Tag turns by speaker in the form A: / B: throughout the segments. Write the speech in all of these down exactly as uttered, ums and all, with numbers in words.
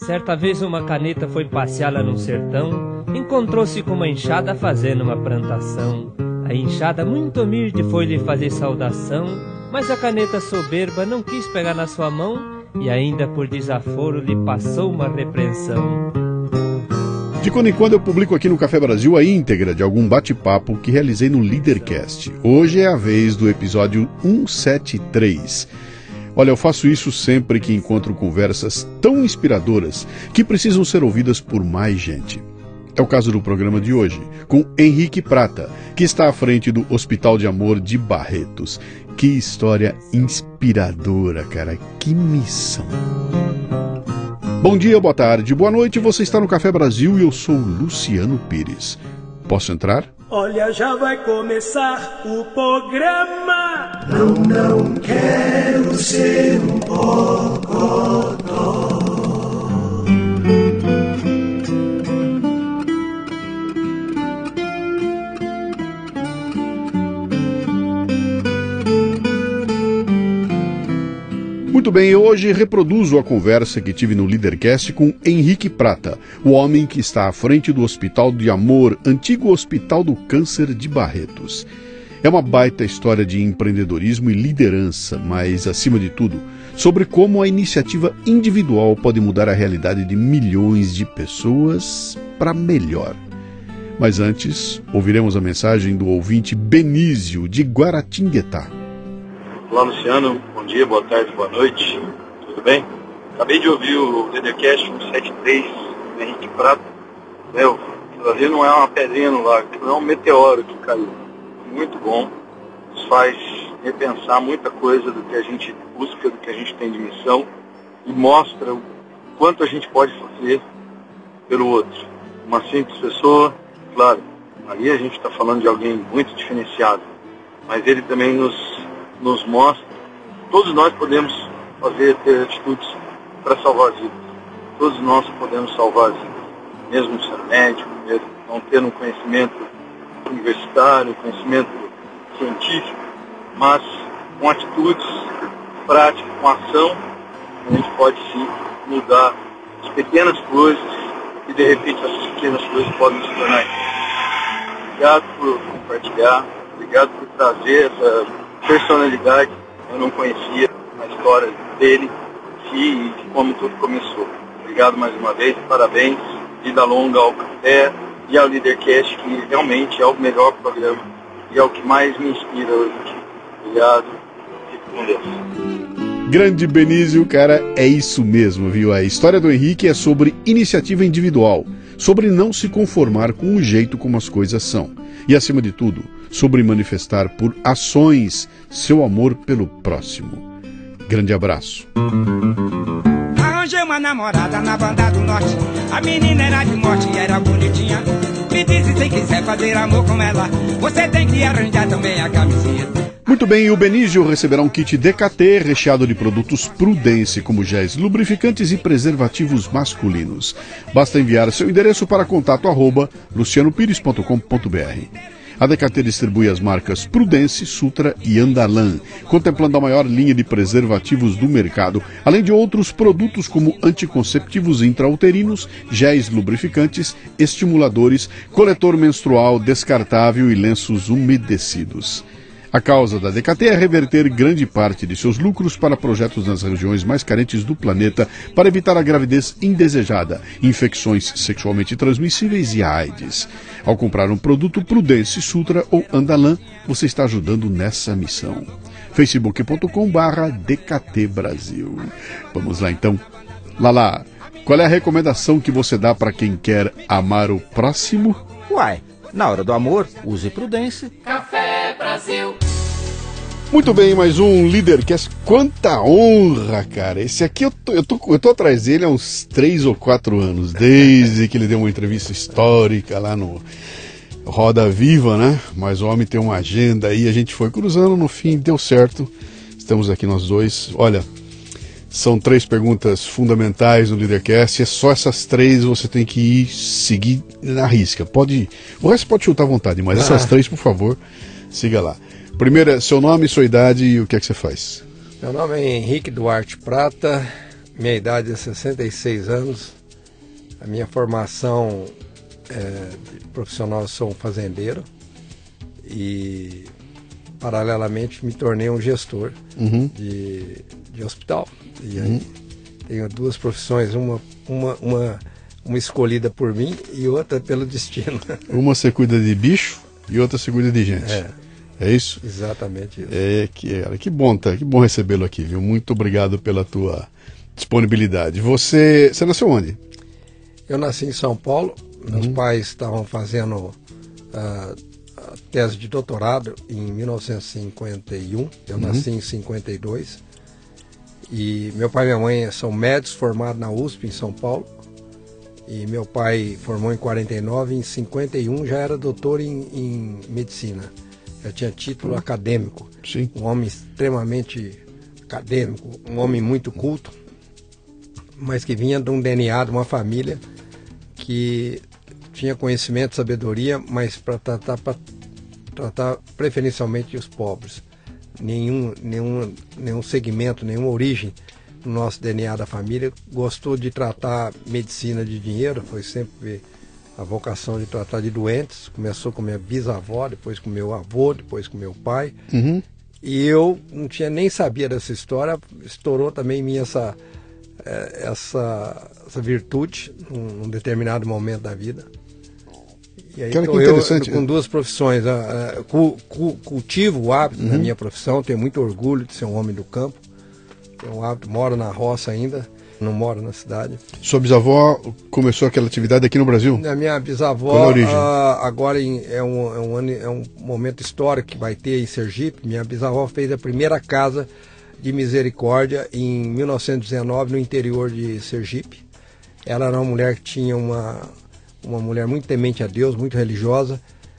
A: Certa vez uma caneta foi passear lá no sertão, encontrou-se com uma enxada fazendo uma plantação. A enxada muito humilde foi lhe fazer saudação, mas a caneta soberba não quis pegar na sua mão e ainda por desaforo lhe passou uma repreensão.
B: De quando em quando eu publico aqui no Café Brasil a íntegra de algum bate-papo que realizei no Leadercast. Hoje é a vez do episódio cento e setenta e três. Olha, eu faço isso sempre que encontro conversas tão inspiradoras que precisam ser ouvidas por mais gente. É o caso do programa de hoje, com Henrique Prata, que está à frente do Hospital de Amor de Barretos. Que história inspiradora, cara. Que missão. Bom dia, boa tarde, boa noite. Você está no Café Brasil e eu sou Luciano Pires. Posso entrar?
C: Olha, já vai começar o programa. Não, não quero ser um bocodó.
B: Muito bem, eu hoje reproduzo a conversa que tive no Leadercast com Henrique Prata, o homem que está à frente do Hospital de Amor, antigo Hospital do Câncer de Barretos. É uma baita história de empreendedorismo e liderança, mas, acima de tudo, sobre como a iniciativa individual pode mudar a realidade de milhões de pessoas para melhor. Mas antes, ouviremos a mensagem do ouvinte Benício, de Guaratinguetá.
D: Olá, Luciano. Bom dia, boa tarde, boa noite. Tudo bem? Acabei de ouvir o Leadercast cento e setenta e três do Henrique Prata. Meu, aquilo ali não é uma pedrinha no lago, aquilo é um meteoro que caiu. Muito bom. Nos faz repensar muita coisa do que a gente busca, do que a gente tem de missão e mostra o quanto a gente pode fazer pelo outro. Uma simples pessoa, claro, ali a gente está falando de alguém muito diferenciado, mas ele também nos, nos mostra. Todos nós podemos fazer, ter atitudes para salvar vidas. Todos nós podemos salvar vidas. Mesmo sendo médico, mesmo não tendo um conhecimento universitário, um conhecimento científico, mas com atitudes práticas, com ação, a gente pode sim mudar as pequenas coisas e de repente essas pequenas coisas podem se tornar. Obrigado por compartilhar, obrigado por trazer essa personalidade. Eu não conhecia a história dele e de como tudo começou. Obrigado mais uma vez, parabéns, vida longa ao Café e ao Leadercast, que realmente é o melhor programa e é o que mais me inspira hoje aqui. Obrigado, fique com Deus.
B: Grande Benício, cara, é isso mesmo, viu? A história do Henrique é sobre iniciativa individual, sobre não se conformar com o jeito como as coisas são. E, acima de tudo, sobre manifestar por ações seu amor pelo próximo. Grande abraço.
E: Arranjei uma namorada na banda do norte. A menina era de morte e era bonitinha. Me disse, se quiser fazer amor com ela, você tem que arranjar também a camiseta.
B: Muito bem, o Benício receberá um kit D K T recheado de produtos Prudence, como géis lubrificantes e preservativos masculinos. Basta enviar seu endereço para contato arroba luciano pires ponto com ponto b r. A D K T distribui as marcas Prudence, Sutra e Andalan, contemplando a maior linha de preservativos do mercado, além de outros produtos como anticonceptivos intrauterinos, géis lubrificantes, estimuladores, coletor menstrual descartável e lenços umedecidos. A causa da D K T é reverter grande parte de seus lucros para projetos nas regiões mais carentes do planeta para evitar a gravidez indesejada, infecções sexualmente transmissíveis e a AIDS. Ao comprar um produto Prudence, Sutra ou Andalan, você está ajudando nessa missão. facebook ponto com barra D K T Brasil. Vamos lá então. Lala, qual é a recomendação que você dá para quem quer amar o próximo?
F: Uai, na hora do amor, use Prudence.
G: Café Brasil.
B: Muito bem, mais um Leadercast. Quanta honra, cara. Esse aqui eu tô, eu tô, eu tô atrás dele há uns três ou quatro anos, desde que ele deu uma entrevista histórica lá no Roda Viva, né? Mas o homem tem uma agenda aí, a gente foi cruzando, no fim deu certo. Estamos aqui nós dois. Olha, são três perguntas fundamentais no Leadercast. É só essas três, você tem que ir seguir na risca. Pode ir. O resto pode chutar à vontade, mas essas três, por favor, siga lá. Primeiro é seu nome, sua idade e o que é que você faz.
H: Meu nome é Henrique Duarte Prata, minha idade é sessenta e seis anos, a minha formação é, de profissional, eu sou um fazendeiro e paralelamente me tornei um gestor uhum. de, de hospital. E aí uhum. tenho duas profissões, uma, uma, uma, uma escolhida por mim e outra pelo destino.
B: Uma você cuida de bicho e outra você cuida de gente.
H: É.
B: É isso?
H: Exatamente isso.
B: É, que, cara, que bom, tá? Que bom recebê-lo aqui, viu? Muito obrigado pela tua disponibilidade. Você, você nasceu onde?
H: Eu nasci em São Paulo. Meus uhum. pais estavam fazendo uh, a tese de doutorado em mil novecentos e cinquenta e um. Eu uhum. nasci em cinquenta e dois. E meu pai e minha mãe são médicos formados na U S P em São Paulo. E meu pai formou em quarenta e nove, em cinquenta e um já era doutor em, em medicina. Já tinha título acadêmico.
B: Sim.
H: Um homem extremamente acadêmico, um homem muito culto, mas que vinha de um D N A, de uma família que tinha conhecimento, sabedoria, mas para tratar, pra tratar preferencialmente os pobres. Nenhum, nenhum, nenhum segmento, nenhuma origem no nosso D N A da família gostou de tratar medicina de dinheiro, foi sempre a vocação de tratar de doentes. Começou com minha bisavó, depois com meu avô, depois com meu pai.
B: Uhum.
H: E eu não tinha nem sabia dessa história, estourou também em mim essa, essa, essa virtude num, num determinado momento da vida. E aí, então, eu com duas profissões, uh, cu, cu, cultivo o hábito uhum. da minha profissão, tenho muito orgulho de ser um homem do campo, tenho um hábito, moro na roça ainda, não moro na cidade.
B: Sua bisavó começou aquela atividade aqui no Brasil?
H: A minha bisavó, uh, agora em, é, um, é, um ano, é um momento histórico que vai ter em Sergipe. Minha bisavó fez a primeira casa de misericórdia em mil novecentos e dezenove no interior de Sergipe. Ela era uma mulher que tinha uma, uma mulher muito temente a Deus, muito religiosa,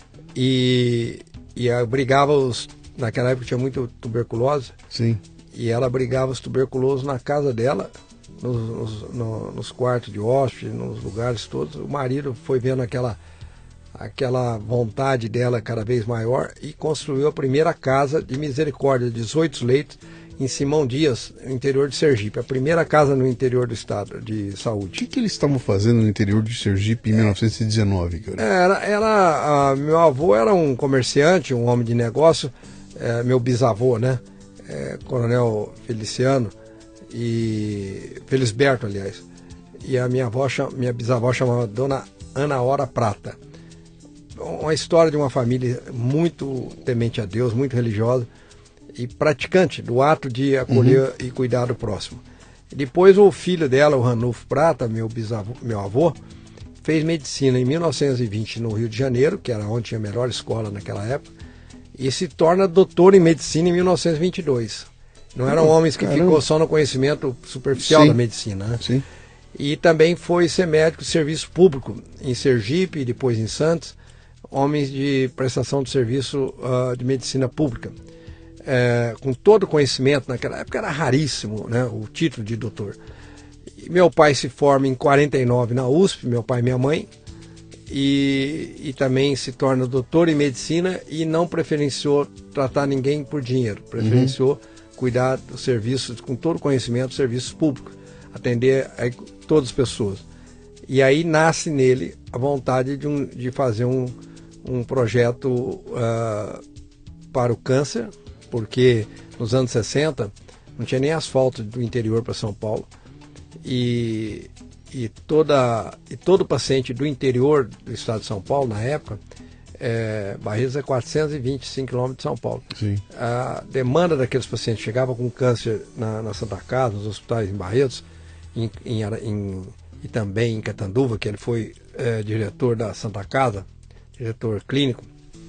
H: e, e abrigava os, naquela época tinha muita tuberculose.
B: Sim.
H: E ela abrigava os tuberculosos na casa dela, Nos, nos, no, nos quartos de hóspede, nos lugares todos. O marido foi vendo aquela, aquela vontade dela cada vez maior e construiu a primeira casa de misericórdia, dezoito leitos, em Simão Dias, no interior de Sergipe. A primeira casa no interior do estado de saúde.
B: O que, que eles estavam fazendo no interior de Sergipe em é, mil novecentos e dezenove? Cara?
H: Era, era, a, meu avô era um comerciante, um homem de negócio, é, meu bisavô, né? É, Coronel Feliciano, e Felisberto, aliás, e a minha avó, minha bisavó chamava Dona Ana Hora Prata. Uma história de uma família muito temente a Deus, muito religiosa e praticante do ato de acolher uhum. e cuidar do próximo. E depois o filho dela, o Ranulfo Prata, meu bisavô, meu avô, fez medicina em mil novecentos e vinte no Rio de Janeiro, que era onde tinha a melhor escola naquela época, e se torna doutor em medicina em mil novecentos e vinte e dois. Não eram homens que Caramba. ficou só no conhecimento superficial Sim. da medicina, né?
B: Sim.
H: E também foi ser médico de serviço público em Sergipe e depois em Santos, homens de prestação de serviço uh, de medicina pública. É, com todo o conhecimento, naquela época era raríssimo, né, o título de doutor. E meu pai se forma em quarenta e nove na U S P, meu pai e minha mãe, e, e também se torna doutor em medicina e não preferenciou tratar ninguém por dinheiro, preferenciou uhum. cuidar dos serviços, com todo o conhecimento, dos serviços públicos, atender a todas as pessoas. E aí nasce nele a vontade de, um, de fazer um, um projeto uh, para o câncer, porque nos anos sessenta não tinha nem asfalto do interior para São Paulo, e, e, toda, e todo paciente do interior do estado de São Paulo, na época, É, Barreiros é quatrocentos e vinte e cinco quilômetros de São Paulo.
B: Sim.
H: A demanda daqueles pacientes chegava com câncer na, na Santa Casa, nos hospitais em Barreiros, em, em, em, e também em Catanduva, que ele foi é, diretor da Santa Casa, diretor clínico.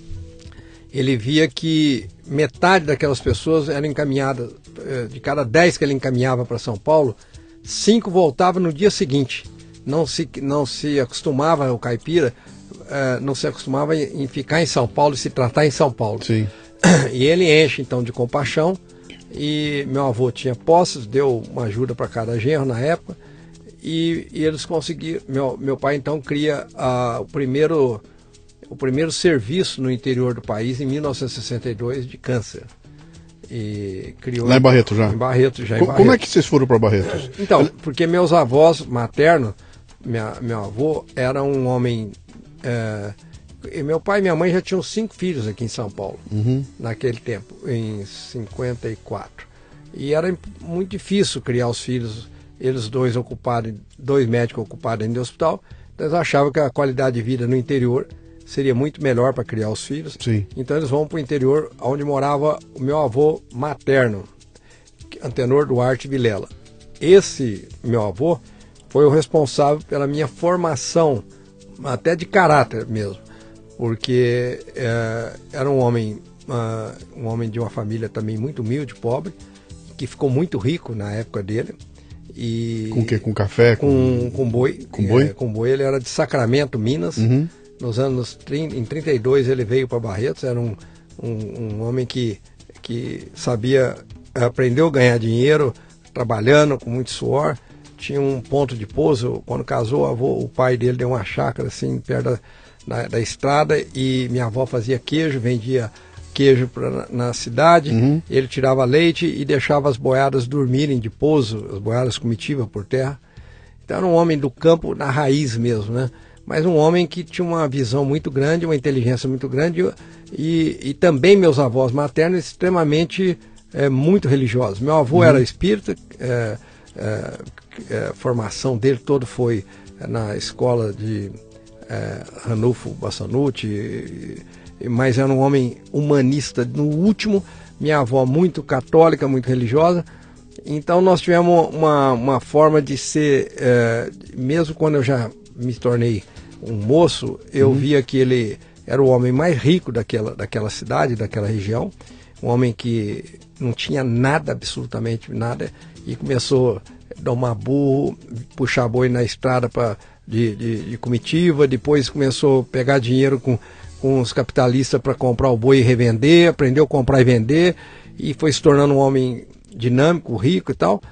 H: Ele via que metade daquelas pessoas eram encaminhadas, é, de cada dez que ele encaminhava para São Paulo, cinco voltavam no dia seguinte. Não se, não se acostumava o caipira, Uh, não se acostumava em ficar em São Paulo e se tratar em São Paulo.
B: Sim.
H: E ele enche então de compaixão, e meu avô tinha posses, deu uma ajuda para cada genro na época, e, e eles conseguiram, meu, meu pai então cria uh, o, primeiro, o primeiro serviço no interior do país em mil novecentos e sessenta e dois de câncer. e criou...
B: Lá em Barretos já?
H: Em Barretos, já
B: Co
H: em Barretos.
B: Como é que vocês foram para Barretos?
H: Então, porque meus avós maternos, minha, meu avô era um homem... É, e meu pai e minha mãe já tinham cinco filhos aqui em São Paulo,
B: uhum.
H: naquele tempo, em cinquenta e quatro. E era muito difícil criar os filhos, eles dois ocupados, dois médicos ocupados dentro do hospital. Então eles achavam que a qualidade de vida no interior seria muito melhor para criar os filhos.
B: Sim.
H: Então eles vão para o interior, onde morava o meu avô materno, Antenor Duarte Vilela. Esse meu avô foi o responsável pela minha formação, até de caráter mesmo, porque é, era um homem, uh, um homem de uma família também muito humilde, pobre, que ficou muito rico na época dele. E
B: com o quê? Com café?
H: Com, com boi.
B: Com boi?
H: É, com boi. Ele era de Sacramento, Minas.
B: Uhum.
H: Nos anos trinta, em trinta e dois ele veio para Barretos. Era um, um, um homem que, que sabia, aprendeu a ganhar dinheiro, trabalhando com muito suor. Tinha um ponto de pouso. Quando casou, o, avô, o pai dele deu uma chácara assim, perto da, na, da estrada. E minha avó fazia queijo, vendia queijo pra, na, na cidade.
B: Uhum. Ele
H: tirava leite e deixava as boiadas dormirem de pouso, as boiadas comitivas por terra. Então era um homem do campo na raiz mesmo, né? Mas um homem que tinha uma visão muito grande, uma inteligência muito grande, e, e também meus avós maternos extremamente é, muito religiosos. Meu avô uhum. era espírita, é, é, é, a formação dele todo foi na escola de é, Ranulfo Bassanuti, e, mas era um homem humanista no último. Minha avó muito católica, muito religiosa. Então nós tivemos uma, uma forma de ser, é, mesmo quando eu já me tornei um moço, eu uhum. via que ele era o homem mais rico daquela, daquela cidade, daquela região, um homem que não tinha nada, absolutamente nada, e começou a domar burro, puxar boi na estrada pra, de, de, de comitiva, depois começou a pegar dinheiro com, com os capitalistas para comprar o boi e revender, aprendeu a comprar e vender, e foi se tornando um homem dinâmico, rico e tal,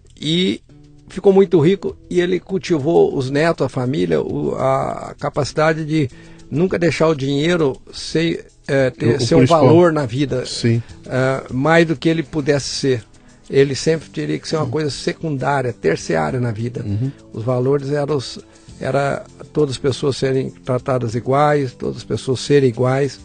H: e ficou muito rico, e ele cultivou os netos, a família, o, a capacidade de nunca deixar o dinheiro ser, é, ter o, seu valor na vida, é, mais do que ele pudesse ser. Ele sempre teria que ser uma uhum. coisa secundária, terciária na vida. Uhum. Os valores eram os, era todas as pessoas serem tratadas iguais, todas as pessoas serem iguais.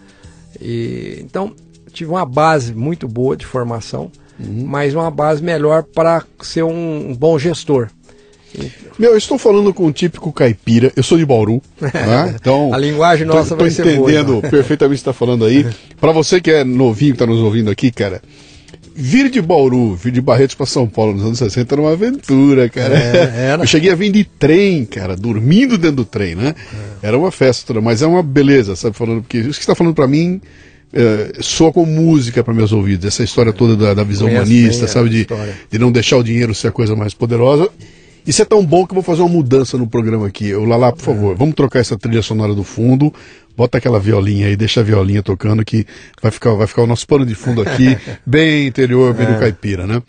H: E, então, tive uma base muito boa de formação, uhum. mas uma base melhor para ser um, um bom gestor.
B: Meu, eu estou falando com um típico caipira, eu sou de Bauru, né? Então
H: a linguagem nossa
B: tô,
H: vai
B: tô
H: ser boa.
B: Estou entendendo perfeitamente o que você está falando aí. Para você que é novinho, que está nos ouvindo aqui, cara, vir de Bauru, vir de Barretos para São Paulo nos anos sessenta era uma aventura, cara. É, era. Eu cheguei a vir de trem, cara, dormindo dentro do trem, né? É. Era uma festa toda, mas é uma beleza, sabe? Falando, porque isso que você está falando para mim é, soa com música para meus ouvidos, essa história toda da, da visão
H: Conhece
B: humanista, sabe? De, de não deixar o dinheiro ser a coisa mais poderosa. Isso é tão bom que eu vou fazer uma mudança no programa aqui. O Lala, por favor, é. vamos trocar essa trilha sonora do fundo, bota aquela violinha aí, deixa a violinha tocando que vai ficar, vai ficar o nosso pano de fundo aqui, bem interior, bem é. do caipira, né?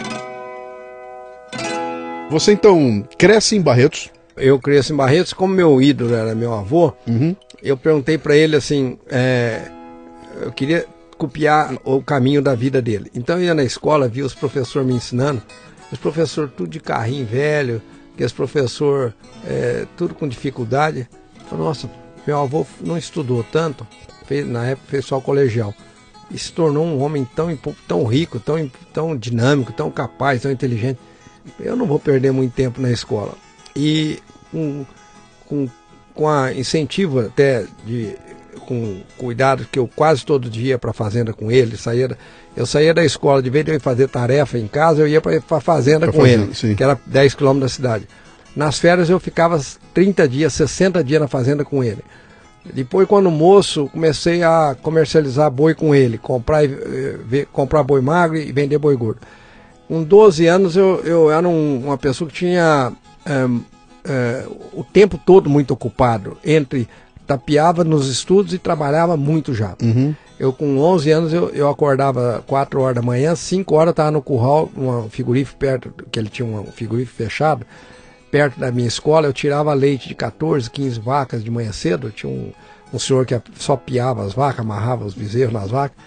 B: Você então cresce em Barretos?
H: Eu cresci em Barretos, como meu ídolo era meu avô, uhum. eu perguntei para ele assim, é, eu queria copiar o caminho da vida dele. Então eu ia na escola, via os professores me ensinando, os professores tudo de carrinho velho, que os professores, é, tudo com dificuldade. Falei, nossa, meu avô não estudou tanto, fez, na época fez só o colegial, e se tornou um homem tão, tão rico, tão, tão dinâmico, tão capaz, tão inteligente. Eu não vou perder muito tempo na escola. E com, com, com a incentivo até, de, com cuidado, que eu quase todo dia para a fazenda com ele, saía, eu saía da escola, de vez de eu ir fazer tarefa em casa, eu ia para a fazenda pra com fazenda, ele, sim. que era dez quilômetros da cidade. Nas férias eu ficava trinta dias, sessenta dias na fazenda com ele. Depois, quando moço, comecei a comercializar boi com ele, comprar, eh, comprar boi magro e vender boi gordo. Com doze anos eu, eu era um, uma pessoa que tinha eh, eh, o tempo todo muito ocupado, entre tapeava nos estudos e trabalhava muito já. Uhum. Eu com onze anos eu, eu acordava quatro horas da manhã, cinco horas eu estava no curral, um frigorífico perto, que ele tinha um frigorífico fechado, perto da minha escola. Eu tirava leite de quatorze, quinze vacas de manhã cedo. Tinha um, um senhor que só piava as vacas, amarrava os bezerros nas vacas.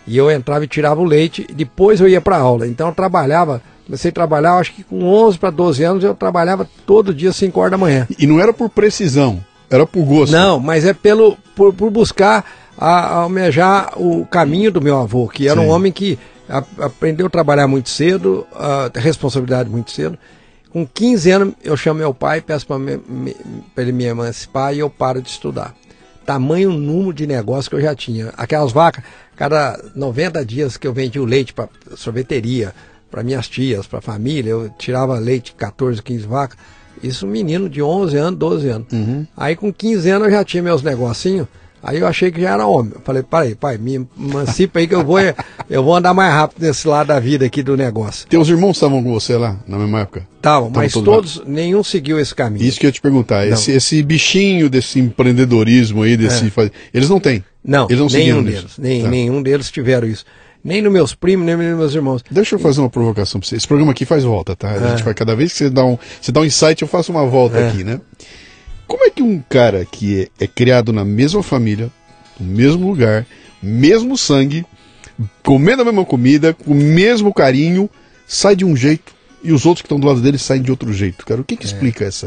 H: E eu entrava e tirava o leite, e depois eu ia para aula. Então eu trabalhava, comecei a trabalhar, acho que com onze para doze anos eu trabalhava todo dia cinco horas da manhã.
B: E não era por precisão, era por gosto.
H: Não, mas é pelo, por, por buscar a, a almejar o caminho do meu avô, que era Sim. um homem que a, aprendeu a trabalhar muito cedo, a responsabilidade muito cedo. Com quinze anos eu chamo meu pai, peço para ele me emancipar e eu paro de estudar. Tamanho número de negócio que eu já tinha. Aquelas vacas, cada noventa dias que eu vendia o leite para sorveteria, para minhas tias, para a família, eu tirava leite de quatorze, quinze vacas. Isso um menino de onze anos, doze anos. Uhum. Aí com quinze anos eu já tinha meus negocinhos. Aí eu achei que já era homem. Eu falei, peraí, pai, me emancipa aí que eu vou, eu vou andar mais rápido nesse lado da vida aqui do negócio.
B: Teus irmãos estavam com você lá, na mesma época?
H: Estavam, mas todos, lá. Nenhum seguiu esse caminho.
B: Isso que eu ia te perguntar, esse, esse bichinho desse empreendedorismo aí, desse, é. eles não têm?
H: Não,
B: eles não
H: nenhum deles, nem, tá. nenhum deles tiveram isso. Nem nos meus primos, nem nos meus irmãos.
B: Deixa eu fazer uma provocação pra você. Esse programa aqui faz volta, tá? A é. gente vai, cada vez que você dá um, você dá um insight, eu faço uma volta é. aqui, né? Como é que um cara que é, é criado na mesma família, no mesmo lugar, mesmo sangue, comendo a mesma comida, com o mesmo carinho, sai de um jeito e os outros que estão do lado dele saem de outro jeito, cara? O que que explica é. essa...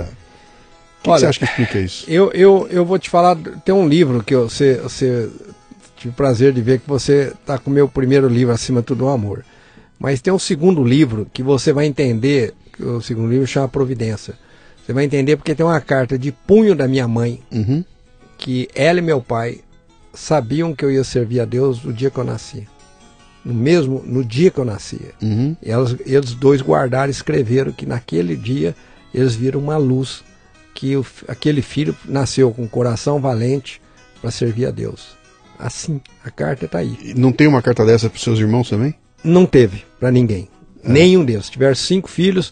B: O que, Olha, que você acha que explica isso?
H: Eu, eu, eu vou te falar, tem um livro que eu, você, você tive o prazer de ver que você está com o meu primeiro livro, Acima de Tudo o Amor. Mas tem um segundo livro que você vai entender, que o segundo livro chama Providência. Você vai entender porque tem uma carta de punho da minha mãe, uhum. que ela e meu pai sabiam que eu ia servir a Deus no dia que eu nascia. No mesmo, no dia que eu nascia. Uhum. E elas, eles dois guardaram e escreveram que naquele dia eles viram uma luz, que o, aquele filho nasceu com um coração valente para servir a Deus. Assim, a carta está aí.
B: E não tem uma carta dessa para os seus irmãos também?
H: Não teve, para ninguém. É. Nenhum deles. Tiveram cinco filhos.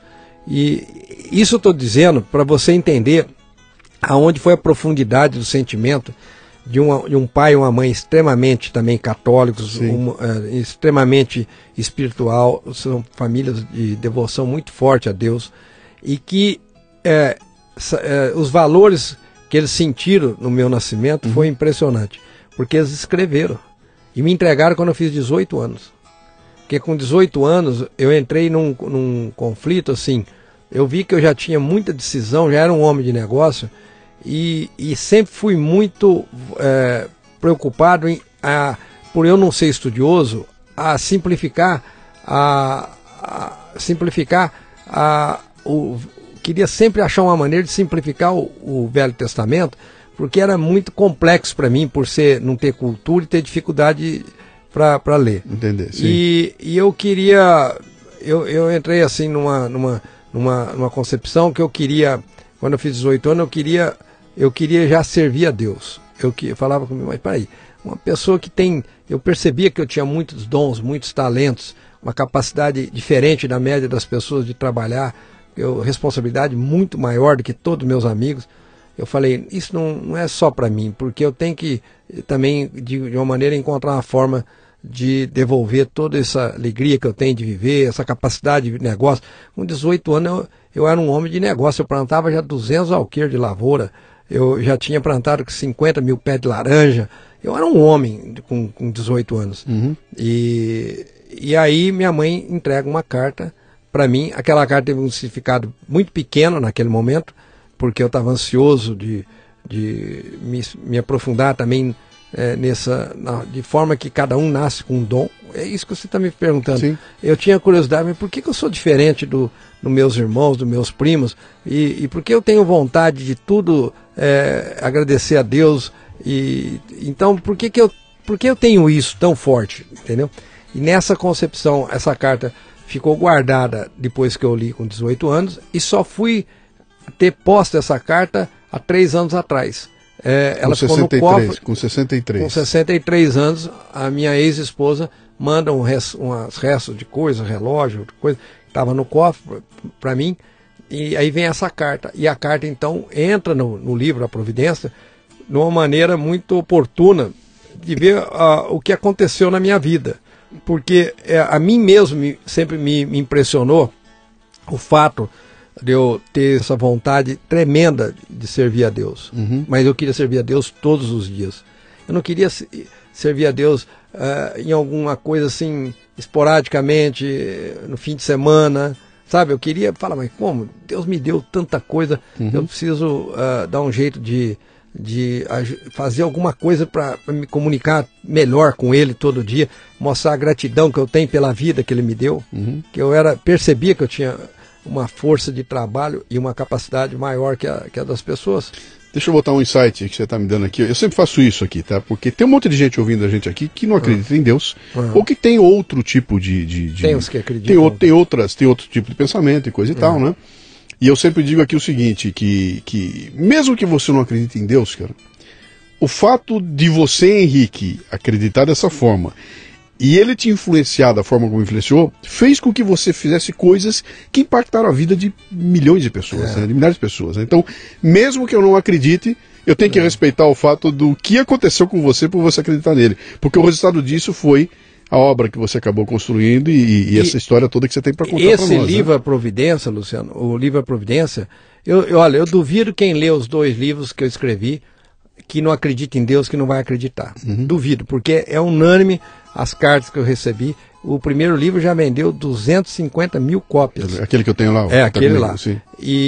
H: E isso eu estou dizendo para você entender aonde foi a profundidade do sentimento de, uma, de um pai e uma mãe extremamente também católicos, um, é, extremamente espiritual, são famílias de devoção muito forte a Deus, e que é, é, os valores que eles sentiram no meu nascimento uhum. foi impressionante, porque eles escreveram e me entregaram quando eu fiz dezoito anos. Porque com dezoito anos eu entrei num, num conflito assim, eu vi que eu já tinha muita decisão, já era um homem de negócio, e, e sempre fui muito é, preocupado em, a, por eu não ser estudioso, a simplificar, a, a simplificar, a, o, queria sempre achar uma maneira de simplificar o, o Velho Testamento, porque era muito complexo para mim, por ser, não ter cultura e ter dificuldade para ler.
B: Entender, sim.
H: E, e eu queria, eu, eu entrei assim numa, numa, numa, numa concepção que eu queria, quando eu fiz dezoito anos, eu queria, eu queria já servir a Deus. Eu, que, eu falava comigo, mas peraí, uma pessoa que tem, eu percebia que eu tinha muitos dons, muitos talentos, uma capacidade diferente da média das pessoas de trabalhar, eu, responsabilidade muito maior do que todos meus amigos. Eu falei, isso não, não é só para mim, porque eu tenho que também, de, de uma maneira, encontrar uma forma de devolver toda essa alegria que eu tenho de viver, essa capacidade de negócio. Com dezoito anos eu, eu era um homem de negócio, eu plantava já duzentos alqueires de lavoura, eu já tinha plantado cinquenta mil pés de laranja, eu era um homem com, com dezoito anos. Uhum. E, e aí minha mãe entrega uma carta para mim, aquela carta teve um significado muito pequeno naquele momento, porque eu estava ansioso de, de me, me aprofundar também é, nessa, na, de forma que cada um nasce com um dom. É isso que você está me perguntando. Sim. Eu tinha curiosidade, mas por que, que eu sou diferente do, dos meus irmãos, dos meus primos? E, e por que eu tenho vontade de tudo é, agradecer a Deus? E, então, por que, que, eu, por que eu tenho isso tão forte? Entendeu? E nessa concepção, essa carta ficou guardada depois que eu li com dezoito anos e só fui ter posto essa carta há três anos atrás. É, ela ficou no cofre,
B: com sessenta e três.
H: Com sessenta e três anos, a minha ex-esposa manda um res, umas restos de coisa, relógio, coisa, que estava no cofre para mim, e aí vem essa carta. E a carta, então, entra no, no livro A Providência de uma maneira muito oportuna de ver uh, o que aconteceu na minha vida. Porque uh, a mim mesmo me, sempre me, me impressionou o fato de eu ter essa vontade tremenda de servir a Deus. Uhum. Mas eu queria servir a Deus todos os dias. Eu não queria servir a Deus uh, em alguma coisa assim, esporadicamente, no fim de semana, sabe? Eu queria falar, mas como? Deus me deu tanta coisa, uhum. eu preciso uh, dar um jeito de, de fazer alguma coisa para me comunicar melhor com Ele todo dia, mostrar a gratidão que eu tenho pela vida que Ele me deu, uhum. que eu era, percebia que eu tinha uma força de trabalho e uma capacidade maior que a, que a das pessoas.
B: Deixa eu botar um insight que você está me dando aqui. Eu sempre faço isso aqui, tá? Porque tem um monte de gente ouvindo a gente aqui que não acredita uhum. em Deus, uhum. ou que tem outro tipo de... de, de
H: tem os que acreditam.
B: Tem, o, tem, outras, tem outro tipo de pensamento e coisa e uhum. tal, né? E eu sempre digo aqui o seguinte, que, que mesmo que você não acredite em Deus, cara, o fato de você, Henrique, acreditar dessa forma e ele te influenciar da forma como influenciou, fez com que você fizesse coisas que impactaram a vida de milhões de pessoas, é. né, de milhares de pessoas. Né? Então, mesmo que eu não acredite, eu tenho que é. respeitar o fato do que aconteceu com você por você acreditar nele. Porque o resultado disso foi a obra que você acabou construindo e, e, e essa história toda que você tem para contar para nós.
H: Esse livro
B: né?
H: A Providência, Luciano, o livro A Providência, eu, eu, olha, eu duvido quem lê os dois livros que eu escrevi que não acredita em Deus, que não vai acreditar. Uhum. Duvido, porque é unânime as cartas que eu recebi. O primeiro livro já vendeu duzentas e cinquenta mil cópias.
B: Aquele que eu tenho lá?
H: É, aquele lá.
B: Sim.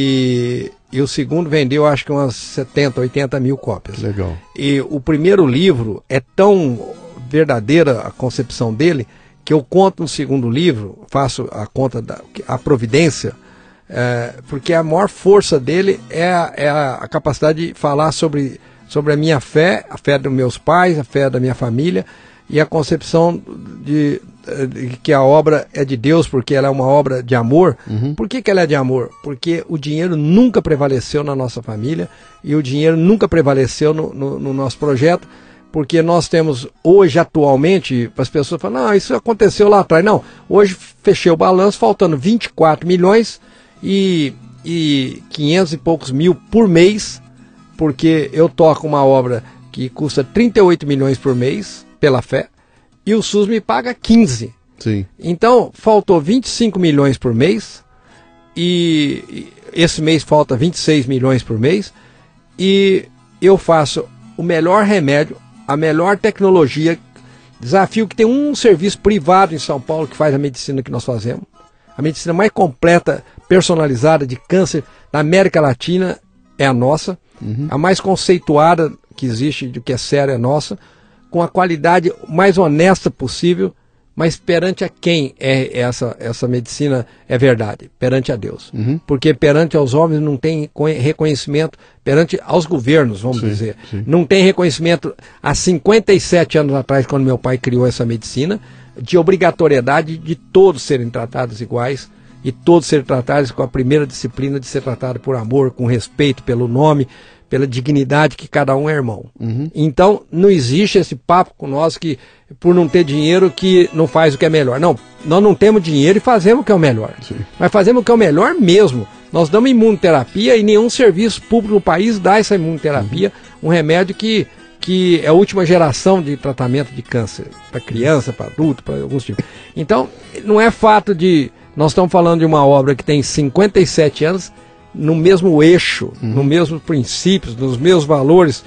H: E, e o segundo vendeu, acho que umas setenta, oitenta mil cópias.
B: Legal.
H: E o primeiro livro é tão verdadeira a concepção dele, que eu conto no segundo livro, faço a conta da a providência, é, porque a maior força dele é a, é a capacidade de falar sobre, sobre a minha fé, a fé dos meus pais, a fé da minha família, e a concepção de, de que a obra é de Deus, porque ela é uma obra de amor. Uhum. Por que, que ela é de amor? Porque o dinheiro nunca prevaleceu na nossa família, e o dinheiro nunca prevaleceu no, no, no nosso projeto, porque nós temos hoje, atualmente, as pessoas falam, não, isso aconteceu lá atrás. Não, hoje fechei o balanço faltando vinte e quatro milhões e, e quinhentos e poucos mil por mês, porque eu toco uma obra que custa trinta e oito milhões por mês, pela fé, e o SUS me paga quinze.
B: Sim.
H: Então, faltou vinte e cinco milhões por mês, e, e esse mês falta vinte e seis milhões por mês, e eu faço o melhor remédio, a melhor tecnologia, desafio que tem um serviço privado em São Paulo que faz a medicina que nós fazemos, a medicina mais completa, personalizada de câncer da América Latina é a nossa, uhum. a mais conceituada que existe, do que é séria é a nossa, com a qualidade mais honesta possível, mas perante a quem é essa, essa medicina é verdade? Perante a Deus. Uhum. Porque perante aos homens não tem reconhecimento, perante aos governos, vamos sim, dizer, sim. não tem reconhecimento há cinquenta e sete anos atrás, quando meu pai criou essa medicina, de obrigatoriedade de todos serem tratados iguais, e todos serem tratados com a primeira disciplina de ser tratado por amor, com respeito pelo nome, pela dignidade que cada um é irmão. Uhum. Então, não existe esse papo com nós que, por não ter dinheiro, que não faz o que é melhor. Não, nós não temos dinheiro e fazemos o que é o melhor. Sim. Mas fazemos o que é o melhor mesmo. Nós damos imunoterapia e nenhum serviço público no país dá essa imunoterapia, uhum. um remédio que, que é a última geração de tratamento de câncer, para criança, para adulto, para alguns tipos. Então, não é fato de... Nós estamos falando de uma obra que tem cinquenta e sete anos, no mesmo eixo, uhum. nos mesmos princípios, nos mesmos valores,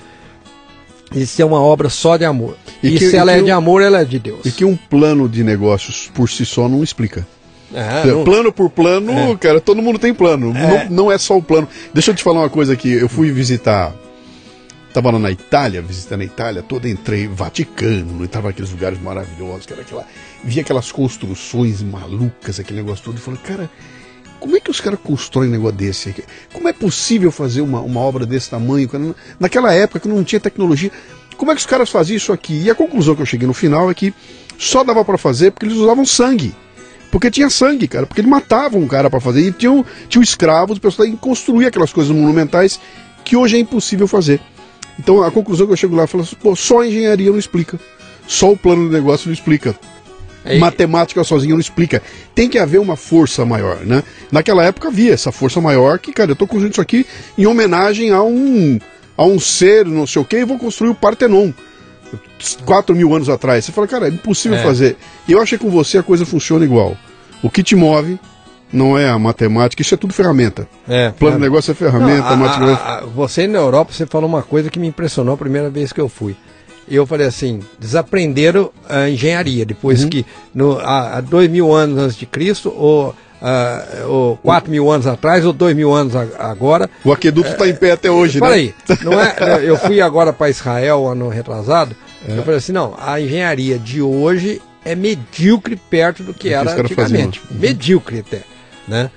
H: de ser uma obra só de amor. E, e que, se ela e é de um, amor, ela é de Deus.
B: E que um plano de negócios por si só não explica.
H: É,
B: não... Plano por plano, é. cara, todo mundo tem plano.
H: É.
B: Não, não é só o plano. Deixa eu te falar uma coisa aqui. Eu fui visitar... Estava lá na Itália, visitando a Itália toda, entrei Vaticano, estava naqueles lugares maravilhosos, que era aquela, vi aquelas construções malucas, aquele negócio todo, e falei, cara... Como é que os caras constroem um negócio desse? Como é possível fazer uma, uma obra desse tamanho? Naquela época que não tinha tecnologia, como é que os caras faziam isso aqui? E a conclusão que eu cheguei no final é que só dava para fazer porque eles usavam sangue. Porque tinha sangue, cara. Porque eles matavam um cara para fazer. E tinham, tinham escravos, o pessoal construía aquelas coisas monumentais que hoje é impossível fazer. Então a conclusão que eu chego lá é que pô, só a engenharia não explica. Só o plano do negócio não explica. É, matemática sozinha não explica. Tem que haver uma força maior, né? Naquela época havia essa força maior que, cara, eu tô construindo isso aqui em homenagem a um, a um ser, não sei o que, e vou construir o Partenon. Quatro mil anos atrás. Você fala, cara, é impossível é. fazer. E eu achei que com você a coisa funciona igual. O que te move não é a matemática, isso é tudo ferramenta. É, plano de negócio é ferramenta.
H: Não, a, a, a, você na Europa, você falou uma coisa que me impressionou a primeira vez que eu fui. E eu falei assim, desaprenderam a engenharia, depois uhum. que no, há, há dois mil anos antes de Cristo, ou, uh, ou quatro mil anos atrás, ou dois mil anos a, agora.
B: O aqueduto está é, em pé até hoje,
H: fala
B: né?
H: Aí, não é, eu fui agora para Israel ano retrasado, é. eu falei assim, não, a engenharia de hoje é medíocre perto do que
B: é
H: era
B: que
H: antigamente.
B: Uhum.
H: Medíocre até, né?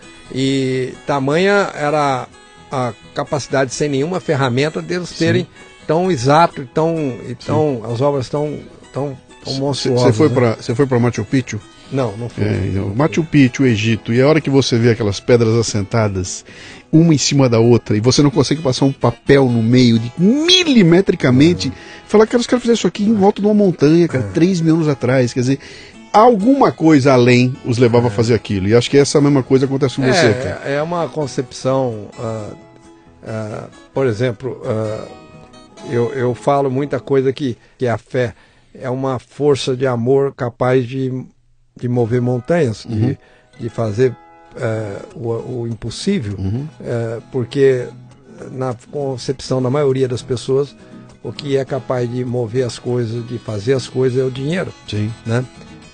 H: E tamanha era a capacidade sem nenhuma ferramenta deles serem tão exato, tão, tão as obras tão, tão, tão monstruosas.
B: Você foi
H: né?
B: para você foi para Machu Picchu?
H: Não, não fui.
B: É, então, Machu Picchu, Egito, e a hora que você vê aquelas pedras assentadas, uma em cima da outra, e você não consegue passar um papel no meio, de, milimetricamente, uhum. falar, cara, os caras fizeram isso aqui em volta de uma montanha, cara, uhum. três mil anos atrás, quer dizer, alguma coisa além os levava uhum. a fazer aquilo, e acho que essa mesma coisa acontece com
H: é,
B: você, cara.
H: É uma concepção, uh, uh, por exemplo, uh, Eu, eu falo muita coisa que, que a fé é uma força de amor capaz de, de mover montanhas, uhum. de, de fazer uh, o, o impossível, uhum. uh, porque na concepção da maioria das pessoas, o que é capaz de mover as coisas, de fazer as coisas é o dinheiro.
B: Sim.
H: Né?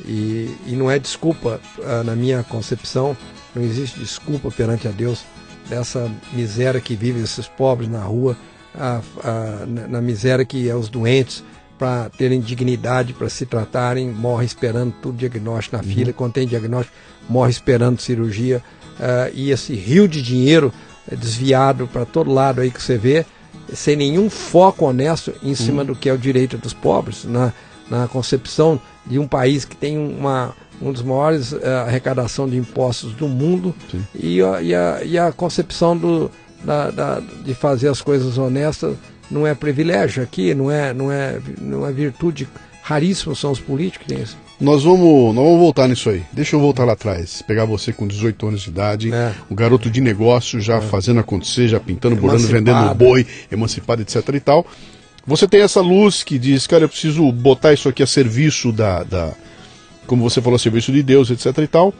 H: E, e não é desculpa, uh, na minha concepção, não existe desculpa perante a Deus dessa miséria que vivem esses pobres na rua, A, a, na miséria que é os doentes, para terem dignidade, para se tratarem, morre esperando tudo diagnóstico na uhum. fila, quando tem diagnóstico, morre esperando cirurgia, uh, e esse rio de dinheiro é desviado para todo lado aí que você vê, sem nenhum foco honesto em cima uhum. do que é o direito dos pobres, na, na concepção de um país que tem uma, um dos maiores uh, arrecadação de impostos do mundo, e a, e, a, e a concepção do Da, da, de fazer as coisas honestas não é privilégio aqui, não é, não é, não é virtude. Raríssimos são os políticos que têm isso.
B: Nós vamos, nós vamos voltar nisso aí. Deixa eu voltar lá atrás. Pegar você com dezoito anos de idade, é. um garoto de negócio, já é. fazendo acontecer, já pintando, bordando, vendendo boi, emancipado, etc e tal. Você tem essa luz que diz, cara, eu preciso botar isso aqui a serviço da, da como você falou, a serviço de Deus, etc e tal.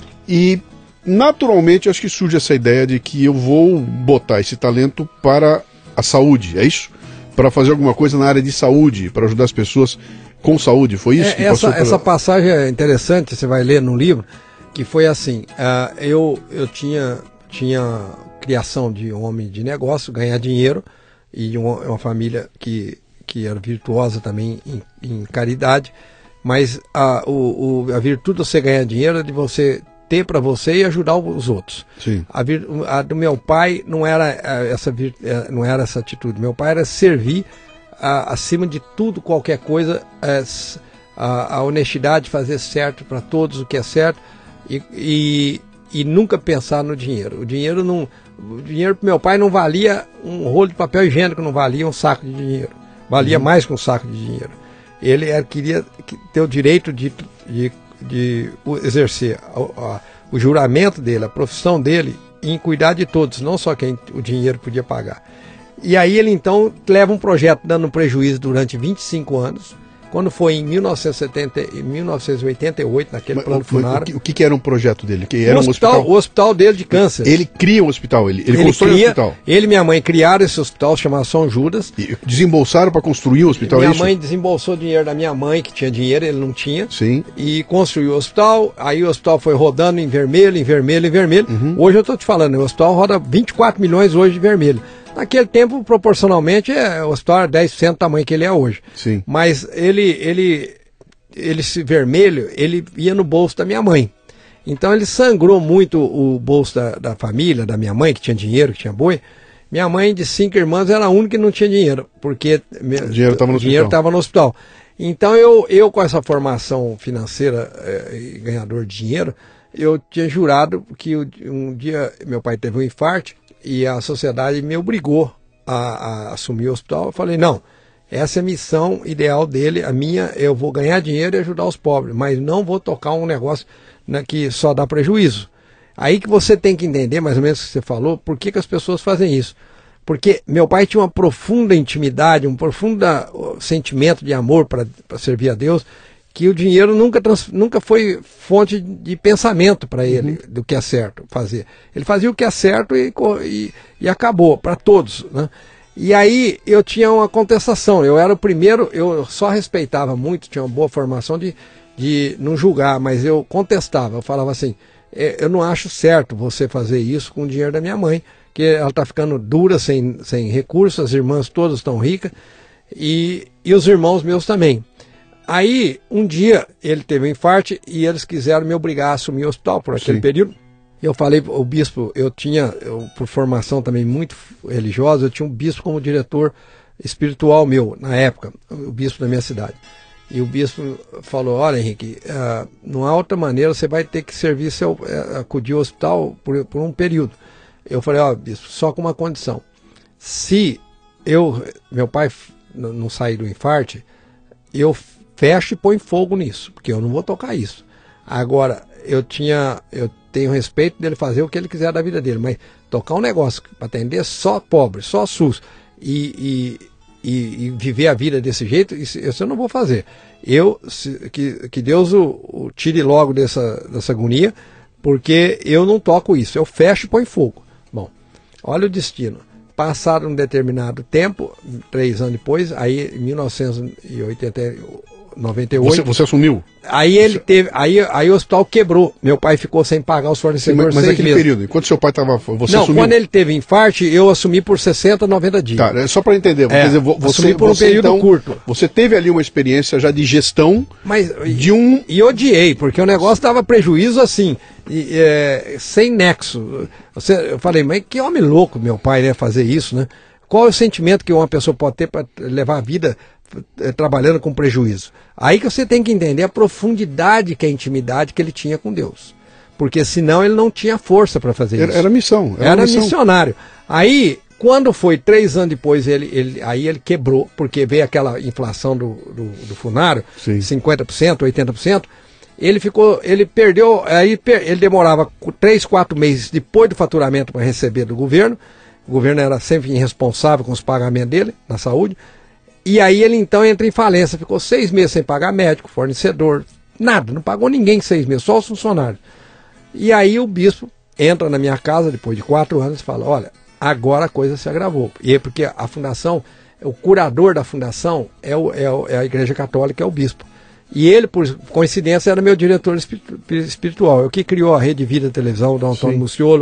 B: E naturalmente, acho que surge essa ideia de que eu vou botar esse talento para a saúde, é isso? Para fazer alguma coisa na área de saúde, para ajudar as pessoas com saúde, foi isso?
H: É,
B: que
H: essa,
B: pela...
H: essa passagem é interessante, você vai ler no livro, que foi assim, uh, eu, eu tinha, tinha criação de homem de negócio, ganhar dinheiro, e uma, uma família que, que era virtuosa também em, em caridade, mas a, o, o, a virtude de você ganhar dinheiro é de você ter para você e ajudar os outros.
B: Sim.
H: A, vir, a do meu pai não era essa, não era essa atitude. Meu pai era servir, a, acima de tudo, qualquer coisa, a, a honestidade, fazer certo para todos o que é certo e, e, e nunca pensar no dinheiro. O dinheiro não, o dinheiro para meu pai não valia um rolo de papel higiênico, não valia um saco de dinheiro. Valia uhum. mais que um saco de dinheiro. Ele era, queria ter o direito de, de de exercer a, a, o juramento dele, a profissão dele, em cuidar de todos, não só quem o dinheiro podia pagar. E aí ele então leva um projeto dando prejuízo durante vinte e cinco anos. Quando foi em mil novecentos e setenta, mil novecentos e oitenta e oito, naquele mas, plano Funara.
B: O que, o que era um projeto dele? Que era
H: o, hospital,
B: um hospital?
H: O hospital dele de câncer.
B: Ele cria um hospital, ele, ele, ele constrói
H: cria,
B: um hospital.
H: Ele e minha mãe criaram esse hospital, chamado São Judas.
B: E desembolsaram para construir o hospital,
H: minha
B: é isso?
H: Minha mãe desembolsou dinheiro da minha mãe, que tinha dinheiro, ele não tinha.
B: Sim.
H: E construiu o hospital, aí o hospital foi rodando em vermelho, em vermelho, em vermelho. Uhum. Hoje eu estou te falando, o hospital roda vinte e quatro milhões hoje de vermelho. Naquele tempo, proporcionalmente, é, o hospital era dez por cento do tamanho que ele é hoje.
B: Sim. Mas
H: ele, ele, ele, esse vermelho, ele ia no bolso da minha mãe. Então ele sangrou muito o bolso da, da família, da minha mãe, que tinha dinheiro, que tinha boi. Minha mãe, de cinco irmãs, era a única que não tinha dinheiro, porque
B: o dinheiro estava no,
H: no hospital. Então eu, eu com essa formação financeira é, e ganhador de dinheiro, eu tinha jurado que um dia meu pai teve um infarto, e a sociedade me obrigou a, a assumir o hospital. Eu falei, não, essa é a missão ideal dele, a minha, eu vou ganhar dinheiro e ajudar os pobres, mas não vou tocar um negócio, né, que só dá prejuízo. Aí que você tem que entender, mais ou menos o que você falou, por que, que as pessoas fazem isso. Porque meu pai tinha uma profunda intimidade, um profundo sentimento de amor para servir a Deus, que o dinheiro nunca, trans, nunca foi fonte de pensamento para ele, uhum. do que é certo fazer. Ele fazia o que é certo e, e, e acabou, para todos, né? E aí eu tinha uma contestação, eu era o primeiro, eu só respeitava muito, tinha uma boa formação de, de não julgar, mas eu contestava, eu falava assim, eu não acho certo você fazer isso com o dinheiro da minha mãe, que ela está ficando dura, sem, sem recursos, as irmãs todas estão ricas, e, e os irmãos meus também. Aí, um dia, ele teve um infarto e eles quiseram me obrigar a assumir o hospital por aquele Sim. período. Eu falei, o bispo, eu tinha, eu, por formação também muito religiosa, eu tinha um bispo como diretor espiritual meu, na época, o bispo da minha cidade. E o bispo falou, olha, Henrique, uh, não há outra maneira, você vai ter que servir, seu, uh, acudir ao hospital por, por um período. Eu falei, ó, oh, bispo, só com uma condição. Se eu, meu pai não sair do infarto, eu fecho e põe fogo nisso, porque eu não vou tocar isso. Agora, eu tinha, eu tenho respeito dele fazer o que ele quiser da vida dele, mas tocar um negócio para atender só pobre, só SUS, e, e, e, e viver a vida desse jeito, isso, isso eu não vou fazer. Eu, se, que, que Deus o, o tire logo dessa, dessa agonia, porque eu não toco isso, eu fecho e põe fogo. Bom, olha o destino. Passado um determinado tempo, três anos depois, aí em mil novecentos e noventa e oito...
B: Você, você assumiu?
H: Aí ele teve, aí, aí o hospital quebrou. Meu pai ficou sem pagar os fornecedores.
B: Sim, mas
H: seis
B: naquele
H: meses.
B: período, enquanto seu pai estava... Você
H: Não,
B: assumiu?
H: Quando ele teve infarto, eu assumi por sessenta, noventa dias.
B: Tá, é só para entender.
H: É,
B: quer dizer, você,
H: assumi por um
B: você,
H: período
B: então,
H: curto.
B: Você teve ali uma experiência já de gestão
H: mas,
B: de um...
H: E odiei, porque o negócio dava prejuízo assim, e, é, sem nexo. Você, eu falei, mas que homem louco meu pai ia fazer isso, né? Qual é o sentimento que uma pessoa pode ter para levar a vida eh, trabalhando com prejuízo? Aí que você tem que entender a profundidade que é a intimidade que ele tinha com Deus. Porque senão ele não tinha força para fazer
B: era,
H: isso.
B: Era missão. Era,
H: era
B: missão.
H: missionário. Aí, quando foi três anos depois, ele, ele, aí ele quebrou, porque veio aquela inflação do, do, do funário, Sim. cinquenta por cento, oitenta por cento. Ele ficou, ele perdeu, aí ele demorava três, quatro meses depois do faturamento para receber do governo. O governo era sempre irresponsável com os pagamentos dele, na saúde. E aí ele então entra em falência, ficou seis meses sem pagar médico, fornecedor, nada, não pagou ninguém seis meses, só os funcionários. E aí o bispo entra na minha casa, depois de quatro anos, e fala, olha, agora a coisa se agravou. E é porque a fundação, o curador da fundação é, o, é, o, é a Igreja Católica, é o bispo. E ele, por coincidência, era meu diretor espiritual. Eu que criou a Rede Vida Televisão, do Antônio Muciolo.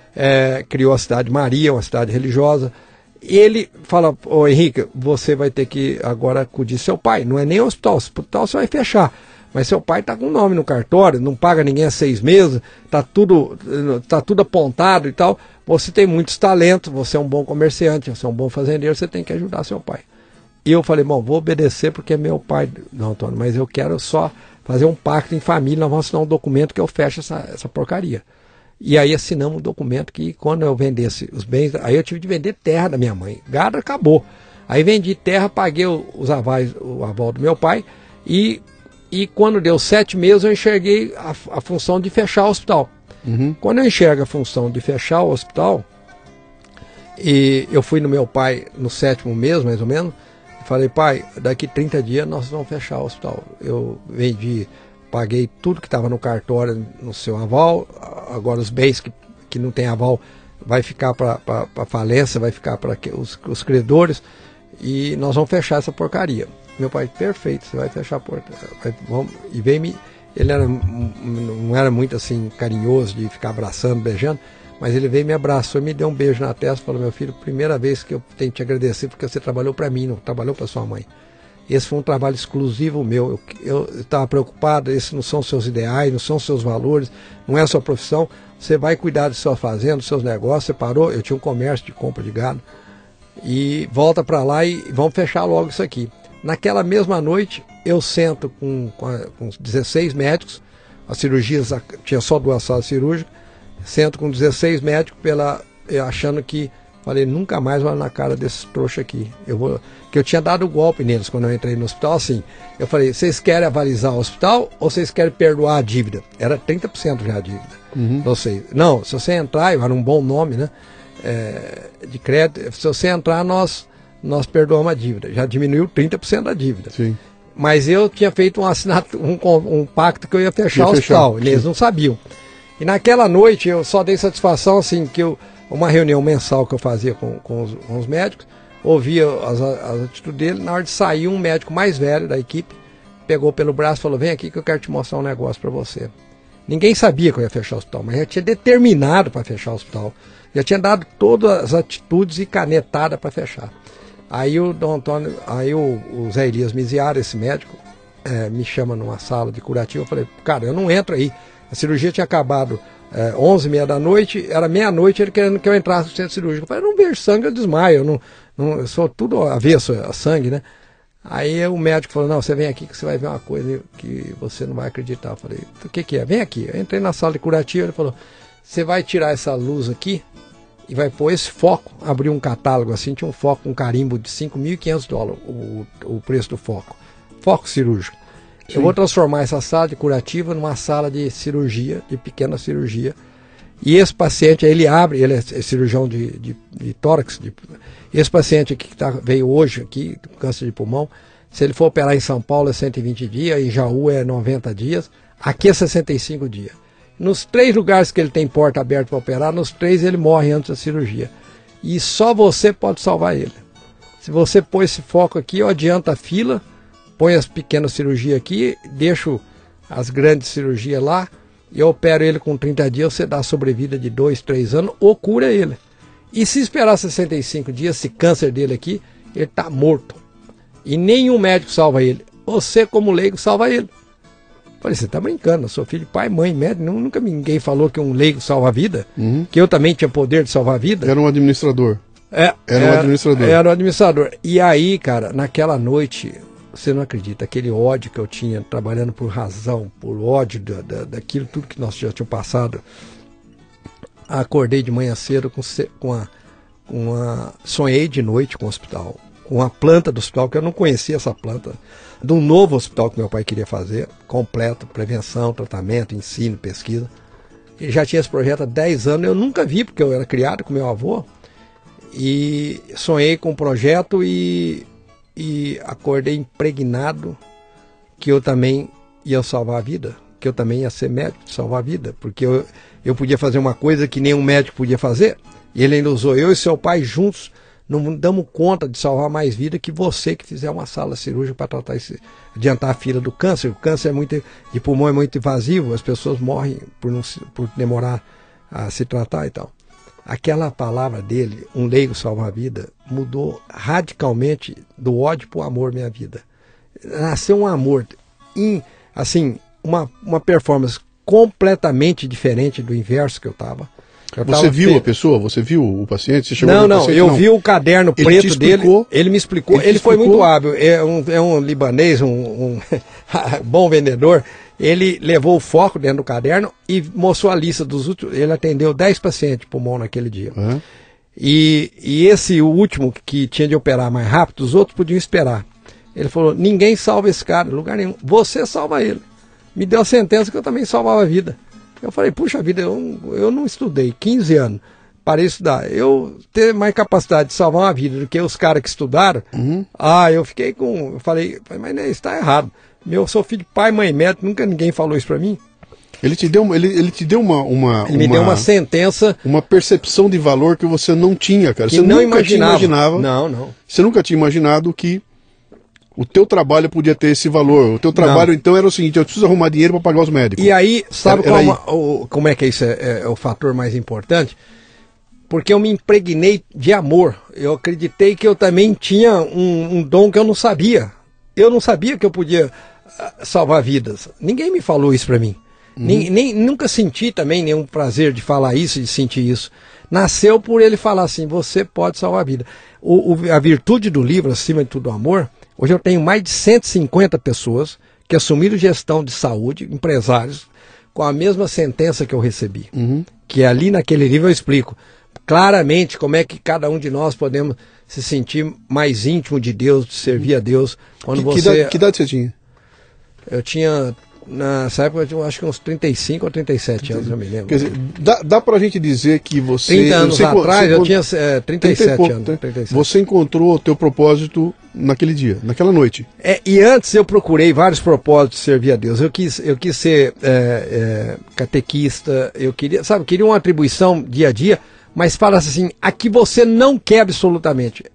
H: É, criou a Cidade Maria, uma cidade religiosa. Ele fala, ô Henrique, você vai ter que agora acudir seu pai. Não é nem hospital, o hospital você vai fechar. Mas seu pai está com nome no cartório, não paga ninguém há seis meses, está tudo, tá tudo apontado e tal. Você tem muitos talentos, você é um bom comerciante, você é um bom fazendeiro, você tem que ajudar seu pai. E eu falei, bom, vou obedecer porque é meu pai, não, Antônio, mas eu quero só fazer um pacto em família, nós vamos assinar um documento que eu fecho essa, essa porcaria. E aí assinamos um documento que quando eu vendesse os bens, aí eu tive de vender terra da minha mãe. Gado acabou. Aí vendi terra, paguei os avais, o aval do meu pai e, e quando deu sete meses eu enxerguei a, a função de fechar o hospital. Uhum. Quando eu enxergo a função de fechar o hospital, e eu fui no meu pai no sétimo mês, mais ou menos, e falei, pai, daqui trinta dias nós vamos fechar o hospital. Eu vendi... Paguei tudo que estava no cartório no seu aval, agora os bens que, que não tem aval vai ficar para a falência, vai ficar para os, os credores e nós vamos fechar essa porcaria. Meu pai, perfeito, você vai fechar a porta. Vai, vamos, e veio me. Ele era, não era muito assim carinhoso de ficar abraçando, beijando, mas ele veio e me abraçou e me deu um beijo na testa e falou, meu filho, primeira vez que eu tenho que te agradecer porque você trabalhou para mim, não trabalhou para sua mãe. Esse foi um trabalho exclusivo meu. Eu estava preocupado, esses não são seus ideais, não são seus valores, não é a sua profissão. Você vai cuidar de sua fazenda, dos seus negócios. Você parou, eu tinha um comércio de compra de gado. E volta para lá e vamos fechar logo isso aqui. Naquela mesma noite, eu sento com, com, a, com dezesseis médicos. As cirurgias, tinha só duas salas cirúrgicas. Sento com dezesseis médicos, pela, achando que... Falei, nunca mais olho na cara desses trouxas aqui. Eu vou... Que eu tinha dado o golpe neles quando eu entrei no hospital, assim. Eu falei, vocês querem avalizar o hospital ou vocês querem perdoar a dívida? Era trinta por cento já a dívida. Uhum. Não sei. Não, se você entrar, era um bom nome, né? É, de crédito. Se você entrar, nós, nós perdoamos a dívida. Já diminuiu trinta por cento da dívida. Sim. Mas eu tinha feito um, assinato, um, um pacto que eu ia fechar ia o hospital. Fechar. Eles não sabiam. E naquela noite eu só dei satisfação, assim, que eu... uma reunião mensal que eu fazia com, com, os, com os médicos, ouvi as, as atitudes dele. Na hora de sair, um médico mais velho da equipe pegou pelo braço e falou: vem aqui que eu quero te mostrar um negócio para você. Ninguém sabia que eu ia fechar o hospital, mas já tinha determinado para fechar o hospital. Já tinha dado todas as atitudes e canetada para fechar. Aí o Dom Antônio, aí o, o Zé Elias Miziara, esse médico, é, me chama numa sala de curativo. Eu falei: cara, eu não entro aí. A cirurgia tinha acabado é, onze e meia da noite, era meia-noite, ele querendo que eu entrasse no centro cirúrgico. Eu falei: eu não vejo sangue, eu desmaio, eu, não, não, eu sou tudo avesso a sangue, né? Aí o médico falou: não, você vem aqui que você vai ver uma coisa que você não vai acreditar. Eu falei: o que que é? Vem aqui. Eu entrei na sala de curativo, ele falou: você vai tirar essa luz aqui e vai pôr esse foco. Abriu um catálogo assim, tinha um foco, um carimbo de cinco mil e quinhentos dólares, o, o preço do foco. Foco cirúrgico. Sim. Eu vou transformar essa sala de curativa numa sala de cirurgia, de pequena cirurgia. E esse paciente, ele abre, ele é cirurgião de, de, de tórax. De, esse paciente aqui que tá, veio hoje aqui, com câncer de pulmão, se ele for operar em São Paulo é cento e vinte dias, em Jaú é noventa dias, aqui é sessenta e cinco dias. Nos três lugares que ele tem porta aberta para operar, nos três ele morre antes da cirurgia. E só você pode salvar ele. Se você põe esse foco aqui, eu adianto a fila, põe as pequenas cirurgias aqui, deixo as grandes cirurgias lá, e eu opero ele com trinta dias, você dá sobrevida de dois, três anos, ou cura ele. E se esperar sessenta e cinco dias, esse câncer dele aqui, ele está morto. E nenhum médico salva ele. Você, como leigo, salva ele. Falei: você está brincando, eu sou filho de pai, mãe, médico, nunca ninguém falou que um leigo salva a vida, uhum. que eu também tinha poder de salvar a vida.
B: Era um administrador.
H: É,
B: era, era um administrador.
H: Era um administrador. E aí, cara, naquela noite, você não acredita, aquele ódio que eu tinha, trabalhando por razão, por ódio da, da, daquilo tudo que nós já tínhamos passado. Acordei de manhã cedo com, com, a, com a... Sonhei de noite com o hospital, com a planta do hospital, que eu não conhecia essa planta, de um novo hospital que meu pai queria fazer, completo, prevenção, tratamento, ensino, pesquisa. Ele já tinha esse projeto há dez anos, eu nunca vi, porque eu era criado com meu avô, e sonhei com o projeto e, e acordei impregnado que eu também ia salvar a vida, que eu também ia ser médico de salvar a vida, porque eu, eu podia fazer uma coisa que nenhum médico podia fazer, e ele ainda usou eu e seu pai juntos, não damos conta de salvar mais vida que você que fizer uma sala cirúrgica para tratar esse, adiantar a fila do câncer. O câncer é muito, de pulmão é muito invasivo, as pessoas morrem por, não, por demorar a se tratar e tal. Aquela palavra dele, um leigo salva a vida, mudou radicalmente do ódio para o amor minha vida. Nasceu um amor, in, assim, uma, uma performance completamente diferente do inverso que eu estava.
B: Você viu feio. a pessoa? Você viu o paciente? Você chegou
H: não, não,
B: paciente?
H: eu
B: não.
H: vi o caderno
B: ele
H: preto dele. Ele me explicou. Ele,
B: ele
H: foi
B: explicou?
H: muito hábil. É um, é um libanês, um, um bom vendedor. Ele levou o foco dentro do caderno e mostrou a lista dos últimos. Ele atendeu dez pacientes de pulmão naquele dia. Uhum. E, e esse o último que tinha de operar mais rápido, os outros podiam esperar. Ele falou: ninguém salva esse cara, em lugar nenhum. Você salva ele. Me deu a sentença que eu também salvava a vida. Eu falei: puxa vida, eu, eu não estudei quinze anos, parei de estudar. Eu ter mais capacidade de salvar uma vida do que os caras que estudaram. Uhum. Ah, eu fiquei com... Eu falei: mas né, isso está errado. Eu sou filho de pai, mãe, médico, nunca ninguém falou isso para mim.
B: Ele te deu, ele, ele te deu uma, uma...
H: Ele me
B: uma,
H: deu uma sentença...
B: Uma percepção de valor que você não tinha, cara.
H: Que
B: você
H: não
B: nunca
H: imaginava.
B: Tinha imaginava.
H: Não, não.
B: Você nunca tinha imaginado que o teu trabalho podia ter esse valor. O teu trabalho, não. Então, era o seguinte: eu preciso arrumar dinheiro para pagar os médicos.
H: E aí, sabe
B: era, era
H: como, aí. O, como é que isso é, é, é o fator mais importante? Porque eu me impregnei de amor. Eu acreditei que eu também tinha um, um dom que eu não sabia. Eu não sabia que eu podia uh, salvar vidas. Ninguém me falou isso para mim. Uhum. Nem, nem, nunca senti também nenhum prazer de falar isso, de sentir isso. Nasceu por ele falar assim: você pode salvar a vida. O, o, a virtude do livro, acima de tudo, o amor. Hoje eu tenho mais de cento e cinquenta pessoas que assumiram gestão de saúde, empresários, com a mesma sentença que eu recebi. Uhum. Que ali naquele livro eu explico claramente como é que cada um de nós podemos se sentir mais íntimo de Deus, de servir a Deus. Quando
B: que,
H: você...
B: que, idade, que idade você tinha?
H: Eu tinha... Nessa época eu tinha, acho que uns trinta e cinco ou trinta e sete anos, eu me lembro.
B: Quer dizer, dá, dá pra gente dizer que você...
H: trinta anos
B: você,
H: atrás
B: você,
H: eu tinha é, trinta e sete anos. trinta e sete.
B: Você encontrou o teu propósito naquele dia, naquela noite.
H: É, e antes eu procurei vários propósitos de servir a Deus. Eu quis, eu quis ser é, é, catequista, eu queria, sabe, queria uma atribuição dia a dia, mas falasse assim: a que você não quer absolutamente.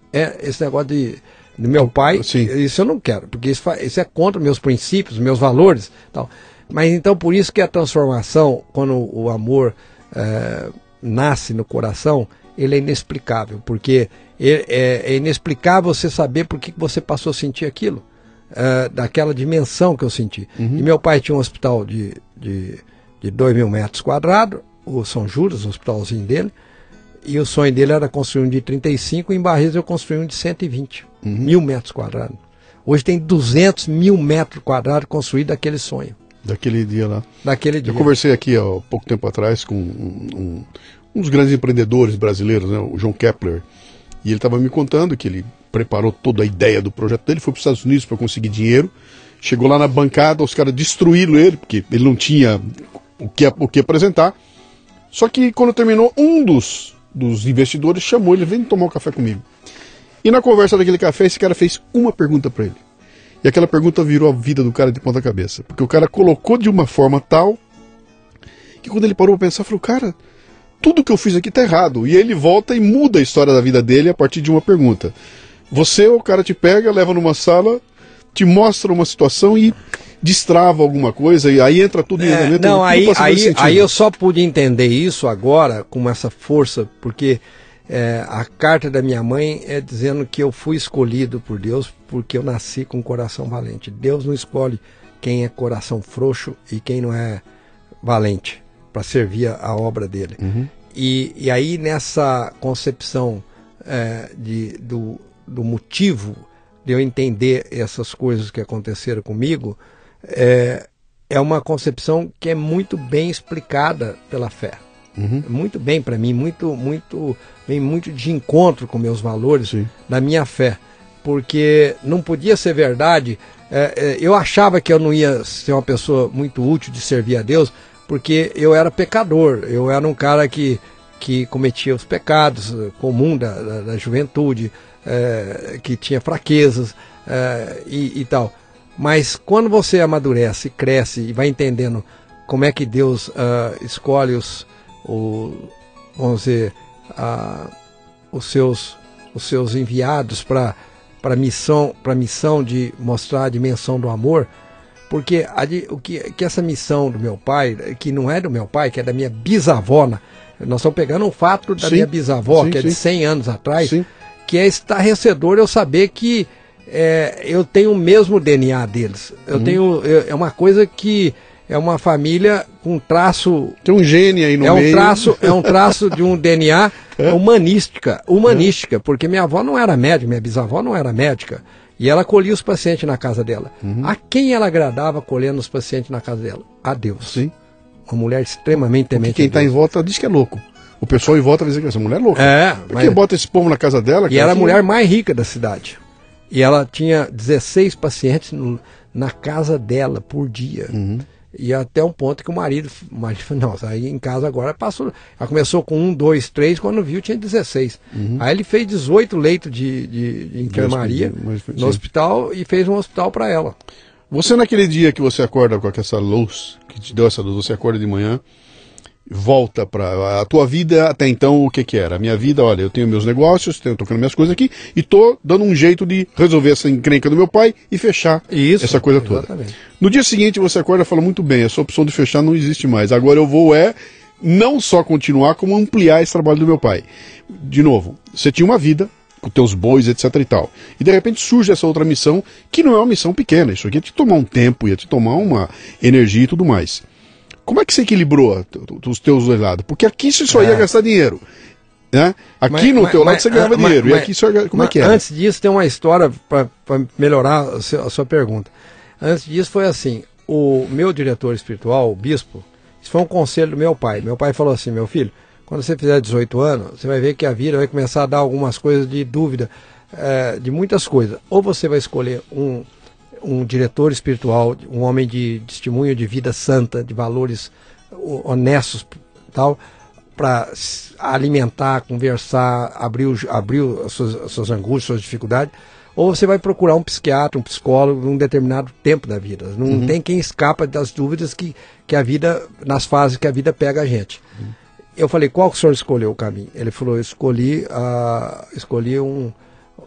H: É, esse negócio de, do meu pai,
B: Sim.
H: isso eu não quero, porque isso, fa- isso é contra meus princípios, meus valores, tal. Mas então por isso que a transformação, quando o amor é, nasce no coração, ele é inexplicável, porque é, é, é inexplicável você saber por que que você passou a sentir aquilo, é, daquela dimensão que eu senti.
B: Uhum.
H: E meu pai tinha um hospital de, de, de dois mil metros quadrados, o São Judas, o hospitalzinho dele, e o sonho dele era construir um de trinta e cinco, e em Barreiros eu construí um de cento e vinte,
B: Uhum.
H: mil metros quadrados. Hoje tem duzentos mil metros quadrados construídos daquele sonho,
B: Daquele dia lá.
H: daquele dia.
B: Eu conversei aqui há pouco tempo atrás com um, um, um dos grandes empreendedores brasileiros, né, o João Kepler, e ele estava me contando que ele preparou toda a ideia do projeto dele, foi para os Estados Unidos para conseguir dinheiro, chegou lá na bancada, os caras destruíram ele, porque ele não tinha o que, o que apresentar, só que quando terminou, um dos, dos investidores chamou ele, vem tomar um café comigo. E na conversa daquele café, esse cara fez uma pergunta para ele. E aquela pergunta virou a vida do cara de ponta cabeça. Porque o cara colocou de uma forma tal que quando ele parou para pensar, falou, cara, tudo que eu fiz aqui tá errado. E ele volta e muda a história da vida dele a partir de uma pergunta. Você, o cara te pega, leva numa sala, te mostra uma situação e destrava alguma coisa, e aí entra tudo em
H: É,
B: andamento.
H: não,
B: tudo
H: aí,
B: passa a fazer
H: aí,
B: sentido.
H: aí eu só pude entender isso agora com essa força, porque é, a carta da minha mãe é dizendo que eu fui escolhido por Deus porque eu nasci com um coração valente. Deus não escolhe quem é coração frouxo e quem não é valente para servir a obra dele.
B: Uhum.
H: E, e aí nessa concepção é, de, do, do motivo de eu entender essas coisas que aconteceram comigo, é, é uma concepção que é muito bem explicada pela fé.
B: Uhum.
H: Muito bem para mim, muito, muito, vem muito de encontro com meus valores,
B: Sim.
H: da minha fé. Porque não podia ser verdade, é, é, eu achava que eu não ia ser uma pessoa muito útil de servir a Deus, porque eu era pecador, eu era um cara que, que cometia os pecados comuns da, da, da juventude, é, que tinha fraquezas é, e, e tal. Mas quando você amadurece, cresce e vai entendendo como é que Deus uh, escolhe os, o, vamos dizer, uh, os, seus, os seus enviados para para missão, para missão de mostrar a dimensão do amor, porque a, o que, que essa missão do meu pai, que não é do meu pai, que é da minha bisavó, né? Nós estamos pegando um fato da
B: Sim,
H: minha bisavó,
B: sim,
H: que é
B: sim.
H: de cem anos atrás,
B: Sim.
H: que é estarrecedor eu saber que é, eu tenho o mesmo D N A deles. Eu
B: Uhum.
H: tenho, eu, é uma coisa que é uma família com traço.
B: Tem um gene aí no
H: é um
B: meio.
H: traço, é um traço de um D N A humanística, humanística, porque minha avó não era médica, minha bisavó não era médica, e ela acolhia os pacientes na casa dela.
B: Uhum.
H: A quem ela agradava acolhendo os pacientes na casa dela? A Deus.
B: Sim.
H: Uma mulher extremamente
B: Porque
H: temente
B: quem
H: a
B: está em
H: Deus.
B: volta diz que é louco. O pessoal em volta vai dizer que essa mulher é louca.
H: É,
B: Por que
H: mas-
B: bota esse povo na casa dela?
H: E
B: cara?
H: era a
B: Que-
H: mulher mais rica da cidade. E ela tinha dezesseis pacientes no- na casa dela por dia.
B: Uhum.
H: E até um ponto que o marido, o marido falou, não, aí em casa agora passou. Ela começou com um, dois, três, quando viu tinha dezesseis.
B: Uhum.
H: Aí ele fez dezoito leitos de, de, de enfermaria
B: Mas- sim.
H: no hospital e fez um hospital para ela.
B: Você naquele dia que você acorda com essa luz, que te deu essa luz, você acorda de manhã, volta para a tua vida até então, o que que era? A minha vida, olha, eu tenho meus negócios, tenho tocando minhas coisas aqui e tô dando um jeito de resolver essa encrenca do meu pai e fechar
H: Isso,
B: essa coisa toda.
H: exatamente.
B: No dia seguinte você acorda e fala, muito bem, essa opção de fechar não existe mais. Agora eu vou é não só continuar, como ampliar esse trabalho do meu pai. De novo, você tinha uma vida com teus bois, etc e tal. E de repente surge essa outra missão, que não é uma missão pequena. Isso aqui ia te tomar um tempo, ia te tomar uma energia e tudo mais. Como é que você equilibrou os teus dois lados? Porque aqui você só ia
H: É.
B: gastar dinheiro. Né? Aqui
H: Mas-
B: no
H: mas-
B: teu lado
H: mas-
B: você ganhava
H: mas-
B: dinheiro.
H: mas-
B: e aqui só, como é
H: mas
B: que era?
H: Antes disso, tem uma história para melhorar a sua, a sua pergunta. Antes disso, foi assim: o meu diretor espiritual, o bispo, isso foi um conselho do meu pai. Meu pai falou assim: meu filho, quando você fizer dezoito anos, você vai ver que a vida vai começar a dar algumas coisas de dúvida, eh, de muitas coisas. Ou você vai escolher um, um diretor espiritual, um homem de testemunho de vida santa, de valores honestos, tal, para alimentar, conversar, abrir, o- abrir as, suas, as suas angústias, suas dificuldades, ou você vai procurar um psiquiatra, um psicólogo num determinado tempo da vida. Não
B: Uhum.
H: tem quem escapa das dúvidas que, que a vida, nas fases que a vida pega a gente.
B: Uhum.
H: Eu falei, qual que o senhor escolheu o caminho? Ele falou, eu escolhi, ah, escolhi um,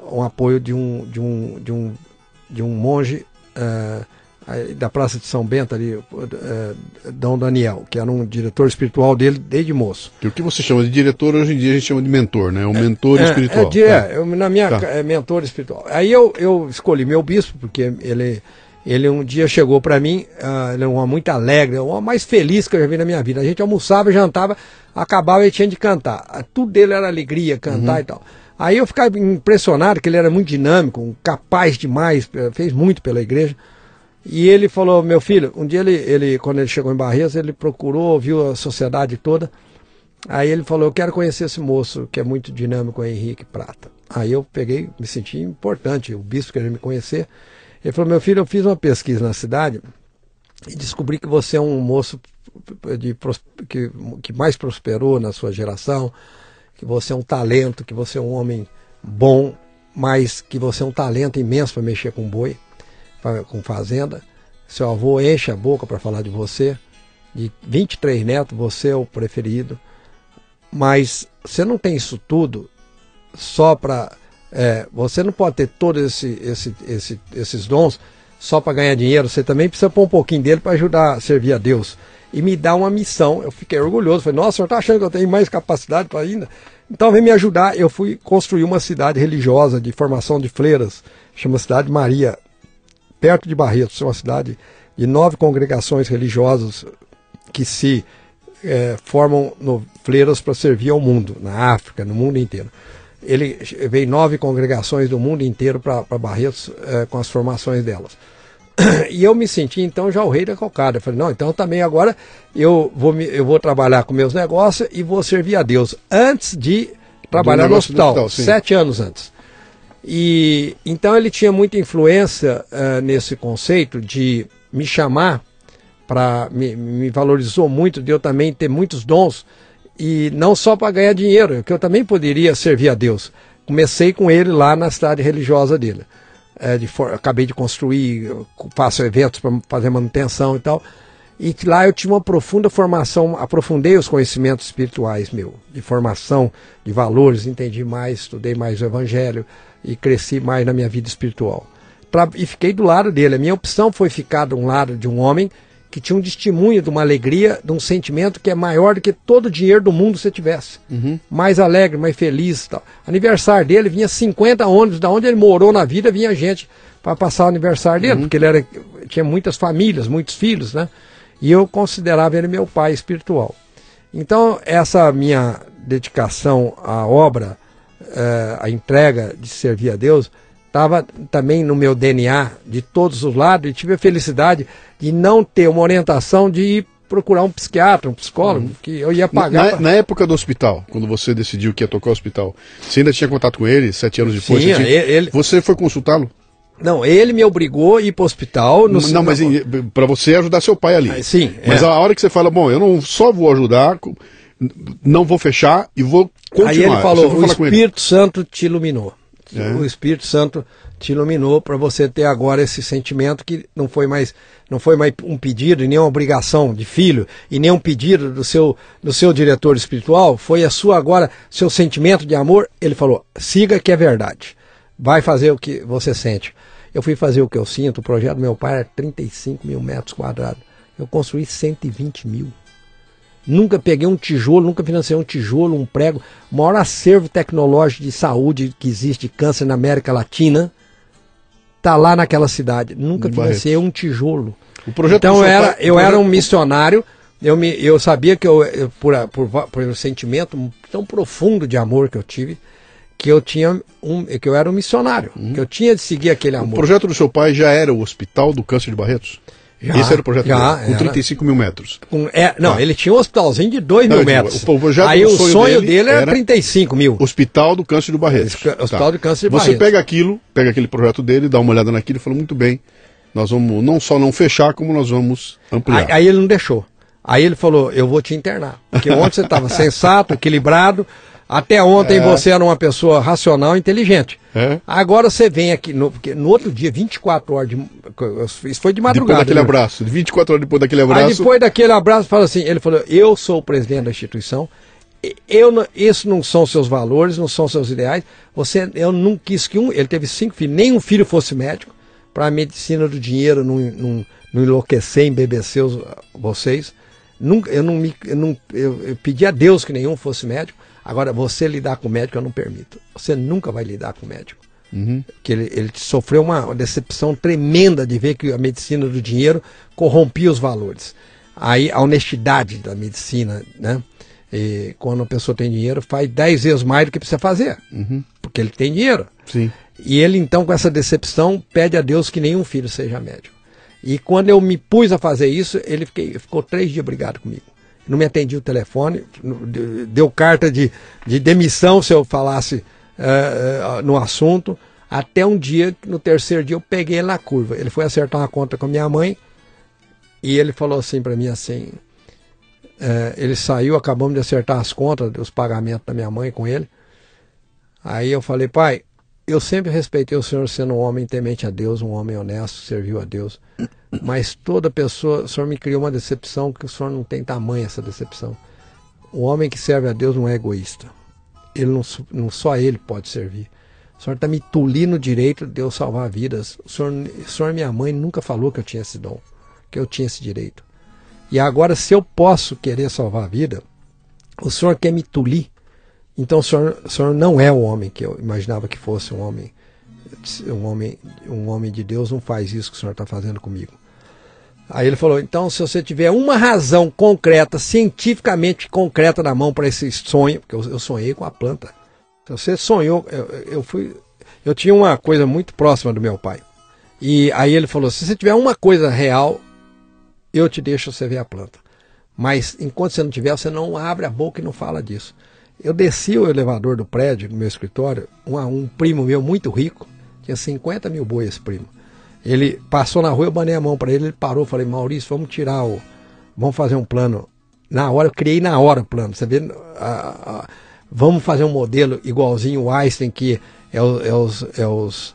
H: um apoio de um, de um, de um, de um monge uh, da Praça de São Bento, ali, uh, Dom Daniel, que era um diretor espiritual dele desde moço.
B: E o que você chama de diretor, hoje em dia a gente chama de mentor, né? Um mentor
H: é,
B: espiritual.
H: É, é, eu, na minha tá. é, mentor espiritual. Aí eu, eu escolhi meu bispo, porque ele, ele um dia chegou para mim, uh, ele é um homem muito alegre, o homem mais feliz que eu já vi na minha vida. A gente almoçava, jantava, acabava e tinha de cantar. Tudo dele era alegria, cantar uhum. e tal. Aí eu ficava impressionado que ele era muito dinâmico, capaz demais, fez muito pela igreja. E ele falou, meu filho, um dia ele, ele quando ele chegou em Barretos, ele procurou, viu a sociedade toda. Aí ele falou, eu quero conhecer esse moço que é muito dinâmico, Henrique Prata. Aí eu peguei, me senti importante, o bispo queria me conhecer. Ele falou, meu filho, eu fiz uma pesquisa na cidade e descobri que você é um moço de, que, que mais prosperou na sua geração, que você é um talento, que você é um homem bom, mas que você é um talento imenso para mexer com boi, pra, com fazenda. Seu avô enche a boca para falar de você, de vinte e três netos, você é o preferido, mas você não tem isso tudo só para... É, você não pode ter todos esse, esse, esse, esses dons só para ganhar dinheiro, você também precisa pôr um pouquinho dele para ajudar a servir a Deus. E me dá uma missão. Eu fiquei orgulhoso. Falei, nossa, o senhor está achando que eu tenho mais capacidade para ainda? Então vem me ajudar. Eu fui construir uma cidade religiosa de formação de freiras, chama Cidade Maria, perto de Barretos. É uma cidade de nove congregações religiosas que se é, formam no, freiras para servir ao mundo, na África, no mundo inteiro. Ele veio nove congregações do mundo inteiro para Barretos é, com as formações delas. E eu me senti, então, já o rei da cocada. Eu falei, não, então também agora eu vou, me, eu vou trabalhar com meus negócios e vou servir a Deus. Antes de trabalhar no hospital, hospital sete anos antes. E então ele tinha muita influência uh, nesse conceito de me chamar, para me, me valorizou muito de eu também ter muitos dons, e não só para ganhar dinheiro, que eu também poderia servir a Deus. Comecei com ele lá na cidade religiosa dele. É, de for, acabei de construir, faço eventos para fazer manutenção e tal, e lá eu tive uma profunda formação, aprofundei os conhecimentos espirituais meu, de formação, de valores, entendi mais, estudei mais o evangelho e cresci mais na minha vida espiritual. Pra, e fiquei do lado dele. A minha opção foi ficar de um lado de um homem que tinha um testemunho de uma alegria, de um sentimento que é maior do que todo o dinheiro do mundo você tivesse. Uhum. Mais alegre, mais feliz e tal. Aniversário dele, vinha cinquenta ônibus, da onde ele morou na vida, vinha gente para passar o aniversário dele, uhum. porque ele era, tinha muitas famílias, muitos filhos, né? E eu considerava ele meu pai espiritual. Então, essa minha dedicação à obra, eh, a entrega de servir a Deus, estava também no meu D N A de todos os lados, e tive a felicidade de não ter uma orientação de ir procurar um psiquiatra, um psicólogo, uhum. que eu ia pagar.
B: Na,
H: pra...
B: na época do hospital, quando você decidiu que ia tocar o hospital, você ainda tinha contato com ele, sete anos depois?
H: Sim,
B: você, tinha...
H: ele...
B: você foi consultá-lo?
H: Não, ele me obrigou a ir para o hospital. No...
B: Não, mas para você ajudar seu pai ali.
H: Ah, sim.
B: Mas é. a hora que você fala, bom, eu não só vou ajudar, não vou fechar e vou continuar.
H: Aí ele falou, o Espírito Santo te iluminou. É. O Espírito Santo te iluminou para você ter agora esse sentimento que não foi mais, não foi mais um pedido e nem uma obrigação de filho e nem um pedido do seu, do seu diretor espiritual, foi a sua agora, seu sentimento de amor. Ele falou, siga que é verdade, vai fazer o que você sente. Eu fui fazer o que eu sinto. O projeto do meu pai era trinta e cinco mil metros quadrados, eu construí cento e vinte mil. Nunca peguei um tijolo, nunca financei um tijolo, um prego. O maior acervo tecnológico de saúde que existe de câncer na América Latina está lá naquela cidade. Nunca
B: de
H: financei um tijolo.
B: O projeto
H: então eu era,
B: pai,
H: eu
B: projeto...
H: era um missionário, eu, me, eu sabia que eu, eu por, por, por um sentimento tão profundo de amor que eu tive, que eu tinha um, que eu era um missionário, hum. que eu tinha de seguir aquele amor.
B: O projeto do seu pai já era o Hospital do Câncer de Barretos?
H: Já,
B: Esse era o projeto
H: já,
B: dele, com trinta e cinco mil metros.
H: Com, é, não, ah. ele tinha um hospitalzinho de dois mil metros.
B: O, o
H: Aí o sonho, sonho
B: dele,
H: dele era, era trinta e cinco mil.
B: Hospital do Câncer de Barretos.
H: Hospital tá. do Câncer de
B: Você
H: Barretos.
B: pega aquilo, pega aquele projeto dele, dá uma olhada naquilo e fala, muito bem, nós vamos não só não fechar, como nós vamos ampliar.
H: Aí, aí ele não deixou. Aí ele falou, eu vou te internar. Porque ontem você estava sensato, equilibrado. Até ontem é. você era uma pessoa racional e inteligente. É. Agora você vem aqui, no, porque no outro dia, vinte e quatro horas, de, isso foi de madrugada.
B: Depois daquele
H: né?
B: abraço, vinte e quatro horas depois daquele abraço.
H: Aí depois daquele abraço, fala assim, ele falou, eu sou o presidente da instituição, eu não, isso não são seus valores, não são seus ideais. Você, eu não quis que um, ele teve cinco filhos, nenhum filho fosse médico, para a medicina do dinheiro não, não, não enlouquecer, embebecer os, vocês. Nunca, eu, não me, eu, não, eu, eu pedi a Deus que nenhum fosse médico. Agora, você lidar com médico eu não permito. Você nunca vai lidar com médico. Uhum. Porque ele, ele sofreu uma decepção tremenda de ver que a medicina do dinheiro corrompia os valores. Aí a honestidade da medicina, né? E quando a pessoa tem dinheiro, faz dez vezes mais do que precisa fazer. Uhum. Porque ele tem dinheiro.
B: Sim.
H: E ele, então, com essa decepção, pede a Deus que nenhum filho seja médico. E quando eu me pus a fazer isso, ele fiquei, ficou três dias brigado comigo. Não me atendia o telefone, deu carta de, de demissão se eu falasse uh, uh, no assunto. Até um dia, no terceiro dia, eu peguei ele na curva. Ele foi acertar uma conta com a minha mãe e ele falou assim para mim assim... Uh, ele saiu, acabamos de acertar as contas, os pagamentos da minha mãe com ele. Aí eu falei, pai, eu sempre respeitei o senhor sendo um homem temente a Deus, um homem honesto, serviu a Deus. Mas toda pessoa, o senhor me criou uma decepção que o senhor não tem tamanho essa decepção. O homem que serve a Deus não é egoísta. Ele não, não só ele pode servir. O senhor está me tolindo o direito de eu salvar vidas. O senhor, o senhor e minha mãe nunca falou que eu tinha esse dom, que eu tinha esse direito. E agora, se eu posso querer salvar a vida, o senhor quer me tolir. Então o senhor, o senhor não é o homem que eu imaginava que fosse um homem. Um homem, um homem de Deus não faz isso que o senhor está fazendo comigo. Aí ele falou, então se você tiver uma razão concreta, cientificamente concreta na mão para esse sonho, porque eu, eu sonhei com a planta. Se você sonhou, eu, eu fui, eu tinha uma coisa muito próxima do meu pai. E aí ele falou, se você tiver uma coisa real, eu te deixo você ver a planta. Mas enquanto você não tiver, você não abre a boca e não fala disso. Eu desci o elevador do prédio, no meu escritório, um, um primo meu muito rico, tinha cinquenta mil boi esse primo. Ele passou na rua, eu banei a mão para ele, ele parou, falei, Maurício, vamos tirar o... Vamos fazer um plano. Na hora, eu criei na hora o plano. Você vê, a, a, vamos fazer um modelo igualzinho o Einstein, que é, o, é, os, é os,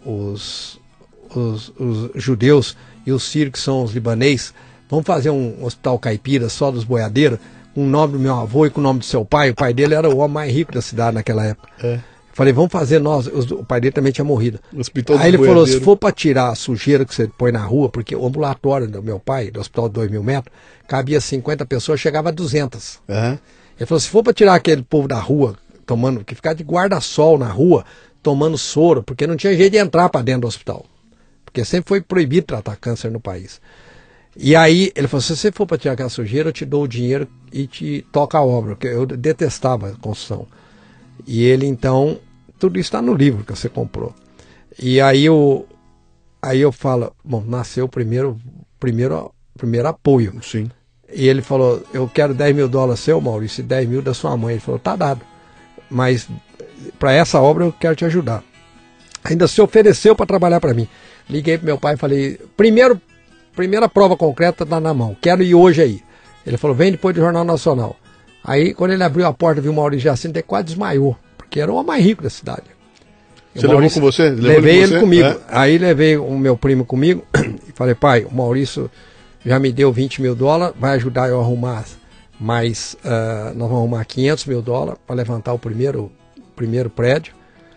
H: os, os, os judeus e os sírios, que são os libaneses. Vamos fazer um hospital caipira só dos boiadeiros, com o nome do meu avô e com o nome do seu pai. O pai dele era o homem mais rico da cidade naquela época. É. Falei, vamos fazer nós. O pai dele também tinha morrido. Hospital Aí ele falou, se for para tirar a sujeira que você põe na rua, porque o ambulatório do meu pai, do hospital de dois mil metros, cabia cinquenta pessoas, chegava a duzentas. Uhum. Ele falou, se for para tirar aquele povo da rua, tomando, que ficar de guarda-sol na rua, tomando soro, porque não tinha jeito de entrar para dentro do hospital. Porque sempre foi proibido tratar câncer no país. E aí ele falou, se você for para tirar aquela sujeira, eu te dou o dinheiro e te toca a obra, porque eu detestava a construção. E ele então, tudo isso está no livro que você comprou. E aí eu, aí eu falo, bom, nasceu o primeiro, primeiro, primeiro apoio.
B: Sim.
H: E ele falou, eu quero dez mil dólares seu, Maurício, e dez mil da sua mãe. Ele falou, tá dado. Mas para essa obra eu quero te ajudar. Ainda se ofereceu para trabalhar para mim. Liguei para meu pai e falei, primeiro, primeira prova concreta está na mão, quero ir hoje aí. Ele falou, vem depois do Jornal Nacional. Aí, quando ele abriu a porta, viu o Maurício Jacinto, ele quase desmaiou, porque era o homem mais rico da cidade.
B: Você levou Maurício, com você? Levou
H: levei ele,
B: ele você?
H: comigo.
B: É?
H: Aí levei o meu primo comigo e falei, pai, o Maurício já me deu vinte mil dólares, vai ajudar eu a arrumar mais, uh, nós vamos arrumar quinhentos mil dólares para levantar o primeiro, primeiro prédio.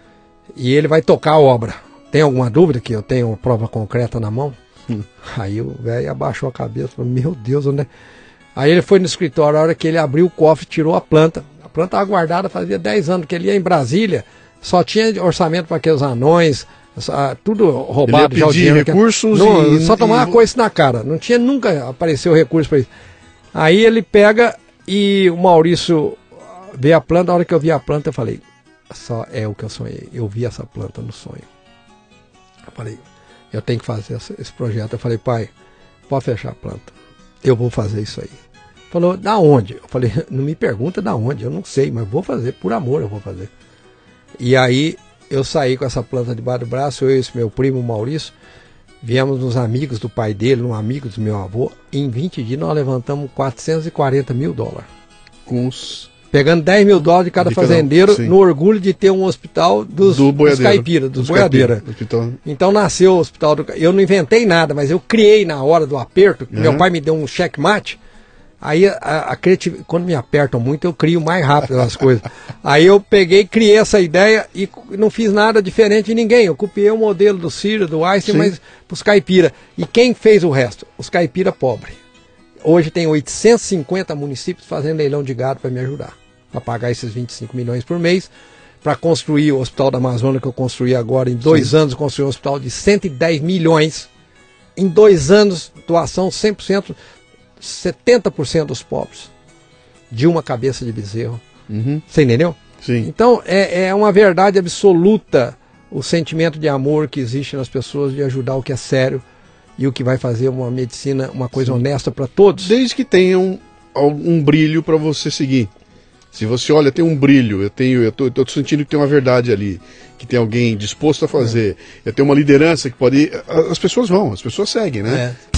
H: E ele vai tocar a obra. Tem alguma dúvida que eu tenho uma prova concreta na mão? Hum. Aí o velho abaixou a cabeça e falou, meu Deus, onde é? Aí ele foi no escritório, a hora que ele abriu o cofre, tirou a planta. A planta estava guardada fazia dez anos, que ele ia em Brasília, só tinha orçamento para aqueles anões, tudo roubado.
B: Ele ia pedir
H: já
B: recursos
H: não,
B: e...
H: Só tomava e... coisa na cara, não tinha, nunca apareceu recurso para isso. Aí ele pega e o Maurício vê a planta, a hora que eu vi a planta eu falei, só é o que eu sonhei, eu vi essa planta no sonho. Eu falei, eu tenho que fazer esse projeto. Eu falei, pai, pode fechar a planta. Eu vou fazer isso aí. Falou, da onde? Eu falei, não me pergunta da onde, eu não sei, mas vou fazer, por amor eu vou fazer. E aí eu saí com essa planta debaixo do braço, eu e esse meu primo Maurício, viemos nos amigos do pai dele, um amigo do meu avô, e em vinte dias nós levantamos quatrocentos e quarenta mil dólares.
B: Com os...
H: Pegando dez mil dólares de cada de fazendeiro, cada... no orgulho de ter um hospital dos, do dos caipiras, dos, dos boiadeiras. Caipira. Então nasceu o hospital do... Eu não inventei nada, mas eu criei na hora do aperto. Uhum. Meu pai me deu um checkmate. Aí a, a criatividade, quando me apertam muito, eu crio mais rápido as coisas. Aí eu peguei, criei essa ideia e não fiz nada diferente de ninguém. Eu copiei o modelo do Ciro, do Einstein, Sim. mas pros caipira. E quem fez o resto? Os caipira pobres. Hoje tem oitocentos e cinquenta municípios fazendo leilão de gado para me ajudar. Para pagar esses vinte e cinco milhões por mês. Para construir o Hospital da Amazônia, que eu construí agora. Em dois Sim. anos, construí um hospital de cento e dez milhões. Em dois anos, doação cem por cento. setenta por cento dos pobres de uma cabeça de bezerro. Uhum. Você entendeu?
B: Sim.
H: Então é, é uma verdade absoluta o sentimento de amor que existe nas pessoas de ajudar o que é sério e o que vai fazer uma medicina, uma coisa Sim. honesta para todos.
B: Desde que tenham um, um brilho para você seguir. Se você olha, tem um brilho, eu tenho, eu tô, eu tô sentindo que tem uma verdade ali, que tem alguém disposto a fazer, é. eu tenho uma liderança que pode ir, as pessoas vão, as pessoas seguem, né? É.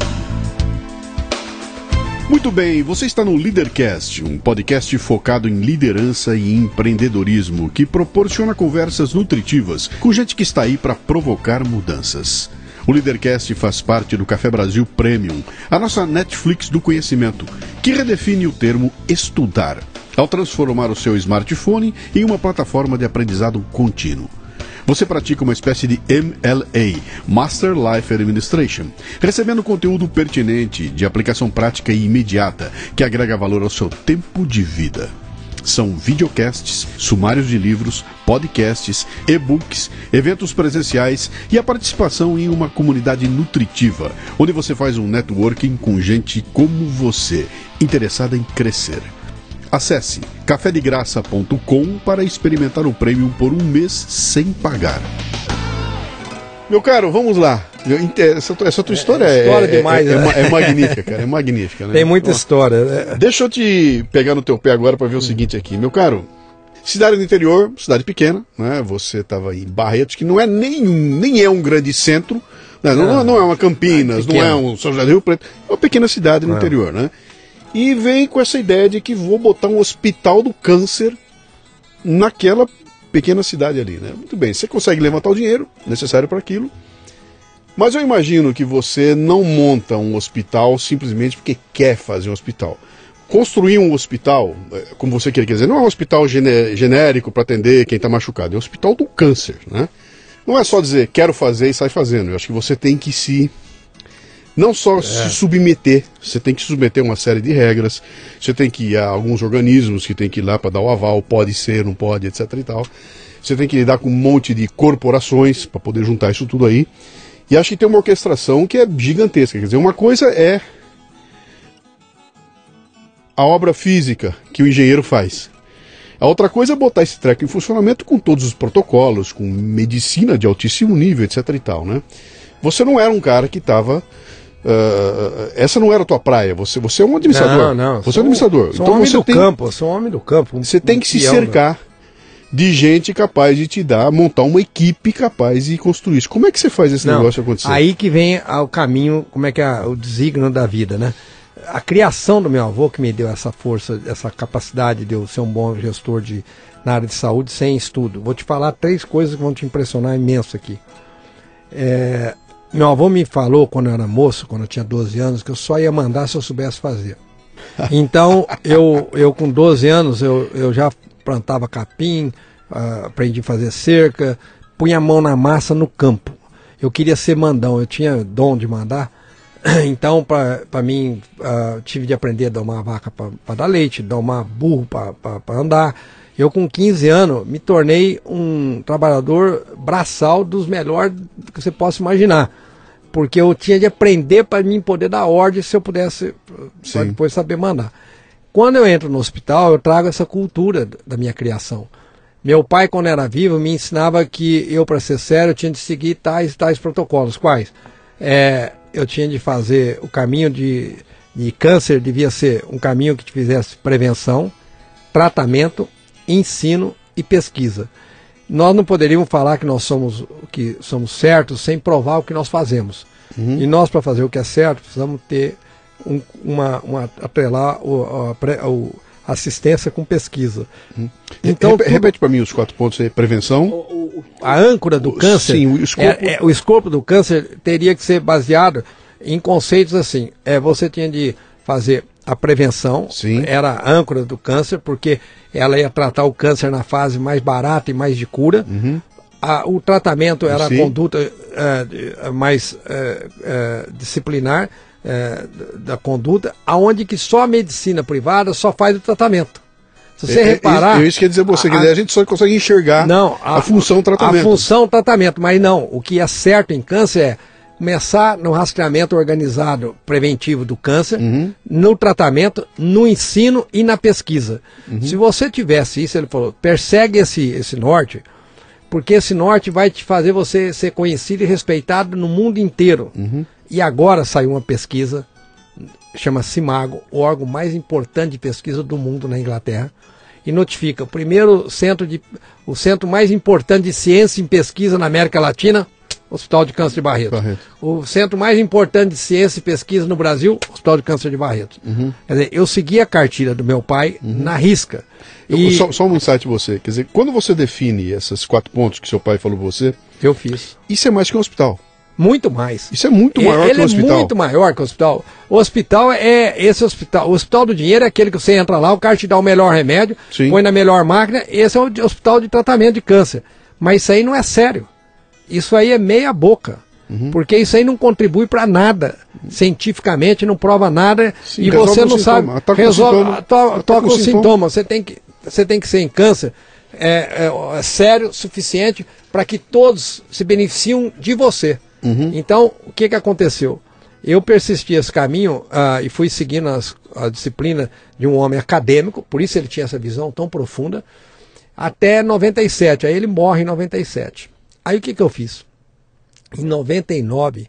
B: Muito bem, você está no Leadercast, um podcast focado em liderança e empreendedorismo que proporciona conversas nutritivas com gente que está aí para provocar mudanças. O Leadercast faz parte do Café Brasil Premium, a nossa Netflix do conhecimento, que redefine o termo estudar, ao transformar o seu smartphone em uma plataforma de aprendizado contínuo. Você pratica uma espécie de M L A, Master Life Administration, recebendo conteúdo pertinente, de aplicação prática e imediata, que agrega valor ao seu tempo de vida. São videocasts, sumários de livros, podcasts, e-books, eventos presenciais e a participação em uma comunidade nutritiva, onde você faz um networking com gente como você, interessada em crescer. Acesse café de graça ponto com para experimentar o Premium por um mês sem pagar. Meu caro, vamos lá. Essa, essa tua história é,
H: história
B: é,
H: demais,
B: é,
H: né?
B: é, é magnífica, cara. É magnífica, né?
H: Tem muita Bom, história. Né?
B: Deixa eu te pegar no teu pé agora para ver o seguinte aqui. Meu caro, cidade do interior, cidade pequena, né? Você estava em Barretos, que não é nem, nem é um grande centro, né? não, não, não é uma Campinas, é não é um São José do Rio Preto, é uma pequena cidade no é. interior, né? E vem com essa ideia de que vou botar um hospital do câncer naquela pequena cidade ali, né? Muito bem, você consegue levantar o dinheiro necessário para aquilo, mas eu imagino que você não monta um hospital simplesmente porque quer fazer um hospital. Construir um hospital, como você quer dizer, não é um hospital genérico para atender quem está machucado, é um hospital do câncer, né? Não é só dizer quero fazer e sai fazendo, eu acho que você tem que se... Não só é. se submeter, você tem que submeter uma série de regras, você tem que ir a alguns organismos que tem que ir lá para dar o aval, pode ser, não pode, etc e tal. Você tem que lidar com um monte de corporações para poder juntar isso tudo aí. E acho que tem uma orquestração que é gigantesca. Quer dizer, uma coisa é a obra física que o engenheiro faz. A outra coisa é botar esse treco em funcionamento com todos os protocolos, com medicina de altíssimo nível, etc e tal, né? Você não era um cara que estava... Uh, essa não era a tua praia, você, você é um administrador.
H: Não, não.
B: Você é um administrador.
H: Sou
B: então
H: um homem
B: você
H: do
B: tem,
H: campo, sou um homem do campo. Um,
B: você tem que um se fiel, cercar né? de gente capaz de te dar, montar uma equipe capaz de construir isso. Como é que você faz esse não, negócio acontecer?
H: Aí que vem o caminho, como é que é o desígnio da vida, né? A criação do meu avô que me deu essa força, essa capacidade de eu ser um bom gestor de, na área de saúde sem estudo. Vou te falar três coisas que vão te impressionar imenso aqui. É... Meu avô me falou, quando eu era moço, quando eu tinha doze anos, que eu só ia mandar se eu soubesse fazer. Então, eu, eu com doze anos, eu, eu já plantava capim, uh, aprendi a fazer cerca, punha a mão na massa no campo. Eu queria ser mandão, eu tinha dom de mandar. Então, para mim, uh, tive de aprender a domar vaca para dar leite, domar burro para andar. Eu, com quinze anos, me tornei um trabalhador braçal dos melhores que você possa imaginar. Porque eu tinha de aprender para mim poder dar ordem se eu pudesse pra depois saber mandar. Quando eu entro no hospital, eu trago essa cultura da minha criação. Meu pai, quando era vivo, me ensinava que eu, para ser sério, eu tinha de seguir tais tais protocolos. Quais? É, eu tinha de fazer o caminho de, de câncer, devia ser um caminho que te fizesse prevenção, tratamento, ensino e pesquisa. Nós não poderíamos falar que nós somos, que somos certos sem provar o que nós fazemos. Uhum. E nós, para fazer o que é certo, precisamos ter um, uma, uma atrelar o, a, o, a assistência com pesquisa.
B: Uhum. Então, Repete, tudo... repete para mim os quatro pontos aí. Prevenção. O,
H: o, a âncora do o, câncer, sim, o, escopo... É, é, o escopo do câncer teria que ser baseado em conceitos assim. É, você tinha de fazer a prevenção,
B: Sim.
H: era a âncora do câncer, porque ela ia tratar o câncer na fase mais barata e mais de cura.
B: Uhum.
H: A, o tratamento era
B: Sim.
H: a conduta uh, mais uh, uh, disciplinar uh, da conduta, aonde que só a medicina privada só faz o tratamento. Se você
B: é,
H: reparar...
B: Eu isso quer dizer você, a, que a gente só consegue enxergar
H: não, a,
B: a função tratamento.
H: A função tratamento, mas não, o que é certo em câncer é começar no rastreamento organizado preventivo do câncer, uhum. no tratamento, no ensino e na pesquisa. Uhum. Se você tivesse isso, ele falou, persegue esse, esse norte, porque esse norte vai te fazer você ser conhecido e respeitado no mundo inteiro. Uhum. E agora saiu uma pesquisa, chama CIMAGO, o órgão mais importante de pesquisa do mundo na Inglaterra, e notifica o primeiro centro, de, o centro mais importante de ciência em pesquisa na América Latina, Hospital de Câncer de Barreto. Barreto. O centro mais importante de ciência e pesquisa no Brasil, Hospital de Câncer de Barreto. Uhum. Quer dizer, eu segui a cartilha do meu pai uhum. na risca.
B: Eu,
H: e...
B: só, só um insight de você. Quer dizer, quando você define esses quatro pontos que seu pai falou para você...
H: Eu fiz.
B: Isso é mais que um hospital.
H: Muito mais.
B: Isso é muito maior
H: ele
B: que o hospital.
H: Ele é muito maior que o hospital. O hospital é esse hospital. O hospital do dinheiro é aquele que você entra lá, o cara te dá o melhor remédio, Sim. põe na melhor máquina. Esse é o hospital de tratamento de câncer. Mas isso aí não é sério. Isso aí é meia boca. Uhum. Porque isso aí não contribui para nada. Cientificamente não prova nada. Sim, e você não sabe.
B: Ataca
H: resolve,
B: o sintoma.
H: To, toca o sintoma. sintoma. Você tem que, você tem que ser em câncer é, é, é sério o suficiente para que todos se beneficiam de você. Uhum. Então, o que, que aconteceu? Eu persisti esse caminho uh, e fui seguindo as, a disciplina de um homem acadêmico, por isso ele tinha essa visão tão profunda, até noventa e sete. Aí ele morre em noventa e sete. Aí o que, que eu fiz? Em noventa e nove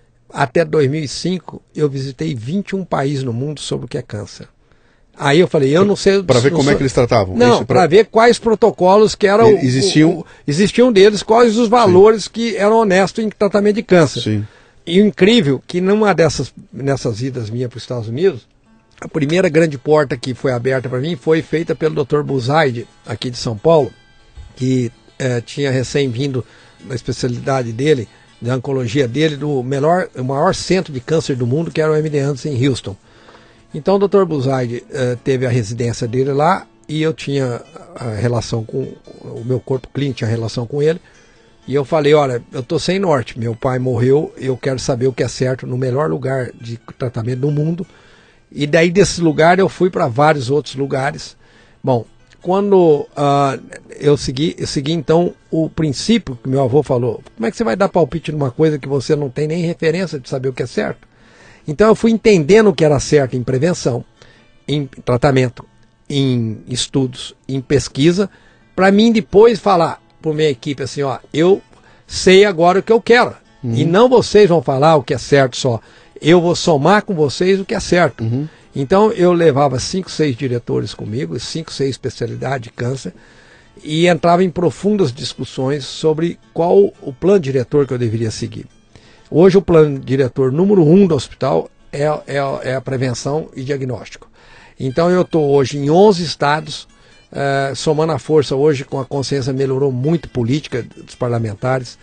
H: até dois mil e cinco, eu visitei vinte e um países no mundo sobre o que é câncer. Aí eu falei, eu não sei...
B: Para ver como
H: sou...
B: é que eles tratavam?
H: Não, para pra... ver quais protocolos que eram...
B: Existiam?
H: O, o, existiam deles, quais os valores Sim. que eram honestos em tratamento de câncer.
B: Sim.
H: E o incrível que numa dessas nessas idas minhas para os Estados Unidos, a primeira grande porta que foi aberta para mim foi feita pelo doutor Buzaide, aqui de São Paulo, que eh, tinha recém-vindo na especialidade dele, da oncologia dele, do melhor, o maior centro de câncer do mundo, que era o M D Anderson em Houston. Então o doutor Buzaide uh, teve a residência dele lá e eu tinha a relação com, o meu corpo clínico tinha relação com ele. E eu falei, olha, eu estou sem norte, meu pai morreu, eu quero saber o que é certo no melhor lugar de tratamento do mundo. E daí desse lugar eu fui para vários outros lugares. Bom, quando uh, eu, segui, eu segui então o princípio que meu avô falou, como é que você vai dar palpite numa coisa que você não tem nem referência de saber o que é certo? Então eu fui entendendo o que era certo em prevenção, em tratamento, em estudos, em pesquisa, para mim depois falar para minha equipe assim, ó, eu sei agora o que eu quero. Uhum. E não vocês vão falar o que é certo só. Eu vou somar com vocês o que é certo. Uhum. Então eu levava cinco, seis diretores comigo, cinco, seis especialidades de câncer, e entrava em profundas discussões sobre qual o plano diretor que eu deveria seguir. Hoje o plano diretor número um do hospital é, é, é a prevenção e diagnóstico. Então eu estou hoje em onze estados, uh, somando a força hoje com a consciência melhorou muito política dos parlamentares.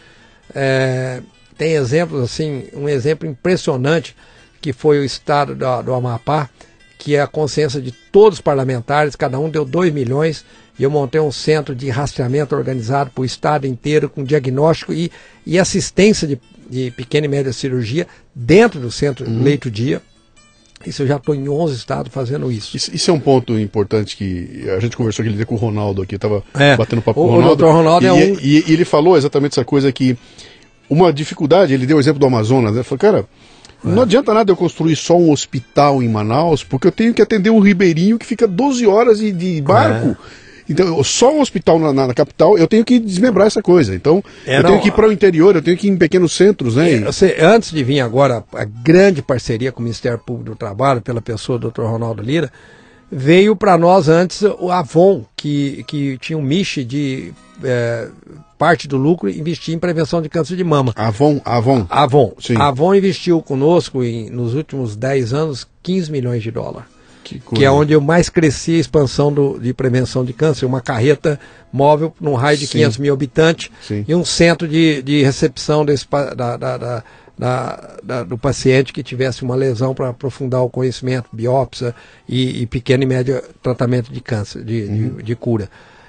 H: Uh, tem exemplos assim, um exemplo impressionante que foi o estado do, do Amapá, que é a consciência de todos os parlamentares, cada um deu dois milhões, e eu montei um centro de rastreamento organizado para o estado inteiro, com diagnóstico e, e assistência de de pequena e média cirurgia dentro do centro uhum. leito-dia. Isso eu já estou em onze estados fazendo isso.
B: isso. Isso é um ponto importante que a gente conversou aquele dia com o Ronaldo aqui, estava
H: é,
B: batendo papo
H: o,
B: com o Ronaldo.
H: O doutor Ronaldo
B: e,
H: é um...
B: E, e ele falou exatamente essa coisa que uma dificuldade, ele deu o exemplo do Amazonas, né? Ele falou, cara, é. não adianta nada eu construir só um hospital em Manaus, porque eu tenho que atender um ribeirinho que fica doze horas de, de barco. É. Então, só um hospital na, na, na capital, eu tenho que desmembrar essa coisa. Então, é, eu não, tenho que ir para o interior, eu tenho que ir em pequenos centros, né?
H: É, você, antes de vir agora, a grande parceria com o Ministério Público do Trabalho, pela pessoa do doutor Ronaldo Lira, veio para nós antes o Avon, que, que tinha um miche de é, parte do lucro investir em prevenção de câncer de mama.
B: Avon? Avon.
H: Avon.
B: Sim.
H: Avon investiu conosco em, nos últimos dez anos quinze milhões de dólares. Que, que é onde eu mais cresci a expansão do, de prevenção de câncer, uma carreta móvel num raio de Sim. quinhentos mil habitantes Sim. e um centro de, de recepção desse, da, da, da, da, da, do paciente que tivesse uma lesão para aprofundar o conhecimento, biópsia e, e pequeno e médio tratamento de câncer, de, uhum. de, de cura.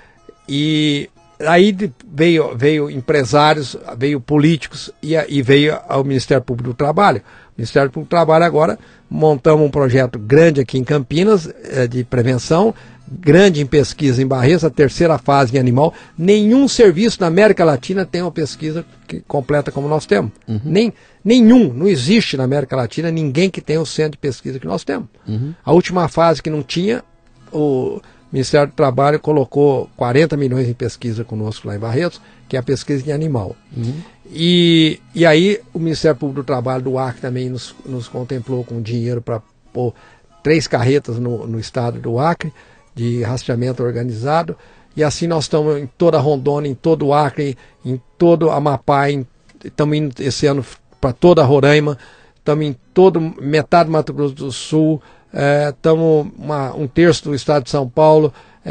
H: E aí veio, veio empresários, veio políticos e, e veio ao Ministério Público do Trabalho. O Ministério Público do Trabalho agora montamos um projeto grande aqui em Campinas, é, de prevenção, grande em pesquisa em Barretos, a terceira fase em animal. Nenhum serviço na América Latina tem uma pesquisa que, completa como nós temos. Uhum. Nem, nenhum, não existe na América Latina ninguém que tenha o centro de pesquisa que nós temos. Uhum. A última fase que não tinha, o Ministério do Trabalho colocou quarenta milhões em pesquisa conosco lá em Barretos, que é a pesquisa em animal. Uhum. E, e aí o Ministério Público do Trabalho do Acre também nos, nos contemplou com dinheiro para pôr três carretas no, no estado do Acre, de rastreamento organizado, e assim nós estamos em toda a Rondônia, em todo o Acre, em todo o Amapá, estamos indo esse ano para toda a Roraima, estamos em todo, metade do Mato Grosso do Sul, estamos é, um terço do estado de São Paulo,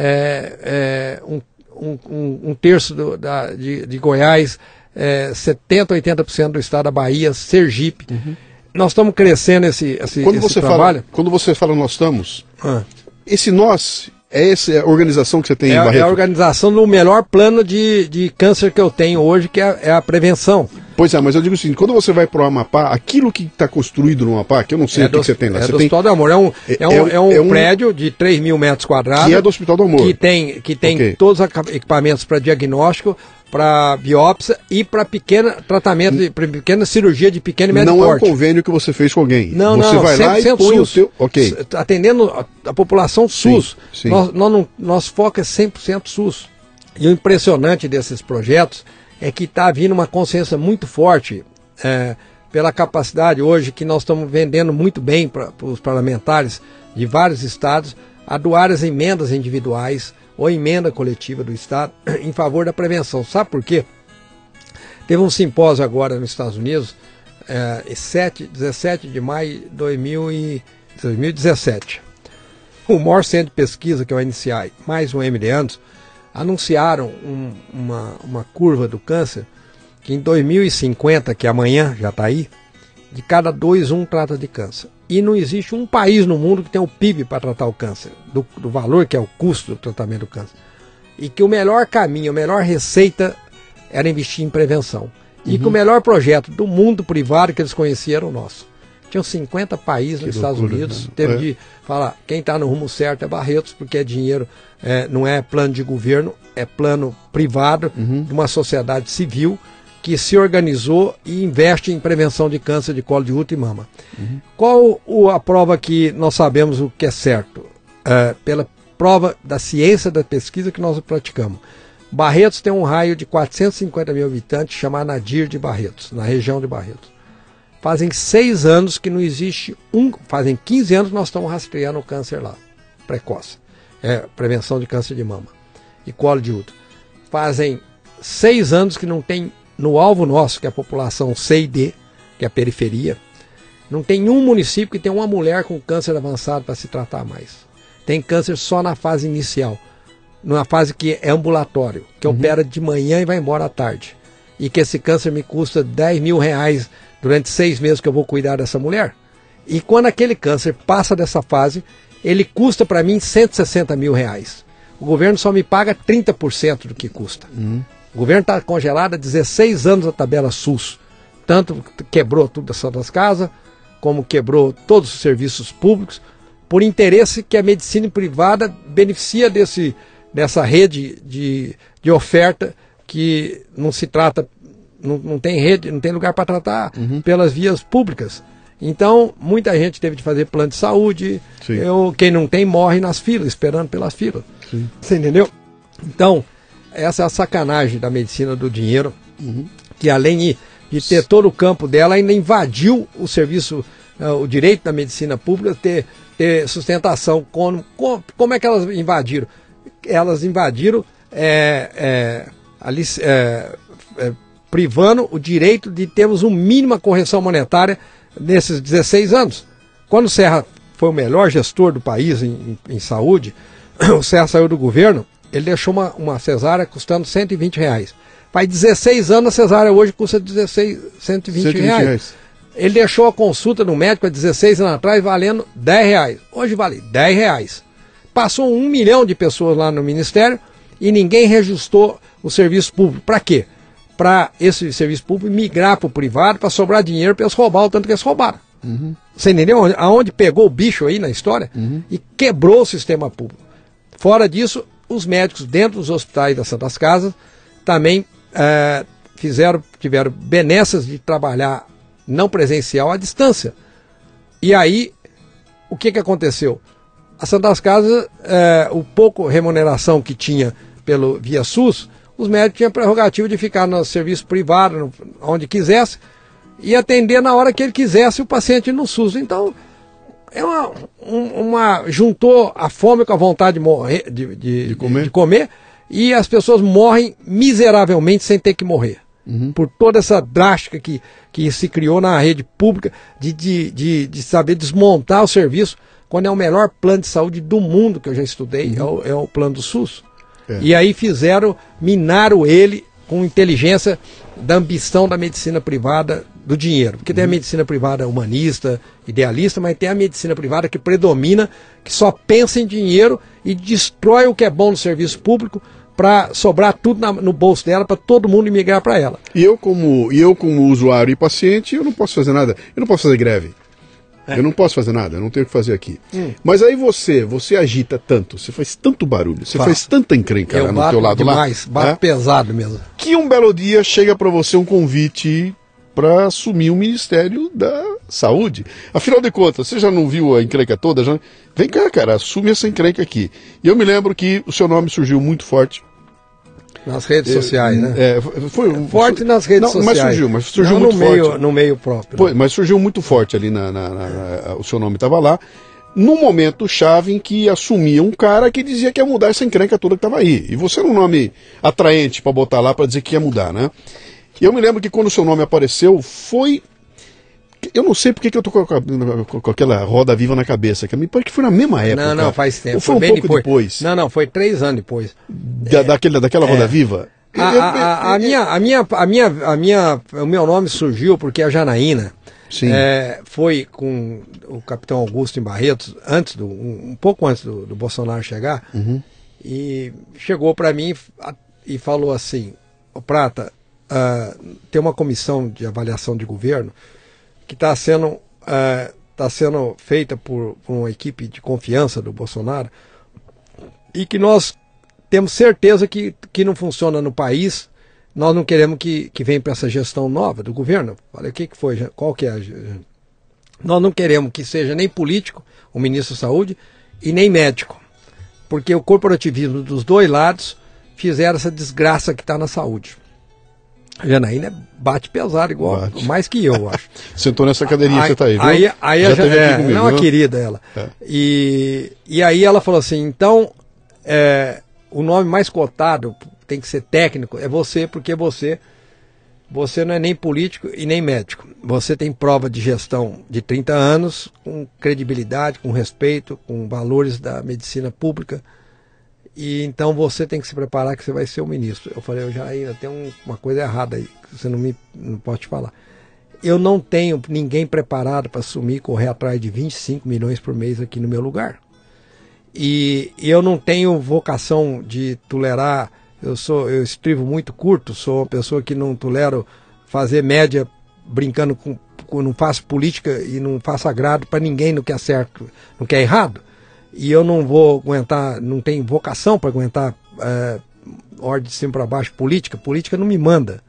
H: é, é, um, um, um terço do, da, de, de Goiás, é, setenta, oitenta por cento do estado da Bahia, Sergipe. Uhum. Nós estamos crescendo esse, esse,
B: quando
H: esse
B: você
H: trabalho.
B: Fala, quando você fala nós estamos...
H: Ah.
B: Esse nós, é essa organização que você tem
H: é,
B: em Barretos?
H: É a organização do melhor plano de, de câncer que eu tenho hoje, que é, é a prevenção.
B: Pois é, mas eu digo assim, quando você vai para o Amapá, aquilo que está construído no Amapá, que eu não sei
H: é
B: o que,
H: do,
B: que você tem lá.
H: É
B: você
H: do
B: tem...
H: Hospital do Amor, é um, é, é um, é um, é um prédio de três mil metros quadrados.
B: Que é do Hospital do Amor.
H: Que tem, que tem okay. todos os equipamentos para diagnóstico, para biópsia e para pequena tratamento, de, pra pequena cirurgia de pequeno e médio
B: não
H: porte.
B: Não é um convênio que você fez com alguém.
H: Não,
B: você
H: não,
B: vai lá e põe
H: SUS,
B: o teu... Ok.
H: Atendendo a, a população SUS.
B: Sim, sim.
H: Nós, nós não, nosso foco é cem por cento SUS. E o impressionante desses projetos é que está vindo uma consciência muito forte é, pela capacidade hoje que nós estamos vendendo muito bem para os parlamentares de vários estados a doar as emendas individuais ou emenda coletiva do Estado em favor da prevenção. Sabe por quê? Teve um simpósio agora nos Estados Unidos, é, dezessete de maio de dois mil e dezessete. O maior centro de pesquisa, que é o N C I, mais um M D Anderson, anunciaram um, uma, uma curva do câncer que em dois mil e cinquenta, que amanhã já está aí, de cada dois, um trata de câncer. E não existe um país no mundo que tenha o P I B para tratar o câncer, do, do valor que é o custo do tratamento do câncer. E que o melhor caminho, a melhor receita era investir em prevenção. E uhum. que o melhor projeto do mundo privado que eles conheciam era o nosso. Tinham cinquenta países que nos loucura, Estados Unidos, né? Teve é. de falar, quem está no rumo certo é Barretos, porque é dinheiro, é, não é plano de governo, é plano privado, uhum. de uma sociedade civil, que se organizou e investe em prevenção de câncer de colo de útero e mama. Uhum. Qual o, a prova que nós sabemos o que é certo? É, pela prova da ciência da pesquisa que nós praticamos. Barretos tem um raio de quatrocentos e cinquenta mil habitantes, chamado Nadir de Barretos, na região de Barretos. Fazem seis anos que não existe um... Fazem quinze anos que nós estamos rastreando o câncer lá, precoce. É, prevenção de câncer de mama e colo de útero. Fazem seis anos que não tem... No alvo nosso, que é a população C e D, que é a periferia, não tem um município que tem uma mulher com câncer avançado para se tratar mais. Tem câncer só na fase inicial, numa fase que é ambulatório, que uhum. opera de manhã e vai embora à tarde. E que esse câncer me custa dez mil reais durante seis meses que eu vou cuidar dessa mulher. E quando aquele câncer passa dessa fase, ele custa para mim cento e sessenta mil reais. O governo só me paga trinta por cento do que custa. Uhum. O governo está congelado há dezesseis anos a tabela SUS. Tanto quebrou tudo das casas, como quebrou todos os serviços públicos, por interesse que a medicina privada beneficia desse, dessa rede de, de oferta que não se trata, não, não tem rede, não tem lugar para tratar uhum. pelas vias públicas. Então, muita gente teve de fazer plano de saúde, eu, quem não tem morre nas filas, esperando pelas filas. Sim. Você entendeu? Então... Essa é a sacanagem da medicina do dinheiro, uhum. que além de ter todo o campo dela, ainda invadiu o serviço, uh, o direito da medicina pública, ter, ter sustentação. Como, como, como é que elas invadiram? Elas invadiram é, é, ali, é, é, privando o direito de termos uma mínima correção monetária nesses dezesseis anos. Quando o Serra foi o melhor gestor do país em, em, em saúde, o Serra saiu do governo, ele deixou uma, uma cesárea custando cento e vinte reais. Faz dezesseis anos a cesárea hoje custa dezesseis, cento e vinte reais. Ele deixou a consulta no médico há dezesseis anos atrás valendo dez reais. Hoje vale dez reais. Passou um milhão de pessoas lá no Ministério e ninguém reajustou o serviço público. Para quê? Para esse serviço público migrar para o privado, para sobrar dinheiro para eles roubar o tanto que eles roubaram. Uhum. Você entendeu? Aonde pegou o bicho aí na história uhum. e quebrou o sistema público. Fora disso, os médicos dentro dos hospitais das Santas Casas também é, fizeram, tiveram benesses de trabalhar não presencial à distância. E aí, o que, que aconteceu? As Santas Casas, é, o pouco remuneração que tinha pelo via SUS, os médicos tinham a prerrogativa de ficar no serviço privado, no, onde quisesse, e atender na hora que ele quisesse o paciente no SUS. Então, é uma, uma juntou a fome com a vontade de, morrer, de, de, de, comer. de comer, e as pessoas morrem miseravelmente sem ter que morrer. Uhum. Por toda essa drástica que, que se criou na rede pública de, de, de, de saber desmontar o serviço, quando é o melhor plano de saúde do mundo que eu já estudei, uhum. é, o, é o plano do SUS. É. E aí fizeram, minaram ele com inteligência da ambição da medicina privada, do dinheiro. Porque uhum. tem a medicina privada humanista, idealista, mas tem a medicina privada que predomina, que só pensa em dinheiro e destrói o que é bom no serviço público para sobrar tudo na, no bolso dela, para todo mundo migrar para ela.
B: E eu como, e eu como usuário e paciente, eu não posso fazer nada. Eu não posso fazer greve. É. Eu não posso fazer nada, eu não tenho o que fazer aqui. Hum. Mas aí você, você agita tanto, você faz tanto barulho, você Faço. faz tanta encrenca
H: eu
B: lá no teu lado
H: demais,
B: lá.
H: Bato é? pesado mesmo.
B: Que um belo dia chega para você um convite para assumir o Ministério da Saúde. Afinal de contas, você já não viu a encrenca toda? Já... Vem cá, cara, assume essa encrenca aqui. E eu me lembro que o seu nome surgiu muito forte.
H: Nas redes é, sociais, né?
B: É, foi,
H: é forte nas redes
B: não,
H: sociais.
B: Mas surgiu, mas surgiu
H: não
B: muito
H: no
B: forte.
H: Meio, no meio próprio.
B: Foi, mas surgiu muito forte ali, na, na, na, na o seu nome estava lá, num momento chave em que assumia um cara que dizia que ia mudar essa encrenca toda que estava aí. E você era um nome atraente para botar lá para dizer que ia mudar, né? E eu me lembro que quando o seu nome apareceu, foi... Eu não sei porque que eu tô com, com, com aquela roda viva na cabeça, que me parece que foi na mesma época.
H: Não, não, faz tempo.
B: Ou foi, foi um pouco depois. depois?
H: Não, não, foi três anos depois.
B: Da, é, daquele, daquela roda é. viva?
H: A, a, a, a, minha, a, minha, a, minha, a minha, o meu nome surgiu porque a Janaína é, foi com o capitão Augusto em Barretos, antes do, um, um pouco antes do, do Bolsonaro chegar, uhum. e chegou para mim e falou assim: ô Prata, uh, tem uma comissão de avaliação de governo que está sendo, uh, tá sendo feita por, por uma equipe de confiança do Bolsonaro e que nós temos certeza que, que não funciona no país, nós não queremos que, que venha para essa gestão nova do governo. Falei, o que, que foi? Qual que é? Nós não queremos que seja nem político, o ministro da Saúde, e nem médico. Porque o corporativismo dos dois lados fizeram essa desgraça que está na saúde. A Janaína bate pesado, igual, bate. mais que eu, acho.
B: Sentou nessa cadeirinha que você está aí, viu?
H: Aí, aí
B: Já
H: a,
B: teve
H: é,
B: aqui comigo,
H: não a
B: viu?
H: querida ela. É. E, e aí ela falou assim, então... É, o nome mais cotado, tem que ser técnico, é você, porque você, você não é nem político e nem médico. Você tem prova de gestão de trinta anos, com credibilidade, com respeito, com valores da medicina pública, e então você tem que se preparar que você vai ser o ministro. Eu falei, eu já ainda tem um, uma coisa errada aí, que você não, me, não pode te falar. Eu não tenho ninguém preparado para assumir e correr atrás de vinte e cinco milhões por mês aqui no meu lugar. E eu não tenho vocação de tolerar, eu sou, eu estrivo muito curto, sou uma pessoa que não tolero fazer média brincando com, com não faço política e não faço agrado para ninguém no que é certo, no que é errado. E eu não vou aguentar, não tenho vocação para aguentar é, ordem de cima para baixo política, política não me manda.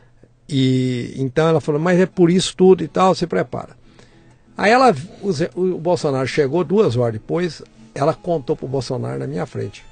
H: E então ela falou, mas é por isso tudo e tal, se prepara. Aí ela, o, o Bolsonaro chegou duas horas depois, ela contou pro Bolsonaro na minha frente.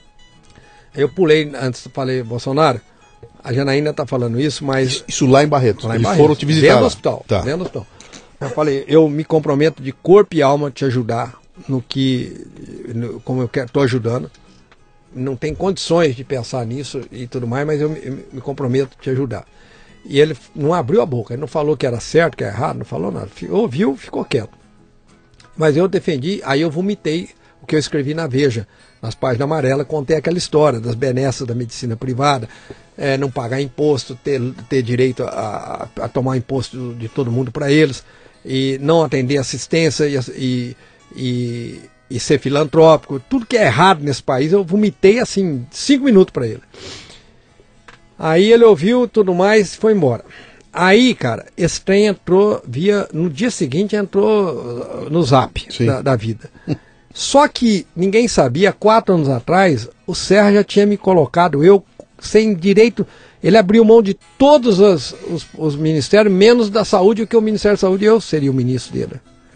H: Eu pulei, antes falei, Bolsonaro, a Janaína tá falando isso, mas...
B: Isso, isso lá em Barretos,
H: lá em
B: eles
H: Barretos,
B: foram te visitar
H: dentro
B: lá.
H: do hospital,
B: Tá.
H: dentro do hospital. Eu falei, eu me comprometo de corpo e alma te ajudar no que, no, como eu quero, tô ajudando. Não tem condições de pensar nisso e tudo mais, mas eu me, eu me comprometo a te ajudar. E ele não abriu a boca, ele não falou que era certo, que era errado, não falou nada. Ouviu, ficou quieto. Mas eu defendi, aí eu vomitei o que eu escrevi na Veja, nas páginas amarelas, contei aquela história das benesses da medicina privada, é, não pagar imposto, ter, ter direito a, a, a tomar imposto de todo mundo para eles, e não atender assistência e, e, e, e ser filantrópico, tudo que é errado nesse país, eu vomitei assim, cinco minutos para ele. Aí ele ouviu tudo mais e foi embora. Aí, cara, esse trem entrou via. No dia seguinte entrou no Zap da, da vida. Só que ninguém sabia, quatro anos atrás, o Serra já tinha me colocado, eu sem direito. Ele abriu mão de todos os, os, os ministérios, menos da saúde, porque o Ministério da Saúde eu seria o ministro dele.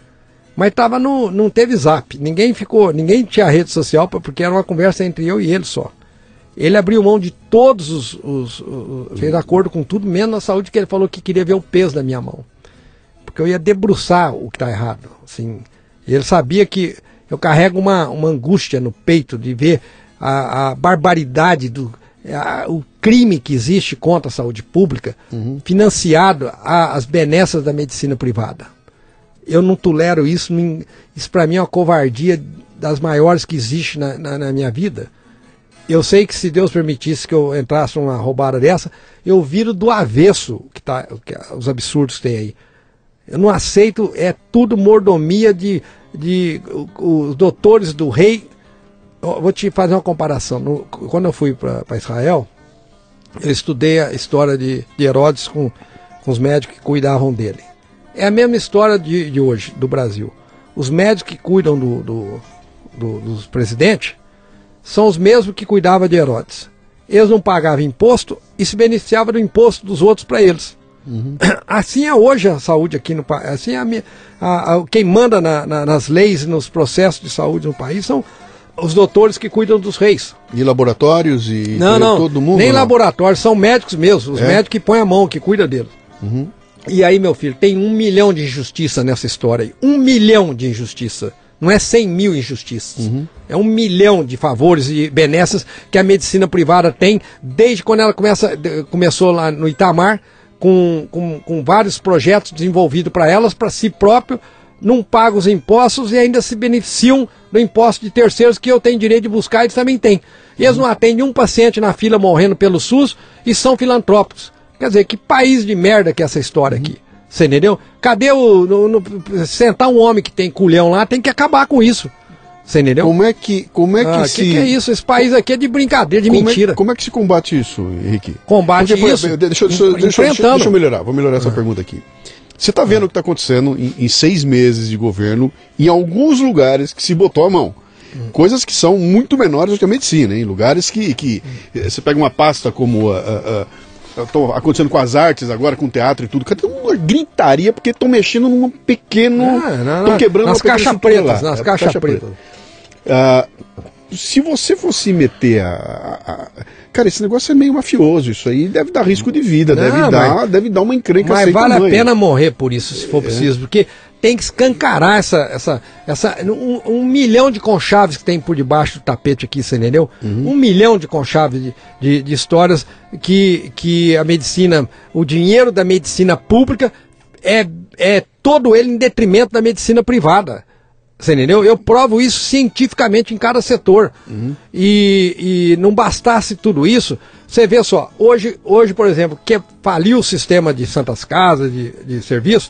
H: Mas tava no, não teve Zap, ninguém ficou, ninguém tinha rede social, porque era uma conversa entre eu e ele só. Ele abriu mão de todos os, os, os fez acordo com tudo, menos na saúde, que ele falou que queria ver o peso da minha mão. Porque eu ia debruçar o que está errado. Assim. Ele sabia que eu carrego uma, uma angústia no peito de ver a, a barbaridade, do, a, o crime que existe contra a saúde pública, uhum. financiado a, as benesses da medicina privada. Eu não tolero isso, isso para mim é uma covardia das maiores que existe na, na, na minha vida. Eu sei que se Deus permitisse que eu entrasse numa roubada dessa, eu viro do avesso que tá, que, os absurdos que tem aí. Eu não aceito, é tudo mordomia de, de os doutores do rei. Eu vou te fazer uma comparação. No, quando eu fui para Israel, eu estudei a história de, de Herodes com, com os médicos que cuidavam dele. É a mesma história de, de hoje, do Brasil. Os médicos que cuidam do, do, do, dos presidentes são os mesmos que cuidavam de Herodes. Eles não pagavam imposto e se beneficiavam do imposto dos outros para eles. Uhum. Assim é hoje a saúde aqui no país. Assim é a, a, a, quem manda na, na, nas leis e nos processos de saúde no país são os doutores que cuidam dos reis.
B: E laboratórios e
H: não, não,
B: todo mundo?
H: Nem
B: não?
H: laboratórios, são médicos mesmo. Os é? médicos que põem a mão, que cuidam deles. Uhum. E aí, meu filho, tem um milhão de injustiça nessa história aí. Um milhão de injustiça. Não é cem mil injustiças. Uhum. É um milhão de favores e benesses que a medicina privada tem desde quando ela começa, começou lá no Itamar, com, com, com vários projetos desenvolvidos para elas, para si próprio, não pagam os impostos e ainda se beneficiam do imposto de terceiros que eu tenho direito de buscar e eles também têm. E eles não atendem um paciente na fila morrendo pelo SUS e são filantrópicos. Quer dizer, que país de merda que é essa história aqui? Você entendeu? Cadê o... No, no, sentar um homem que tem culhão lá, tem que acabar com isso. Você entendeu?
B: Como é que, como é que
H: ah,
B: se...
H: que, que é isso? Esse país aqui é de brincadeira, de
B: como
H: mentira.
B: É, como é que se combate isso, Henrique?
H: Combate
B: Porque,
H: isso?
B: Deixa, deixa, deixa, deixa, deixa eu melhorar, vou melhorar essa ah. pergunta aqui. Você está vendo ah. o que está acontecendo em, em seis meses de governo, em alguns lugares que se botou a mão. Hum. Coisas que são muito menores do que a medicina, em lugares que, que hum. você pega uma pasta como a... a, a Estou acontecendo com as artes agora, com o teatro e tudo. Cadê uma gritaria porque estão mexendo num pequeno. Estão quebrando
H: nas caixas pretas. Nas
B: é,
H: caixas
B: caixa
H: pretas.
B: Preta. Uh, se você fosse meter a, a, a. Cara, esse negócio é meio mafioso. Isso aí deve dar risco de vida. Não, deve, mas, dar, deve dar uma encrenca.
H: Mas vale tamanho. a pena morrer por isso, se for é. preciso. Porque tem que escancarar essa, essa, essa um, um milhão de conchaves que tem por debaixo do tapete aqui, você entendeu? Uhum. Um milhão de conchaves de, de, de histórias que, que a medicina, o dinheiro da medicina pública é, é todo ele em detrimento da medicina privada. Você entendeu? Eu provo isso cientificamente em cada setor. Uhum. E, e não bastasse tudo isso, você vê só, hoje, hoje por exemplo, que faliu o sistema de santas casas, de, de serviço,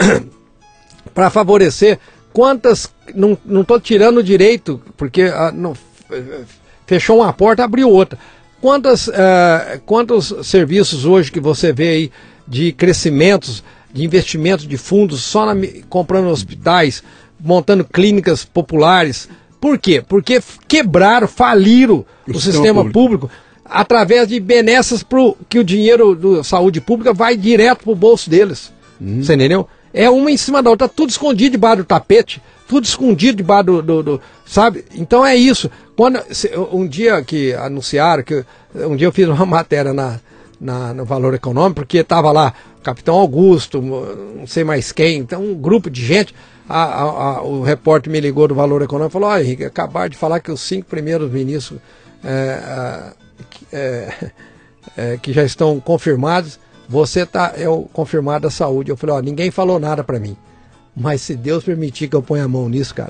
H: para favorecer quantas, não estou tirando o direito, porque ah, não, fechou uma porta, abriu outra. Quantas, ah, quantos serviços hoje que você vê aí de crescimentos, de investimentos de fundos, só na, comprando hospitais, montando clínicas populares. Por quê? Porque quebraram, faliram o, o sistema público. público através de benesses pro, que o dinheiro da saúde pública vai direto para o bolso deles. Hum. Você entendeu? É uma em cima da outra, tá tudo escondido debaixo do tapete, tudo escondido debaixo do, do, do sabe? Então é isso. Quando, um dia que anunciaram, que um dia eu fiz uma matéria na, na, no Valor Econômico, porque estava lá o Capitão Augusto, não sei mais quem, então um grupo de gente, a, a, a, o repórter me ligou do Valor Econômico e falou, olha Henrique, acabaram de falar que os cinco primeiros ministros é, é, é, que já estão confirmados, você tá, é o confirmado da saúde. Eu falei, ó, ninguém falou nada pra mim. Mas se Deus permitir que eu ponha a mão nisso, cara,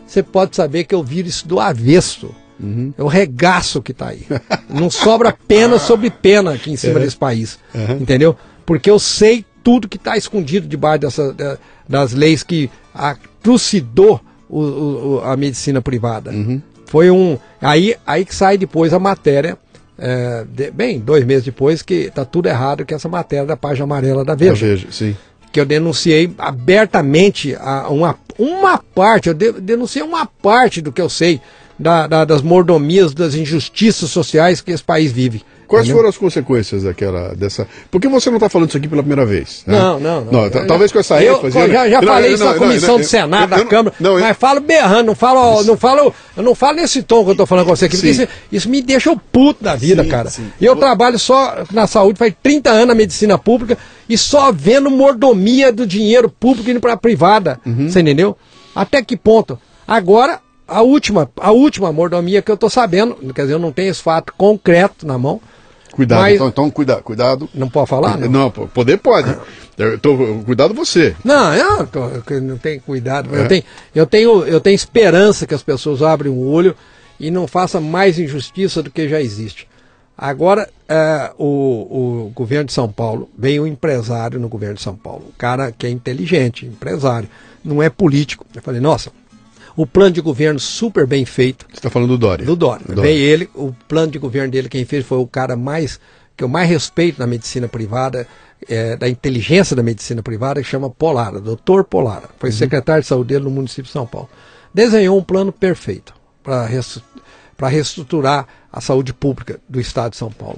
H: você pode saber que eu viro isso do avesso. Uhum. É o regaço que está aí. Não sobra pena sobre pena aqui em cima é. desse país. Uhum. Entendeu? Porque eu sei tudo que está escondido debaixo dessa, das leis que trucidou o, o, a medicina privada. Uhum. Foi um. Aí, aí que sai depois a matéria. É, de, bem, dois meses depois, que está tudo errado, que essa matéria da página amarela da Veja.
B: Veja, sim.
H: Que eu denunciei abertamente a uma, uma parte, eu de, denunciei uma parte do que eu sei da, da, das mordomias, das injustiças sociais que esse país vive.
B: Quais Entendeu? foram as consequências daquela, dessa... Por que você não está falando isso aqui pela primeira vez? Né?
H: Não, não, não.
B: não eu, talvez com essa
H: eu,
B: ênfase...
H: Eu já, já
B: não,
H: falei
B: não,
H: isso
B: não,
H: na comissão não, do Senado, da Câmara, não, mas eu... falo berrando, não falo, não falo, eu não falo nesse tom que eu estou falando com você aqui, porque isso, isso me deixa o puto da vida, sim, cara. Sim. E eu trabalho só na saúde, faz trinta anos na medicina pública e só vendo mordomia do dinheiro público indo para a privada, uhum. Você entendeu? Até que ponto? Agora, a última, a última mordomia que eu estou sabendo, quer dizer, eu não tenho esse fato concreto na mão.
B: Cuidado,
H: mas...
B: então, então cuida, cuidado.
H: Não pode falar? Não,
B: não poder pode. Eu tô, cuidado você.
H: Não, eu, tô, eu não tenho cuidado. É. Eu, tenho, eu, tenho, eu tenho esperança que as pessoas abrem o olho e não façam mais injustiça do que já existe. Agora, é, o, o governo de São Paulo, veio um empresário no governo de São Paulo, um cara que é inteligente, empresário, não é político. Eu falei, nossa, o plano de governo super bem feito.
B: Você está falando do Dória?
H: Do Dória. Dória. Veio ele, o plano de governo dele, quem fez foi o cara mais, que eu mais respeito na medicina privada, é, da inteligência da medicina privada, que chama Polara, doutor Polara. Foi uhum. secretário de saúde dele no município de São Paulo. Desenhou um plano perfeito para para reestruturar a saúde pública do estado de São Paulo.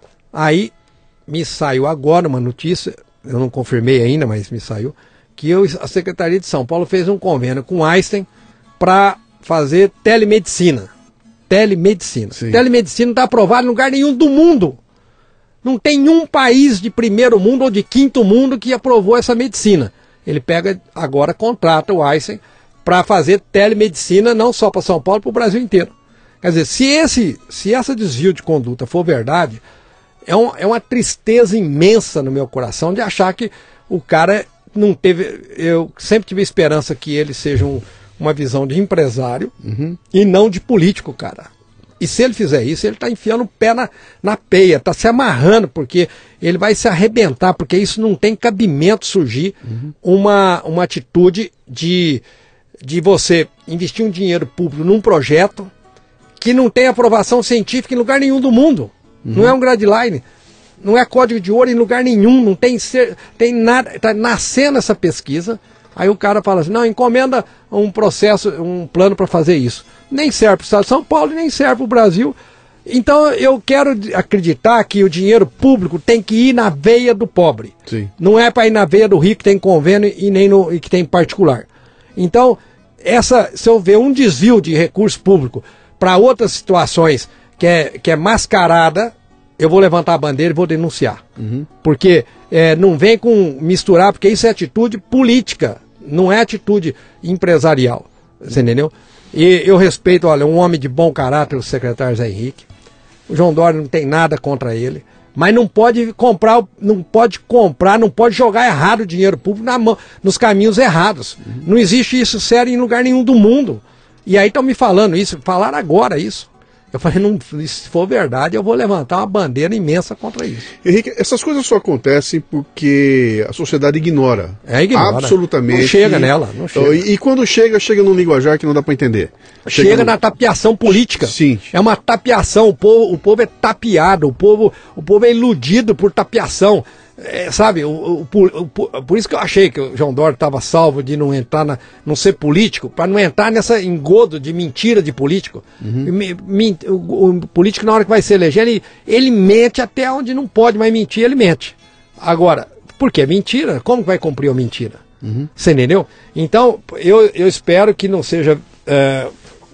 H: Aí me saiu agora uma notícia, eu não confirmei ainda, mas me saiu, que eu, a Secretaria de São Paulo fez um convênio com Einstein para fazer telemedicina. Telemedicina. Sim. Telemedicina não está aprovada em lugar nenhum do mundo. Não tem nenhum país de primeiro mundo ou de quinto mundo que aprovou essa medicina. Ele pega, agora contrata o Einstein para fazer telemedicina não só para São Paulo, para o Brasil inteiro. Quer dizer, se esse, se essa desvio de conduta for verdade, é, um, é uma tristeza imensa no meu coração de achar que o cara não teve... Eu sempre tive esperança que ele seja um, uma visão de empresário uhum. e não de político, cara. E se ele fizer isso, ele está enfiando o pé na, na peia, está se amarrando, porque ele vai se arrebentar, porque isso não tem cabimento surgir uhum. uma, uma atitude de, de você investir um dinheiro público num projeto que não tem aprovação científica em lugar nenhum do mundo. Uhum. Não é um guideline, não é código de ouro em lugar nenhum, não tem, ser, tem nada, está nascendo essa pesquisa. Aí o cara fala assim, não, encomenda um processo, um plano para fazer isso. Nem serve para o estado de São Paulo, nem serve para o Brasil. Então eu quero acreditar que o dinheiro público tem que ir na veia do pobre.
B: Sim.
H: Não é para ir na veia do rico que tem convênio e nem no e que tem particular. Então, essa, se eu ver um desvio de recurso público para outras situações que é, que é mascarada, eu vou levantar a bandeira e vou denunciar. Uhum. Porque é, não vem com misturar, porque isso é atitude política, não é atitude empresarial. Você entendeu? E eu respeito, olha, um homem de bom caráter, o secretário Zé Henrique. O João Dória não tem nada contra ele. Mas não pode comprar, não pode comprar, não pode jogar errado o dinheiro público na mão, nos caminhos errados. Uhum. Não existe isso sério em lugar nenhum do mundo. E aí estão me falando isso, falaram agora isso. Eu falei, não, se for verdade, eu vou levantar uma bandeira imensa contra isso.
B: Henrique, essas coisas só acontecem porque a sociedade ignora.
H: É, ignora.
B: Absolutamente.
H: Não chega nela. Não chega.
B: E, e quando chega, chega num linguajar que não dá para entender.
H: Chega, chega no... na tapeação política.
B: Sim.
H: É uma tapeação. O povo, o povo é tapeado. O povo, o povo é iludido por tapeação. É, sabe, o, o, o, o, por isso que eu achei que o João Dória estava salvo de não entrar, na, não ser político, para não entrar nessa engodo de mentira de político. Uhum. Me, me, o, o político, na hora que vai se eleger, ele, ele mente até onde não pode mais mentir, ele mente. Agora, por que mentira? Como que vai cumprir a mentira? Uhum. Você entendeu? Então, eu, eu espero que não seja, é,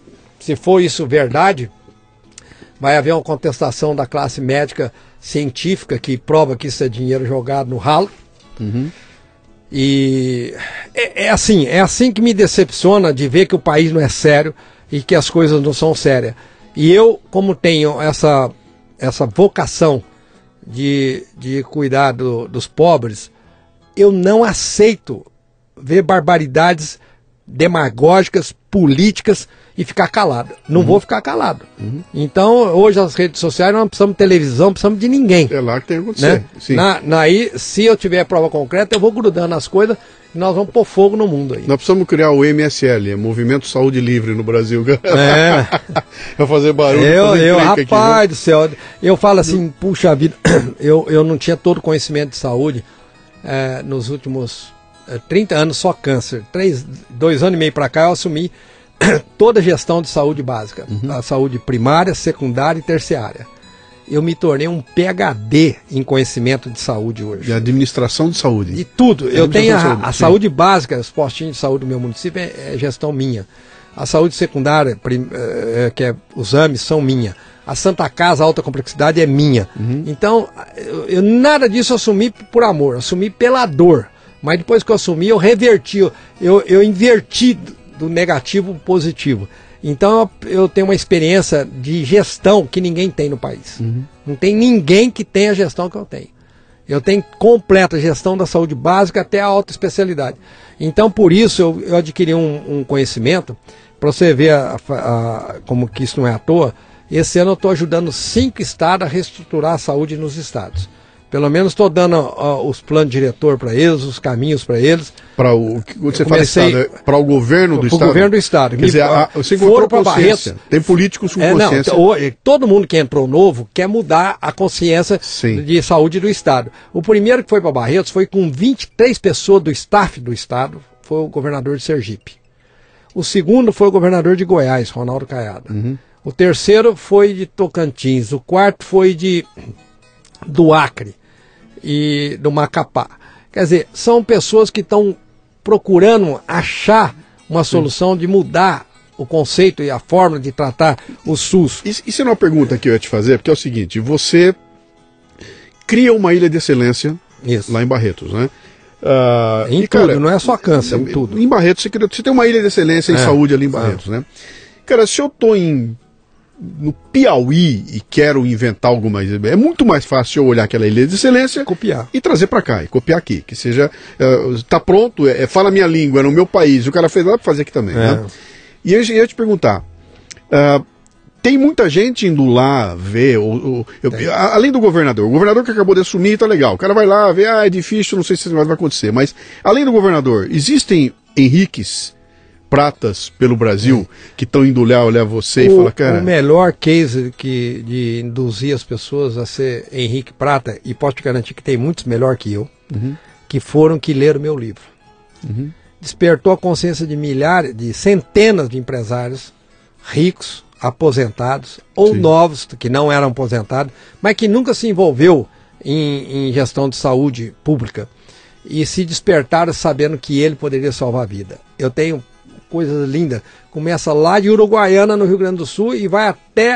H: se for isso verdade, vai haver uma contestação da classe médica científica que prova que isso é dinheiro jogado no ralo. Uhum. E é, é assim, é assim que me decepciona de ver que o país não é sério e que as coisas não são sérias. E eu, como tenho essa, essa vocação de, de cuidar do, dos pobres, eu não aceito ver barbaridades demagógicas, políticas e ficar calado. Não
B: Uhum.
H: vou ficar calado. Uhum. Então, hoje as redes sociais não precisamos de televisão, não precisamos de ninguém.
B: É lá que tem que acontecer.
H: Né?
B: Sim.
H: Na, na, aí, se eu tiver prova concreta, eu vou grudando as coisas e nós vamos pôr fogo no mundo aí.
B: Nós precisamos criar o M S L, Movimento Saúde Livre no Brasil.
H: É.
B: Vai fazer barulho.
H: Eu,
B: fazer
H: eu
B: encrenca
H: rapaz
B: aqui,
H: do céu, eu falo assim, puxa vida, eu, eu não tinha todo o conhecimento de saúde é, nos últimos é, trinta anos, só câncer. Três, dois anos e meio para cá eu assumi toda a gestão de saúde básica, uhum. a saúde primária, secundária e terciária. Eu me tornei um P H D em conhecimento de saúde hoje.
B: De administração de saúde.
H: De tudo. Eu tenho a,
B: saúde,
H: a saúde básica, os postinhos de saúde do meu município é, é gestão minha. A saúde secundária, prim, é, que é os A M S, são minha. A Santa Casa, alta complexidade, é minha. Uhum. Então, eu, eu, nada disso eu assumi por amor, eu assumi pela dor. Mas depois que eu assumi, eu reverti, eu, eu inverti do negativo para o positivo. Então eu tenho uma experiência de gestão que ninguém tem no país. Uhum. Não tem ninguém que tenha a gestão que eu tenho. Eu tenho completa gestão da saúde básica até a alta especialidade. Então por isso eu, eu adquiri um, um conhecimento, para você ver a, a, a, como que isso não é à toa. Esse ano eu estou ajudando cinco estados a reestruturar a saúde nos estados. Pelo menos estou dando uh, os planos diretor para eles, os caminhos para eles.
B: Para o que você fala estado, é para o governo do estado?
H: Para o governo do estado.
B: Quer dizer, a, você encontrou consciência. Tem políticos com
H: é,
B: consciência.
H: Não, todo mundo que entrou novo quer mudar a consciência Sim. de saúde do estado. O primeiro que foi para Barretos foi com vinte e três pessoas do staff do estado, foi o governador de Sergipe. O segundo foi o governador de Goiás, Ronaldo Caiado. Uhum. O terceiro foi de Tocantins. O quarto foi de do Acre e do Macapá. Quer dizer, são pessoas que estão procurando achar uma solução de mudar o conceito e a forma de tratar o SUS.
B: Isso é uma pergunta que eu ia te fazer, porque é o seguinte, você cria uma ilha de excelência Isso. lá em Barretos, né? Uh,
H: em
B: e,
H: tudo,
B: cara,
H: não é só câncer, em tudo.
B: Em Barretos, você, cria, você tem uma ilha de excelência em é. saúde ali em Barretos, é. né? Cara, se eu tô em no Piauí e quero inventar alguma coisa, é muito mais fácil eu olhar aquela ilha de excelência
H: copiar.
B: E trazer para cá, e copiar aqui, que seja, uh, tá pronto, é, fala a minha língua, é no meu país, o cara fez lá para fazer aqui também, é. né? E eu ia te perguntar, uh, tem muita gente indo lá ver, ou, ou, eu, além do governador, o governador que acabou de assumir tá legal, o cara vai lá ver, ah, é difícil, não sei se vai acontecer, mas além do governador, existem Henriques pratas pelo Brasil é. que estão indo olhar, olhar você o, e falar, cara...
H: O melhor case que, de induzir as pessoas a ser Henrique Prata, e posso te garantir que tem muitos melhor que eu, uhum. que foram que leram meu livro. Uhum. Despertou a consciência de milhares, de centenas de empresários ricos, aposentados, ou Sim. novos, que não eram aposentados, mas que nunca se envolveu em, em gestão de saúde pública, e se despertaram sabendo que ele poderia salvar a vida. Eu tenho coisas lindas. Começa lá de Uruguaiana, no Rio Grande do Sul, e vai até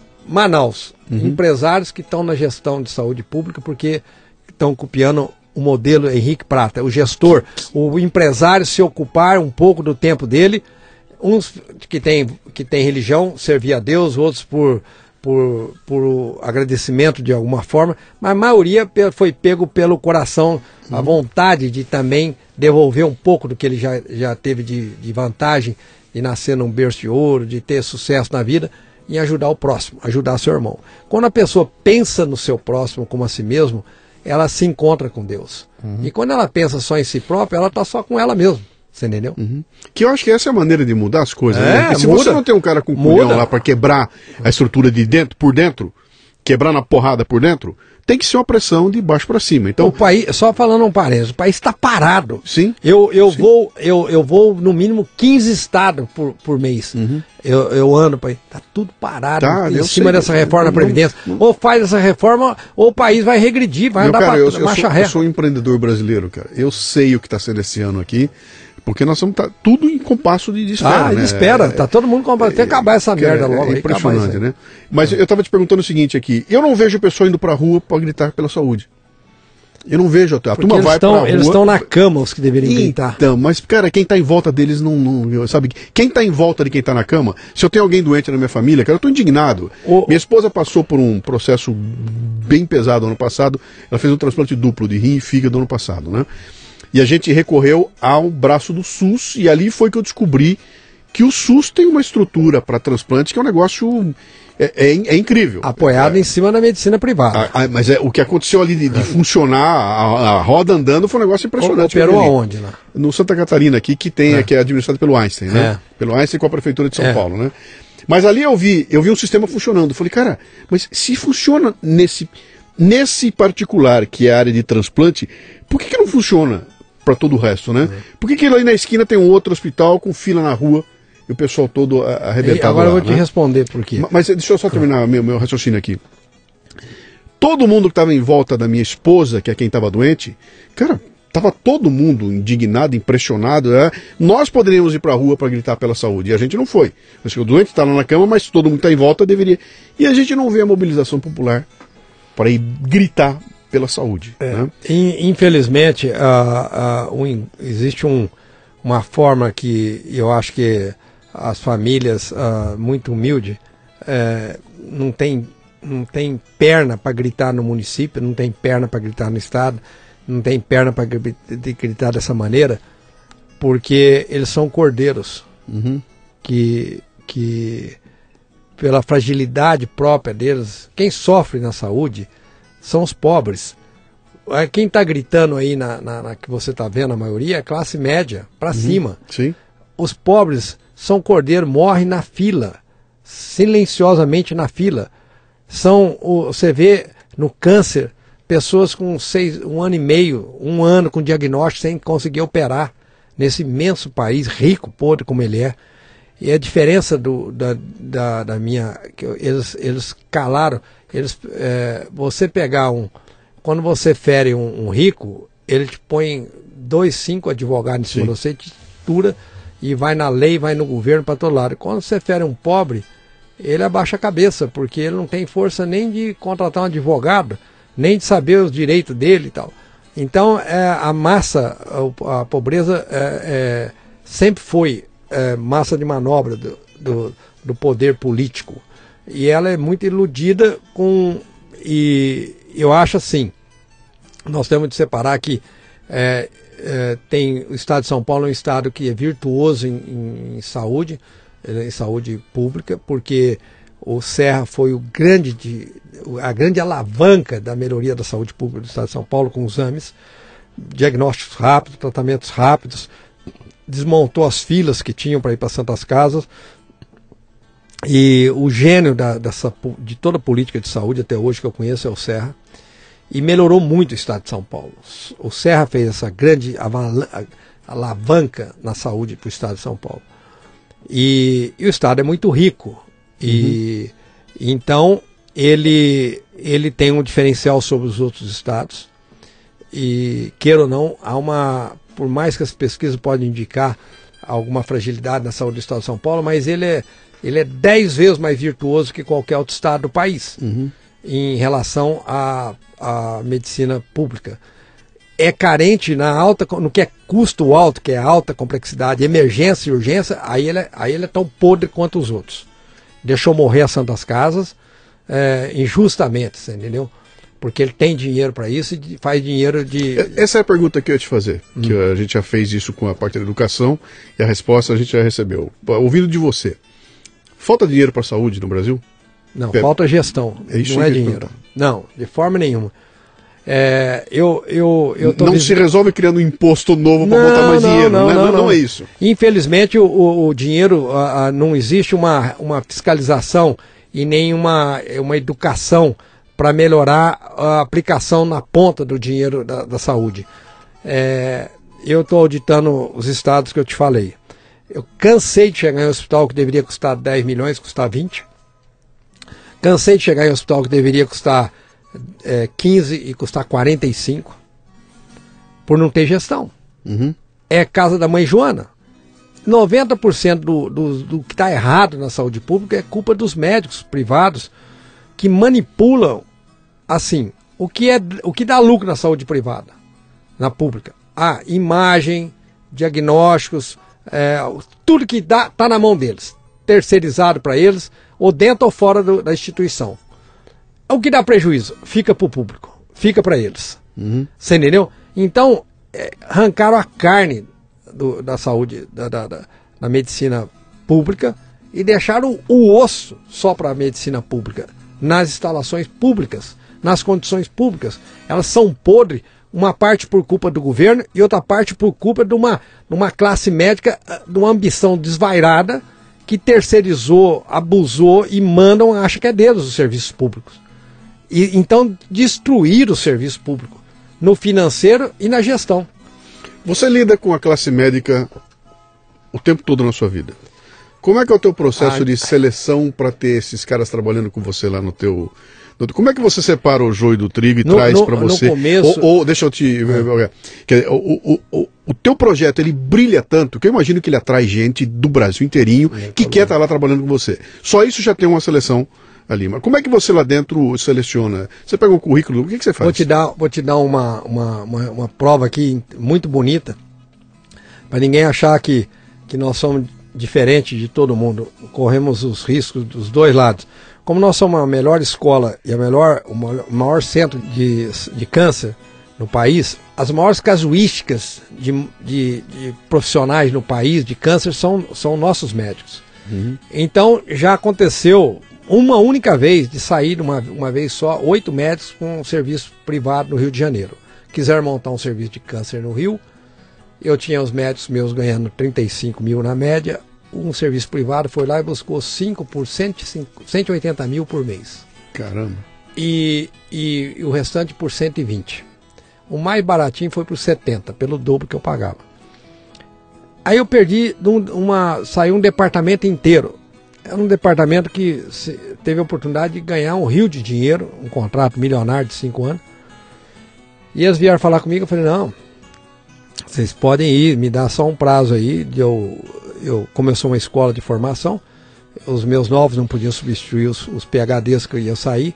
H: Manaus. Uhum. Empresários que estão na gestão de saúde pública porque estão copiando o modelo Henrique Prata. O gestor, o empresário se ocupar um pouco do tempo dele. Uns que tem, que tem religião, servir a Deus, outros por, por, por agradecimento de alguma forma, mas a maioria foi pego pelo coração, uhum. a vontade de também devolver um pouco do que ele já, já teve de, de vantagem, de nascer num berço de ouro, de ter sucesso na vida, em ajudar o próximo, ajudar seu irmão. Quando a pessoa pensa no seu próximo como a si mesmo, ela se encontra com Deus. Uhum. E quando ela pensa só em si própria, ela está só com ela mesma. Você entendeu? Uhum.
B: Que eu acho que essa é a maneira de mudar as coisas.
H: É,
B: né? Porque se
H: muda.
B: você não tem um cara com culhão lá para quebrar a estrutura de dentro, por dentro, quebrar na porrada por dentro, tem que ser uma pressão de baixo para cima. Então,
H: o país, só falando um parênteses, o país está parado.
B: Sim.
H: Eu, eu,
B: Sim.
H: Vou, eu, eu vou no mínimo quinze estados por, por mês. Uhum. Eu, eu ando, pai. Tá tudo parado
B: tá,
H: em cima
B: sei,
H: dessa reforma da Previdência. Não, não. Ou faz essa reforma, ou o país vai regredir, vai
B: Meu
H: andar
B: para
H: pra marcha
B: ré. Eu,
H: ré.
B: eu sou um empreendedor brasileiro, cara. Eu sei o que está sendo esse ano aqui. Porque nós estamos tá, tudo em compasso de, de espera.
H: Ah,
B: né?
H: espera, tá todo mundo com. Tem que acabar essa merda logo.
B: É impressionante, né? Mas é. eu estava te perguntando o seguinte aqui: eu não vejo pessoa indo pra rua para gritar pela saúde. Eu não vejo. A
H: Porque
B: turma vai
H: tão,
B: pra rua.
H: Eles estão na cama, os que deveriam gritar.
B: Então, mas, cara, quem tá em volta deles não. não sabe? Quem tá em volta de quem tá na cama, se eu tenho alguém doente na minha família, cara, eu tô indignado. O... Minha esposa passou por um processo bem pesado ano passado. Ela fez um transplante duplo de rim e fígado ano passado, né? E a gente recorreu ao braço do SUS, e ali foi que eu descobri que o SUS tem uma estrutura para transplante que é um negócio é, é, é incrível.
H: Apoiado
B: é,
H: em cima da medicina privada.
B: A, a, mas é, o que aconteceu ali de, de é. funcionar, a, a roda andando, foi um negócio impressionante.
H: Operou aonde lá?
B: No Santa Catarina, aqui, que, tem,
H: é.
B: que é administrado pelo Einstein, né? É. Pelo Einstein com a Prefeitura de São é. Paulo, né? Mas ali eu vi, eu vi um sistema funcionando. Eu falei, cara, mas se funciona nesse, nesse particular, que é a área de transplante, por que, que não funciona para todo o resto, né? É. Por que, que ali na esquina tem um outro hospital com fila na rua e o pessoal todo arrebentado? E
H: agora
B: lá,
H: eu vou
B: né?
H: te responder por quê.
B: Mas deixa eu só terminar meu, meu raciocínio aqui. Todo mundo que estava em volta da minha esposa, que é quem estava doente, cara, tava todo mundo indignado, impressionado. É? Nós poderíamos ir para a rua para gritar pela saúde, e a gente não foi. O doente está lá na cama, mas todo mundo que está em volta deveria. E a gente não vê a mobilização popular para ir gritar pela saúde.
H: É.
B: Né?
H: Infelizmente, uh, uh, um, existe um, uma forma que eu acho que as famílias uh, muito humildes uh, não tem, não tem perna para gritar no município, não tem perna para gritar no estado, não tem perna para gritar dessa maneira, porque eles são cordeiros,
B: uhum.
H: que, que pela fragilidade própria deles, quem sofre na saúde são os pobres. Quem está gritando aí na, na, na que você está vendo, a maioria, é classe média, para uhum. cima.
B: Sim.
H: Os pobres são cordeiros, morrem na fila, silenciosamente na fila. São, você vê no câncer, pessoas com seis, um ano e meio, um ano com diagnóstico sem conseguir operar nesse imenso país, rico, podre como ele é. E a diferença do, da, da, da minha... Que eles, eles calaram. Eles, é, você pegar um... Quando você fere um, um rico, ele te põe dois, cinco advogados em cima de você, te tura e vai na lei, vai no governo para todo lado. Quando você fere um pobre, ele abaixa a cabeça, porque ele não tem força nem de contratar um advogado, nem de saber os direitos dele e tal. Então, é, a massa, a, a pobreza é, é, sempre foi é, massa de manobra do, do, do poder político. E ela é muito iludida com... E eu acho assim, nós temos de separar que é, é, tem o estado de São Paulo é um estado que é virtuoso em, em, em saúde, em saúde pública, porque o Serra foi o grande de, a grande alavanca da melhoria da saúde pública do estado de São Paulo, com os exames, diagnósticos rápidos, tratamentos rápidos, desmontou as filas que tinham para ir para Santas Casas, e o gênio da, dessa, de toda a política de saúde até hoje que eu conheço é o Serra, e melhorou muito o estado de São Paulo. O Serra fez essa grande alavanca na saúde para o estado de São Paulo. E, e o estado é muito rico. E uhum. então ele, ele tem um diferencial sobre os outros estados. E, queira ou não, há uma, por mais que as pesquisas podem indicar alguma fragilidade na saúde do estado de São Paulo, mas ele é, ele é dez vezes mais virtuoso que qualquer outro estado do país, uhum. em relação à, à medicina pública. É carente na alta, no que é custo alto, que é alta complexidade, emergência e urgência, aí ele é, aí ele é tão podre quanto os outros. Deixou morrer as Santas Casas é, injustamente, você entendeu? Porque ele tem dinheiro para isso e faz dinheiro de...
B: Essa é a pergunta que eu ia te fazer, hum. que a gente já fez isso com a parte da educação e a resposta a gente já recebeu. Ouvindo de você, falta dinheiro para a saúde no Brasil?
H: Não, Pera. falta gestão,
B: é isso
H: não é dinheiro. Não, de forma nenhuma. É, eu, eu, eu tô
B: não
H: vis...
B: se resolve criando um imposto novo para botar mais
H: não,
B: dinheiro,
H: não,
B: não, é,
H: não, não,
B: não é isso.
H: Infelizmente o, o, o dinheiro, a, a, não existe uma, uma fiscalização e nem uma, uma educação para melhorar a aplicação na ponta do dinheiro da, da saúde. É, eu estou auditando os estados que eu te falei. Eu cansei de chegar em um hospital que deveria custar dez milhões, custar vinte. Cansei de chegar em um hospital que deveria custar É, quinze e custar quarenta e cinco por não ter gestão.
B: Uhum.
H: É casa da mãe Joana. noventa por cento do, do, do que está errado na saúde pública é culpa dos médicos privados que manipulam assim, o que, é, o que dá lucro na saúde privada, na pública. Ah, imagem, diagnósticos, é, tudo que está na mão deles, terceirizado para eles, ou dentro ou fora do, da instituição. O que dá prejuízo? Fica para o público, fica para eles.
B: Uhum.
H: Você entendeu? Então, é, arrancaram a carne do, da saúde, da, da, da, da medicina pública e deixaram o osso só para a medicina pública, nas instalações públicas, nas condições públicas. Elas são podres, uma parte por culpa do governo e outra parte por culpa de uma, de uma classe médica, de uma ambição desvairada, que terceirizou, abusou e mandam, acha que é deles os serviços públicos. E então destruir o serviço público, no financeiro e na gestão.
B: Você lida com a classe médica o tempo todo na sua vida. Como é que é o teu processo ah, de seleção para ter esses caras trabalhando com você lá no teu... No, como é que você separa o joio do trigo e no, traz para você?
H: No começo...
B: Ou, ou deixa eu te... É. Quer dizer, o, o, o, o teu projeto, ele brilha tanto que eu imagino que ele atrai gente do Brasil inteirinho é, que quer estar tá lá trabalhando com você. Só isso já tem uma seleção ali. Mas como é que você lá dentro seleciona? Você pega o currículo, o que, que você faz?
H: Vou te dar, vou te dar uma, uma, uma, uma prova aqui muito bonita, para ninguém achar que, que nós somos diferentes de todo mundo. Corremos os riscos dos dois lados. Como nós somos a melhor escola e a melhor, o maior centro de, de câncer no país, as maiores casuísticas de, de, de profissionais no país de câncer são, são nossos médicos. Uhum. Então já aconteceu uma única vez de sair uma, uma vez só oito médicos com um serviço privado no Rio de Janeiro. Quiseram montar um serviço de câncer no Rio. Eu tinha os médicos meus ganhando trinta e cinco mil na média. Um serviço privado foi lá e buscou cinco por cento, cento e oitenta mil por mês.
B: Caramba.
H: E, e, e o restante por cento e vinte. O mais baratinho foi por setenta, pelo dobro que eu pagava. Aí eu perdi, uma, saiu um departamento inteiro. Era um departamento que se, teve a oportunidade de ganhar um rio de dinheiro, um contrato milionário de cinco anos. E eles vieram falar comigo, eu falei, não, vocês podem ir, me dá só um prazo aí, de eu, eu, como eu sou uma escola de formação, os meus novos não podiam substituir os, os PhDs que eu ia sair.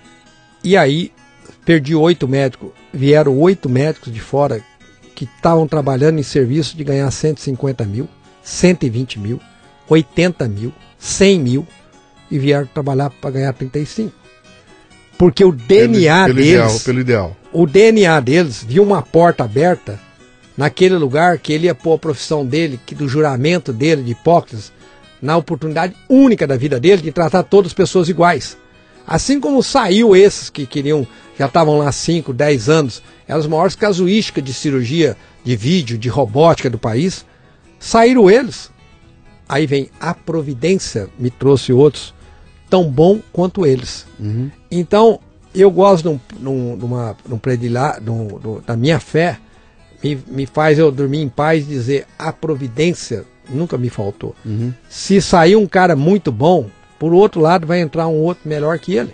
H: E aí, perdi oito médicos, vieram oito médicos de fora que estavam trabalhando em serviço de ganhar cento e cinquenta mil, cento e vinte mil, oitenta mil, cem mil, e vieram trabalhar para ganhar trinta e cinco. Porque o D N A
B: pelo, pelo
H: deles,
B: ideal, pelo ideal.
H: o D N A deles viu uma porta aberta naquele lugar que ele ia pôr a profissão dele, que do juramento dele, de Hipócrates, na oportunidade única da vida dele de tratar todas as pessoas iguais. Assim como saiu esses que queriam, já estavam lá cinco, dez anos, eram as maiores casuísticas de cirurgia, de vídeo, de robótica do país, saíram eles. Aí vem a Providência, me trouxe outros, tão bom quanto eles. Uhum. Então, eu gosto de, um, de, um, de uma de um predilar, de um, de, da minha fé, me, me faz eu dormir em paz e dizer, a Providência nunca me faltou. Uhum. Se sair um cara muito bom, por outro lado vai entrar um outro melhor que ele.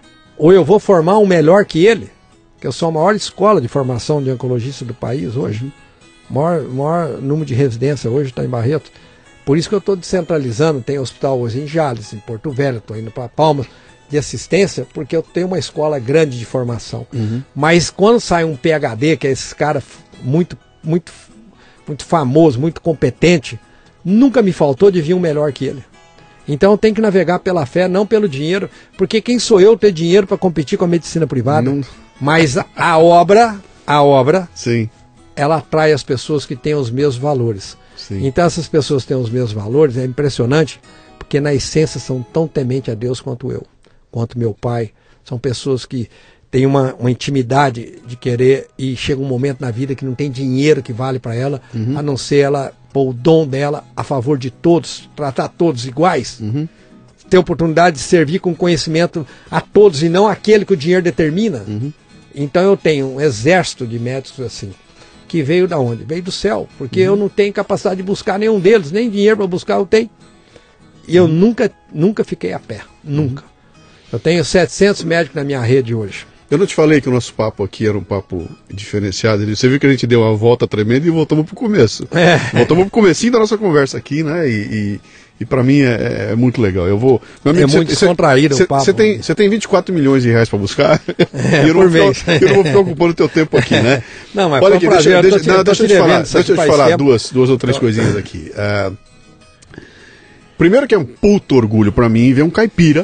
H: Ou eu vou formar um melhor que ele, que eu sou a maior escola de formação de oncologista do país hoje. Uhum. O maior, maior número de residência hoje está em Barreto. Por isso que eu estou descentralizando, tem hospital hoje em Jales, em Porto Velho, estou indo para Palmas de assistência, porque eu tenho uma escola grande de formação. Uhum. Mas quando sai um PhD, que é esse cara muito, muito, muito famoso, muito competente, nunca me faltou de vir um melhor que ele. Então eu tenho que navegar pela fé, não pelo dinheiro, porque quem sou eu ter dinheiro para competir com a medicina privada? Não. Mas a, a obra, a obra,
B: sim,
H: ela atrai as pessoas que têm os mesmos valores.
B: Sim.
H: Então essas pessoas têm os mesmos valores, é impressionante, porque na essência são tão tementes a Deus quanto eu, quanto meu pai. São pessoas que têm uma, uma intimidade de querer, e chega um momento na vida que não tem dinheiro que vale para ela, uhum, a não ser ela pôr o dom dela a favor de todos, tratar todos iguais, uhum, ter oportunidade de servir com conhecimento a todos e não aquele que o dinheiro determina. Uhum. Então eu tenho um exército de médicos assim, que veio da onde? Veio do céu, porque uhum, eu não tenho capacidade de buscar nenhum deles, nem dinheiro para buscar eu tenho. E eu uhum, nunca, nunca fiquei a pé, nunca. Uhum. Eu tenho setecentos médicos na minha rede hoje.
B: Eu não te falei que o nosso papo aqui era um papo diferenciado. Você viu que a gente deu uma volta tremenda e voltamos pro começo. É. Voltamos pro comecinho da nossa conversa aqui, né? E, e, e para mim é, é muito legal. Eu vou.
H: Amigo, é muito descontraído o papo.
B: Você tem, você tem vinte e quatro milhões de reais para buscar?
H: É,
B: e eu,
H: por
B: não
H: mês.
B: Ficar, eu não vou ficar ocupando o teu tempo aqui, né?
H: Não, mas
B: olha aqui, deixa, deixa, te, não, deixa eu te falar, deixa eu te falar duas, duas ou três então, coisinhas aqui. Uh, primeiro que é um puto orgulho para mim ver um caipira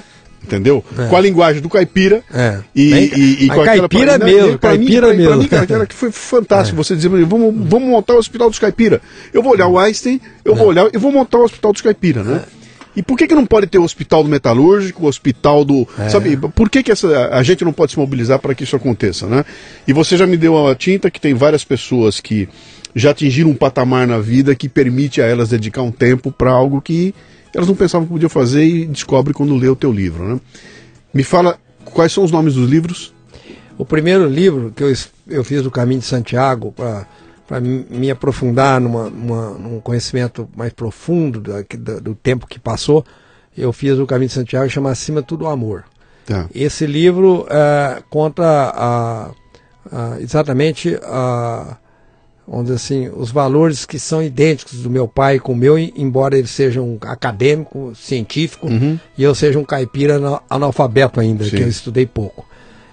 B: entendeu?
H: É.
B: Com a linguagem do caipira
H: É.
B: e,
H: Bem,
B: e, e com aquela...
H: caipira
B: pra-
H: mesmo,
B: pra mim-
H: caipira
B: pra- pra
H: mesmo.
B: mim, cara, cara, que foi fantástico. Você dizer, vamos, vamos montar o Hospital dos Caipira. Eu vou olhar o Einstein, eu vou olhar, eu vou montar o Hospital dos Caipira, né? E por que que não pode ter o Hospital do Metalúrgico, o Hospital do...
H: É.
B: Sabe, por que que essa, a gente não pode se mobilizar para que isso aconteça, né? E você já me deu a tinta que tem várias pessoas que já atingiram um patamar na vida que permite a elas dedicar um tempo para algo que elas não pensavam que podiam fazer e descobre quando lê o teu livro, né? Me fala quais são os nomes dos livros?
H: O primeiro livro que eu, es- eu fiz do Caminho de Santiago para me aprofundar numa, numa- num conhecimento mais profundo da- da- do tempo que passou, eu fiz o Caminho de Santiago, chama Acima de Tudo o Amor.
B: Tá.
H: Esse livro eh, conta a- a- exatamente a, vamos dizer assim, os valores que são idênticos do meu pai com o meu, em- embora ele seja um acadêmico, científico,
B: Uhum.
H: e eu seja um caipira ana- analfabeto ainda,
B: Sim.
H: que eu estudei pouco.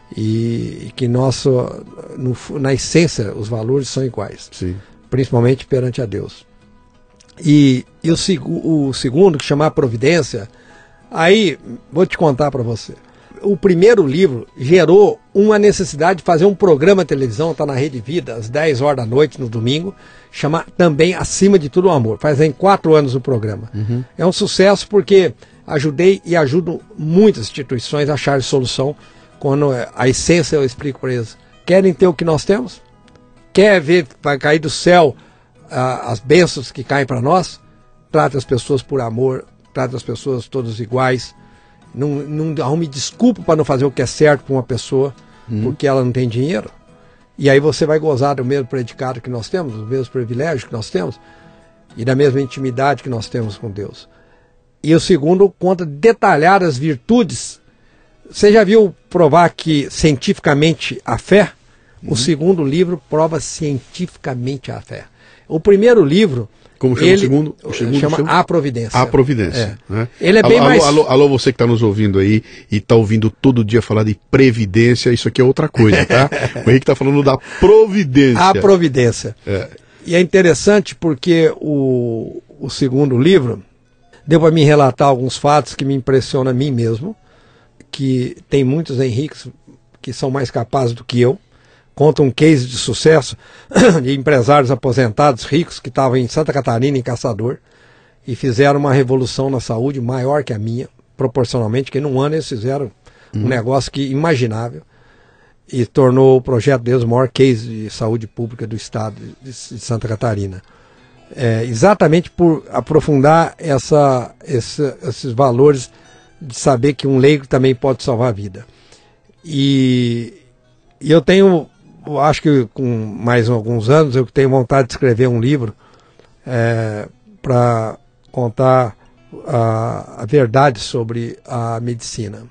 H: E, e que nosso, no fu- na essência, os valores são iguais,
B: Sim.
H: principalmente perante a Deus. E, e o, segu- o segundo, que chama A Providência, aí vou te contar para você. O primeiro livro gerou uma necessidade de fazer um programa de televisão, está na Rede Vida, às dez horas da noite, no domingo, chama também Acima de Tudo o Amor. Fazem quatro anos o programa. É um sucesso porque ajudei e ajudo muitas instituições a achar solução quando é, a essência eu explico para eles. Querem ter o que nós temos? Quer ver vai cair do céu ah, as bênçãos que caem para nós? Trate as pessoas por amor, trate as pessoas todas iguais. Não, não arrume desculpa para não fazer o que é certo para uma pessoa, porque ela não tem dinheiro. E aí você vai gozar do mesmo predicado que nós temos, dos mesmos privilégios que nós temos, e da mesma intimidade que nós temos com Deus. E o segundo conta detalhar as virtudes. Você já viu provar que cientificamente a fé? O segundo livro prova cientificamente a fé. O primeiro livro...
B: Como chama
H: ele,
B: o segundo? O segundo
H: chama
B: chama?
H: A Providência.
B: A Providência.
H: É.
B: Né?
H: Ele é bem
B: alô,
H: mais...
B: Alô, alô, você que está nos ouvindo aí e está ouvindo todo dia falar de previdência, isso aqui é outra coisa, tá? O Henrique está falando da providência.
H: A Providência.
B: É.
H: E é interessante porque o, o segundo livro deu para mim relatar alguns fatos que me impressionam a mim mesmo, que tem muitos Henriques que são mais capazes do que eu. Conta um case de sucesso de empresários aposentados ricos que estavam em Santa Catarina, em Caçador, e fizeram uma revolução na saúde maior que a minha, proporcionalmente, que num ano eles fizeram um negócio que imaginável e tornou o projeto deles o maior case de saúde pública do estado de, de Santa Catarina. É, exatamente por aprofundar essa, esse, esses valores de saber que um leigo também pode salvar a vida. E, e eu tenho... Eu acho que com mais alguns anos eu tenho vontade de escrever um livro é, para contar a, a verdade sobre a medicina.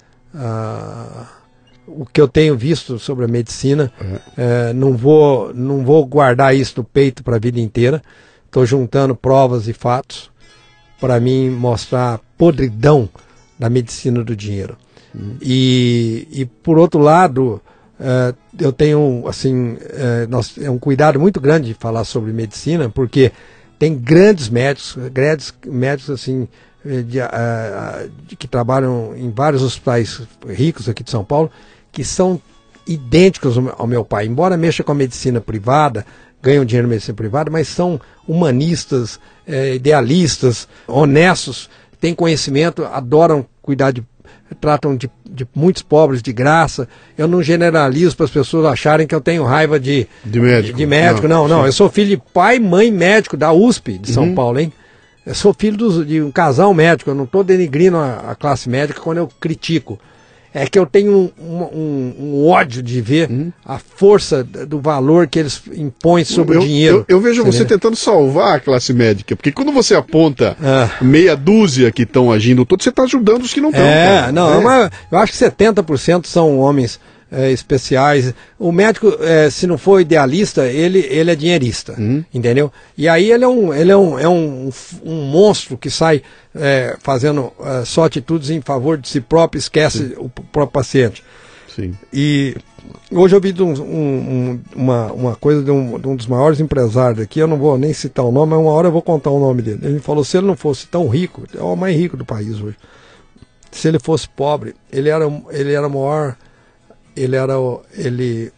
H: Ah, o que eu tenho visto sobre a medicina,
B: Uhum.
H: é, não vou, não vou guardar isso no peito para a vida inteira. Estou juntando provas e fatos para mim mostrar a podridão da medicina do dinheiro. Uhum. E, e por outro lado... Uh, eu tenho, assim, uh, nós, é um cuidado muito grande de falar sobre medicina, porque tem grandes médicos, grandes médicos, assim, de, uh, de, que trabalham em vários hospitais ricos aqui de São Paulo, que são idênticos ao, ao meu pai, embora mexa com a medicina privada, ganham dinheiro na medicina privada, mas são humanistas, uh, idealistas, honestos, têm conhecimento, adoram cuidar de tratam de, de muitos pobres de graça. Eu não generalizo para as pessoas acharem que eu tenho raiva de,
B: de médico.
H: De, de médico. Não, não, não. Eu sou filho de pai, mãe médico da U S P de São
B: uhum.
H: Paulo, hein? Eu sou filho dos, de um casal médico. Eu não estou denigrindo a, a classe médica quando eu critico. É que eu tenho um, um, um ódio de ver uhum. a força do valor que eles impõem sobre
B: eu,
H: o dinheiro.
B: Eu, eu vejo você, você tentando salvar a classe médica, porque quando você aponta
H: ah.
B: meia dúzia que estão agindo todo, você está ajudando os que não estão.
H: É,
B: cara.
H: não,
B: é.
H: Mas eu acho que setenta por cento são homens é, especiais. O médico, é, se não for idealista, ele, ele é dinheirista, uhum. entendeu? E aí ele é um, ele é um, é um, um monstro que sai é, fazendo é, só atitudes em favor de si próprio, esquece Sim. o próprio paciente.
B: Sim.
H: E hoje eu vi um, um, uma, uma coisa de um, de um dos maiores empresários aqui, eu não vou nem citar o nome, mas uma hora eu vou contar o nome dele. Ele falou, se ele não fosse tão rico, é o mais rico do país hoje. se ele fosse pobre, ele era, ele era maior, ele era, ele,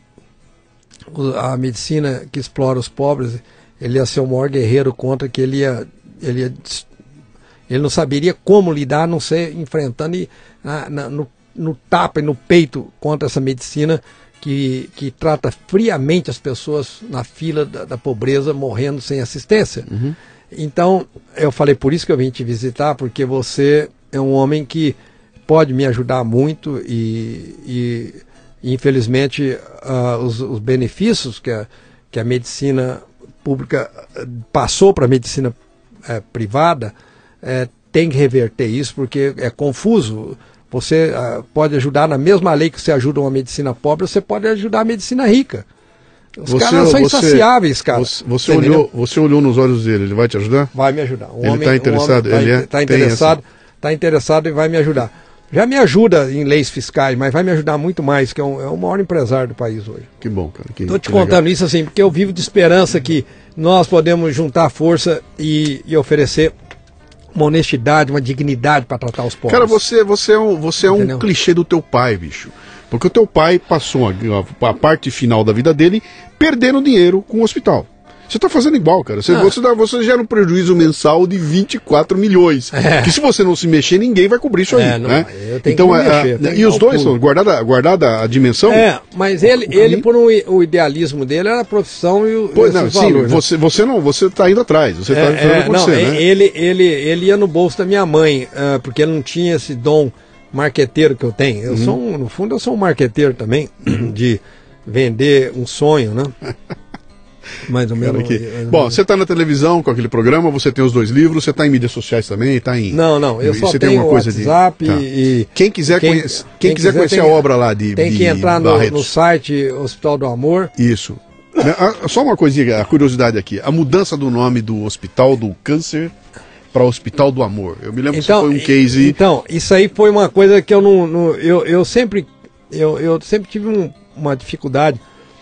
H: a medicina que explora os pobres, ele ia ser o maior guerreiro contra que ele ia, ele ia, ele não saberia como lidar, a não ser enfrentando e, na, na, no, no tapa e no peito contra essa medicina que, que trata friamente as pessoas na fila da, da pobreza, morrendo sem assistência. Uhum. Então, eu falei, por isso que eu vim te visitar, porque você é um homem que pode me ajudar muito e, e, e infelizmente, uh, os, os benefícios que a, que a medicina pública passou para a medicina uh, privada, uh, tem que reverter isso, porque é confuso. Você uh, pode ajudar na mesma lei que você ajuda uma medicina pobre, você pode ajudar a medicina rica. Os
B: você,
H: caras são
B: você,
H: insaciáveis, cara.
B: Você, você, olhou, você olhou nos olhos dele, ele vai te ajudar?
H: Vai me ajudar. Um
B: ele está interessado?
H: Um
B: ele é,
H: tá interessado, tá interessado e vai me ajudar. Já me ajuda em leis fiscais, mas vai me ajudar muito mais, que é, um, é o maior empresário do país hoje.
B: Que bom, cara.
H: Estou te contando legal. Isso assim, porque eu vivo de esperança que nós podemos juntar força e, e oferecer uma honestidade, uma dignidade para tratar os pobres.
B: Cara, você, você é um, você é um clichê do teu pai, bicho. Porque o teu pai passou a, a parte final da vida dele perdendo dinheiro com o hospital. Você está fazendo igual, cara. Você, ah. você, dá, você gera um prejuízo mensal de vinte e quatro milhões. É. Que se você não se mexer, ninguém vai cobrir isso aí. É, não, né? Então, que mexer, é, e os dois, são, guardada, guardada a dimensão?
H: É, mas ele, ele por um, o idealismo dele, era a profissão e o
B: pois, não, sim, valor, você, né? você não, você está indo atrás. Você está
H: é, é,
B: você, né?
H: ele, ele, ele ia no bolso da minha mãe, uh, porque ele não tinha esse dom marqueteiro que eu tenho. Eu uhum. sou um, no fundo, eu sou um marqueteiro também, de vender um sonho, né? Mais ou menos.
B: Mais ou Bom, menos. Você está na televisão com aquele programa, você tem os dois livros, você está em mídias sociais também, está em...
H: Não, não, eu só
B: você
H: tenho
B: tem uma coisa
H: WhatsApp
B: de... tá.
H: e...
B: Quem quiser, quem, conhece, quem quem quiser, quiser conhecer tem, a obra lá de
H: Tem que
B: de
H: entrar no, no site Hospital do Amor.
B: Isso. Só uma coisinha, a curiosidade aqui, a mudança do nome do Hospital do Câncer para o Hospital do Amor. Eu me lembro
H: então,
B: que isso foi um case...
H: Então, isso aí foi uma coisa que eu não... não eu, eu sempre eu, eu sempre tive um, uma dificuldade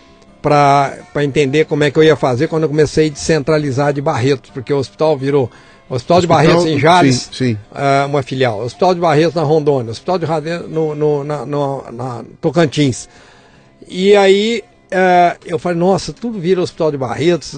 H: para entender como é que eu ia fazer quando eu comecei a descentralizar de Barretos, porque o hospital virou... O Hospital, hospital de Barretos em Jales, sim, sim. Uh, uma filial. O Hospital de Barretos na Rondônia. O Hospital de Barretos no, no, na, no na Tocantins. E aí... Uh, eu falei, nossa, tudo vira Hospital de Barretos,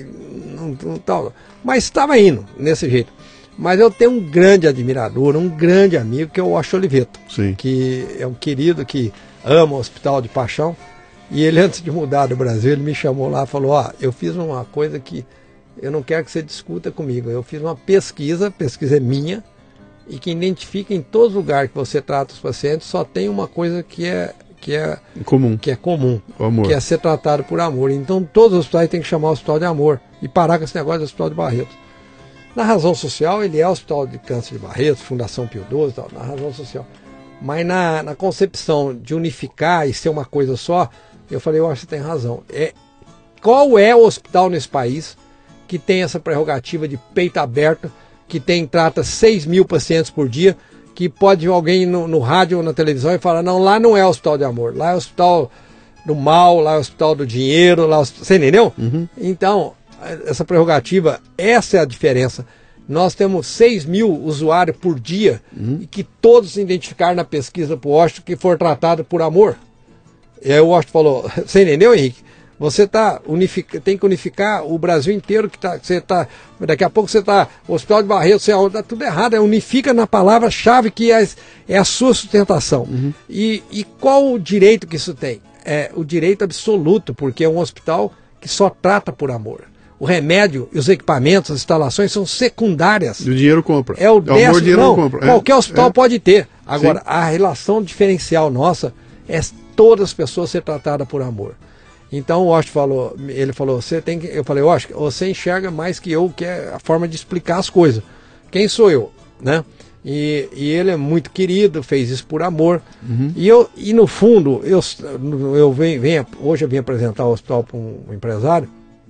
H: não, não, tal. Mas estava indo desse jeito. Mas eu tenho um grande admirador, um grande amigo, que é o Washington Oliveto,
B: Sim.
H: que é um querido que ama o Hospital de Paixão. E ele, antes de mudar do Brasil, ele me chamou lá e falou, ó, eu fiz uma coisa que eu não quero que você discuta comigo. Eu fiz uma pesquisa, a pesquisa é minha, e que identifica em todos os lugares que você trata os pacientes, só tem uma coisa que é que é
B: comum,
H: que é comum,
B: o amor.
H: Que é ser tratado por amor. Então todos os hospitais têm que chamar o Hospital de Amor e parar com esse negócio do Hospital de Barretos. Na razão social, ele é o Hospital de Câncer de Barretos, Fundação Pio doze, tal, na razão social. Mas na, na concepção de unificar e ser uma coisa só, eu falei, eu acho que você tem razão. É, qual é o hospital nesse país que tem essa prerrogativa de peito aberto, que tem, trata seis mil pacientes por dia, que pode alguém no, no rádio ou na televisão e falar, não, lá não é Hospital de Amor, lá é Hospital do Mal, lá é Hospital do Dinheiro, lá é... Você entendeu?
B: Uhum.
H: Então, essa prerrogativa, essa é a diferença. Nós temos seis mil usuários por dia, uhum, e que todos se identificaram na pesquisa para o Washington que for tratado por amor. E aí o Washington falou, você entendeu, Henrique? Você tá unific... tem que unificar o Brasil inteiro, que tá, você tá, daqui a pouco você está, o Hospital de Barretos, está tudo errado, é unifica na palavra-chave que é, é a sua sustentação.
B: Uhum.
H: E, e qual o direito que isso tem? É o direito absoluto, porque é um hospital que só trata por amor. O remédio, os equipamentos, as instalações são secundárias.
B: E o dinheiro compra.
H: É o décimo,
B: amor, dinheiro
H: não,
B: não compra.
H: Qualquer
B: é,
H: hospital
B: é.
H: pode ter. Agora,
B: Sim.
H: a relação diferencial nossa é todas as pessoas ser tratadas por amor. Então o Washington falou, ele falou, você tem que. Eu falei, Washington, você enxerga mais que eu, que é a forma de explicar as coisas. Quem sou eu? Né? E, e ele é muito querido, fez isso por amor.
B: Uhum.
H: E, eu, e no fundo, eu, eu venho, venho, hoje eu vim apresentar o hospital para um, um empresário.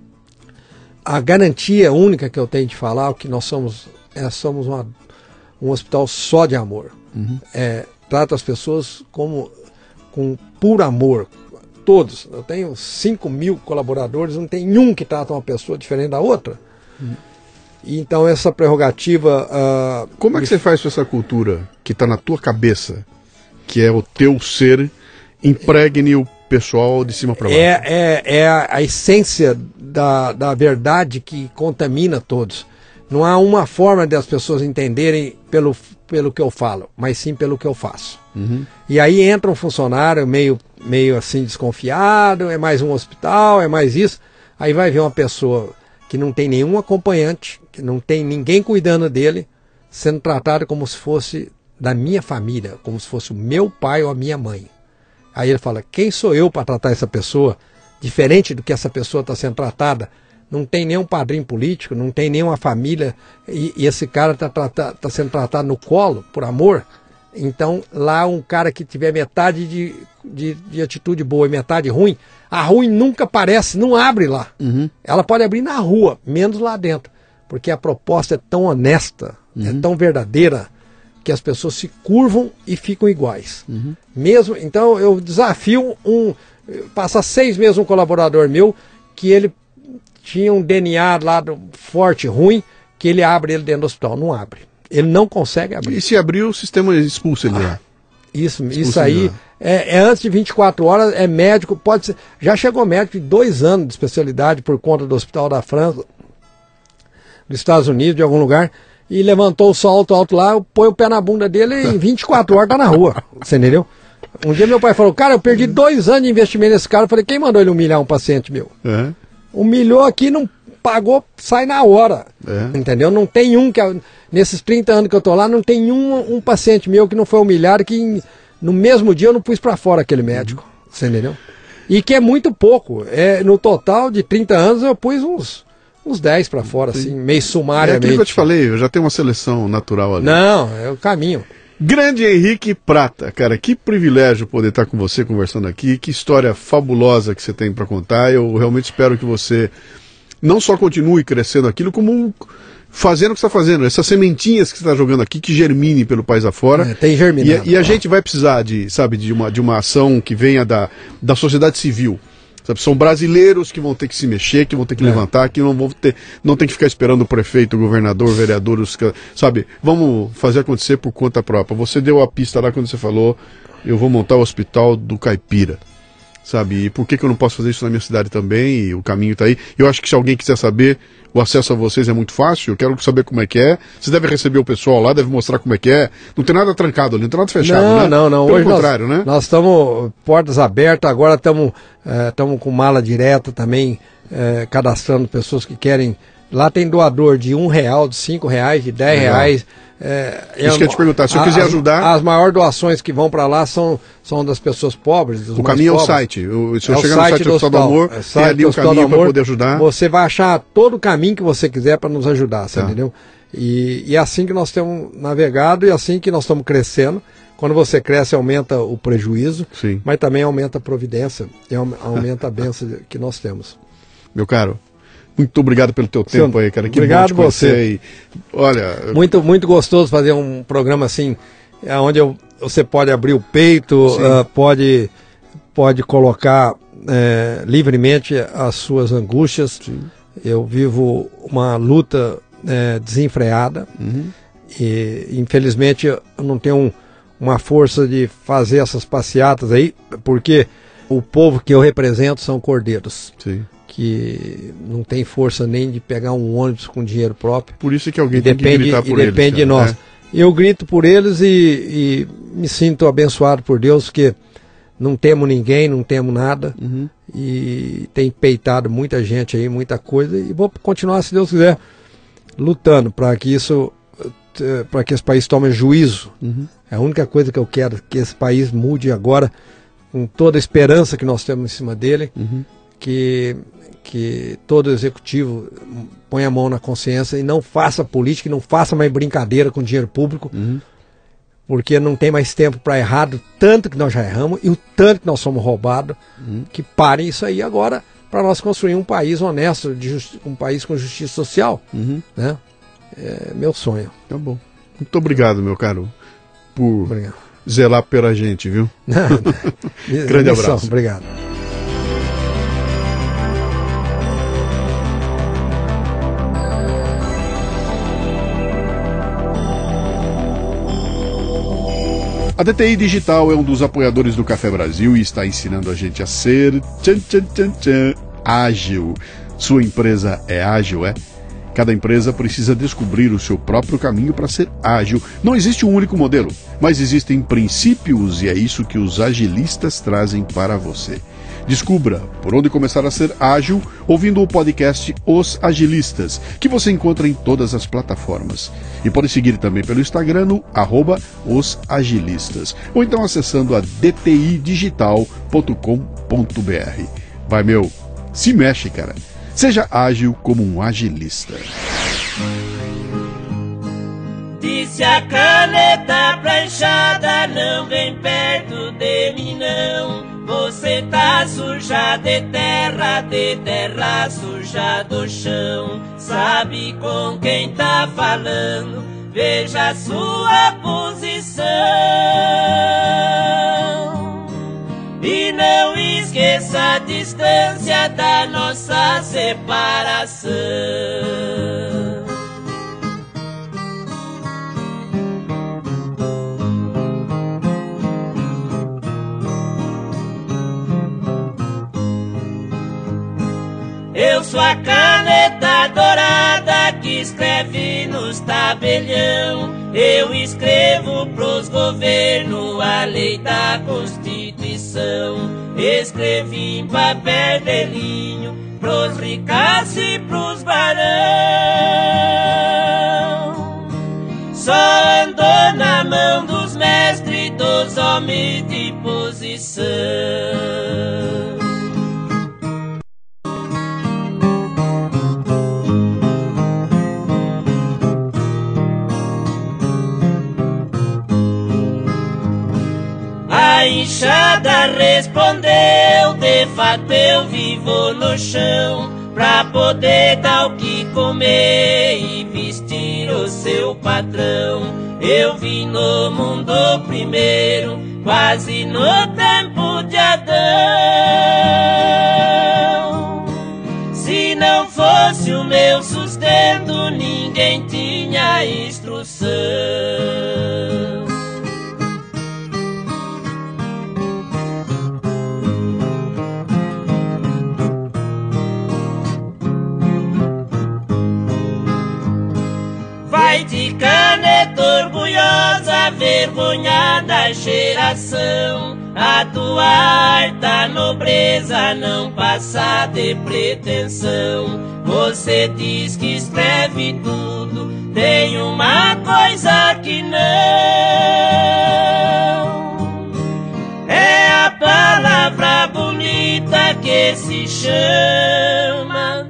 H: A garantia única que eu tenho de falar é que nós somos, é, somos uma, um hospital só de amor.
B: Uhum.
H: É, trata as pessoas como com puro amor. Todos. Eu tenho cinco mil colaboradores, não tem um que trata uma pessoa diferente da outra.
B: Uhum.
H: E então essa prerrogativa... Uh,
B: Como é que você faz com essa cultura que está na tua cabeça, que é o teu ser, impregne o pessoal de cima para baixo?
H: É, é, é a, a essência da, da verdade que contamina todos. Não há uma forma de as pessoas entenderem pelo, pelo que eu falo, mas sim pelo que eu faço.
B: Uhum.
H: E aí entra um funcionário meio, meio assim desconfiado, é mais um hospital, é mais isso. Aí vai ver uma pessoa que não tem nenhum acompanhante, que não tem ninguém cuidando dele, sendo tratado como se fosse da minha família, como se fosse o meu pai ou a minha mãe. Aí ele fala, quem sou eu para tratar essa pessoa diferente do que essa pessoa está sendo tratada? Não tem nenhum padrinho político, não tem nenhuma família, e, e esse cara está tá, tá sendo tratado no colo, por amor. Então, lá um cara que tiver metade de, de, de atitude boa e metade ruim, a ruim nunca aparece, não abre lá.
B: Uhum.
H: Ela pode abrir na rua, menos lá dentro. Porque a proposta é tão honesta, uhum. é tão verdadeira, que as pessoas se curvam e ficam iguais. Uhum. Mesmo, então eu desafio um, passar seis meses um colaborador meu, que ele tinha um D N A lá do, forte, ruim, que ele abre ele dentro do hospital. Não abre. Ele não consegue abrir.
B: E se abrir, o sistema expulsa ele lá.
H: Isso, isso aí é, é antes de vinte e quatro horas, é médico, pode ser. Já chegou médico de dois anos de especialidade por conta do Hospital da França, dos Estados Unidos, de algum lugar, e levantou o salto alto lá, põe o pé na bunda dele e em vinte e quatro horas tá na rua. Você entendeu? Um dia meu pai falou, cara, eu perdi dois anos de investimento nesse cara. Eu falei, quem mandou ele humilhar um paciente meu?
B: É.
H: Humilhou aqui, não pagou, sai na hora. É. Entendeu? Não tem um que... Nesses trinta anos que eu tô lá, não tem um, um paciente meu que não foi humilhado, que em, no mesmo dia eu não pus para fora aquele médico. Uhum. Você entendeu? E que é muito pouco. É, no total de trinta anos eu pus uns, uns dez para fora, Sim. assim, meio sumariamente.
B: É aquilo que eu te falei, eu já tenho uma seleção natural ali.
H: Não, é o caminho.
B: Grande Henrique Prata, cara, que privilégio poder estar com você conversando aqui, que história fabulosa que você tem para contar. Eu realmente espero que você não só continue crescendo aquilo, como um... fazendo o que você está fazendo, essas sementinhas que você está jogando aqui, que germinem pelo país afora.
H: É, tem germinado.
B: E, e a gente vai precisar de, sabe, de uma, de uma ação que venha da, da sociedade civil. Sabe? São brasileiros que vão ter que se mexer, que vão ter que é. levantar, que não vão ter, não tem que ficar esperando o prefeito, o governador, o vereador, os, sabe? Vamos fazer acontecer por conta própria. Você deu a pista lá quando você falou, eu vou montar o hospital do Caipira. Sabe, e por que, que eu não posso fazer isso na minha cidade também? E o caminho está aí. Eu acho que se alguém quiser saber, o acesso a vocês é muito fácil. Eu quero saber como é que é. Você deve receber o pessoal lá, deve mostrar como é que é. Não tem nada trancado ali, não tem nada fechado,
H: não,
B: né?
H: Não, não,
B: Pelo
H: Hoje
B: contrário,
H: nós,
B: né?
H: Nós estamos portas abertas, agora estamos é, com mala direta também, é, cadastrando pessoas que querem. Lá tem doador de um real, de cinco reais, de dez
B: Legal.
H: reais. É,
B: Isso
H: é,
B: que eu ia te perguntar, se eu
H: a,
B: quiser ajudar...
H: As maiores doações que vão para lá são, são das pessoas pobres, dos
B: O
H: mais
B: caminho
H: pobres.
B: é o site. Eu, se eu
H: é
B: chegar
H: site
B: no site do Hospital do Amor,
H: é
B: tem ali o caminho para poder ajudar.
H: Você vai achar todo o caminho que você quiser para nos ajudar, você
B: tá.
H: entendeu? E, e é assim que nós temos navegado e é assim que nós estamos crescendo. Quando você cresce, aumenta o prejuízo,
B: Sim.
H: mas também aumenta a providência e aumenta a bênção que nós temos.
B: Meu caro, muito obrigado pelo teu tempo aí, cara. Que
H: obrigado
B: bom te
H: você.
B: E, olha,
H: muito, muito gostoso fazer um programa assim, onde eu, você pode abrir o peito, uh, pode, pode colocar é, livremente as suas angústias. Sim. Eu vivo uma luta é, desenfreada uhum. e infelizmente eu não tenho um, uma força de fazer essas passeatas aí, porque o povo que eu represento são cordeiros.
B: Sim.
H: Que não tem força nem de pegar um ônibus com dinheiro próprio.
B: Por isso que alguém
H: e
B: tem
H: depende,
B: que gritar por
H: e
B: eles.
H: depende de nós. É. Eu grito por eles e, e me sinto abençoado por Deus, porque não temo ninguém, não temo nada. Uhum. E tem peitado muita gente aí, muita coisa. E vou continuar, se Deus quiser, lutando para que isso, para que esse país tome juízo. Uhum. É a única coisa que eu quero, que esse país mude agora, com toda a esperança que nós temos em cima dele. Uhum. Que, que todo executivo ponha a mão na consciência e não faça política, e não faça mais brincadeira com dinheiro público, uhum. porque não tem mais tempo para errar, do tanto que nós já erramos e o tanto que nós somos roubados, uhum. que parem isso aí agora para nós construir um país honesto, de justi- um país com justiça social. Uhum. Né? É meu sonho.
B: Tá bom. Muito obrigado, meu caro, por
H: obrigado.
B: zelar pela gente, viu? Grande
H: Missão,
B: abraço.
H: Obrigado.
B: A D T I Digital é um dos apoiadores do Café Brasil e está ensinando a gente a ser tchan, tchan, tchan, tchan, ágil. Sua empresa é ágil, é? Cada empresa precisa descobrir o seu próprio caminho para ser ágil. Não existe um único modelo, mas existem princípios e é isso que os agilistas trazem para você. Descubra por onde começar a ser ágil ouvindo o podcast Os Agilistas, que você encontra em todas as plataformas. E pode seguir também pelo Instagram no arroba Os Agilistas, ou então acessando a d t i digital ponto com ponto b r. Vai, meu, se mexe, cara. Seja ágil como um agilista.
I: Disse a caneta pra enxada, não vem perto de mim não. Você tá suja de terra, de terra suja do chão. Sabe com quem tá falando, veja a sua posição. E não esqueça a distância da nossa separação. Eu sou a caneta dourada que escreve nos tabelião. Eu escrevo pros governos a lei da Constituição. Escrevi em papel de linho pros ricaços e pros barão. Só andou na mão dos mestres, dos homens de posição. A enxada respondeu, de fato eu vivo no chão, pra poder dar o que comer e vestir o seu patrão. Eu vim no mundo primeiro, quase no tempo de Adão. Se não fosse o meu sustento, ninguém tinha instrução. Vai de caneta orgulhosa, vergonhada geração. A tua alta nobreza não passa de pretensão. Você diz que escreve tudo, tem uma coisa que não. É a palavra bonita que se chama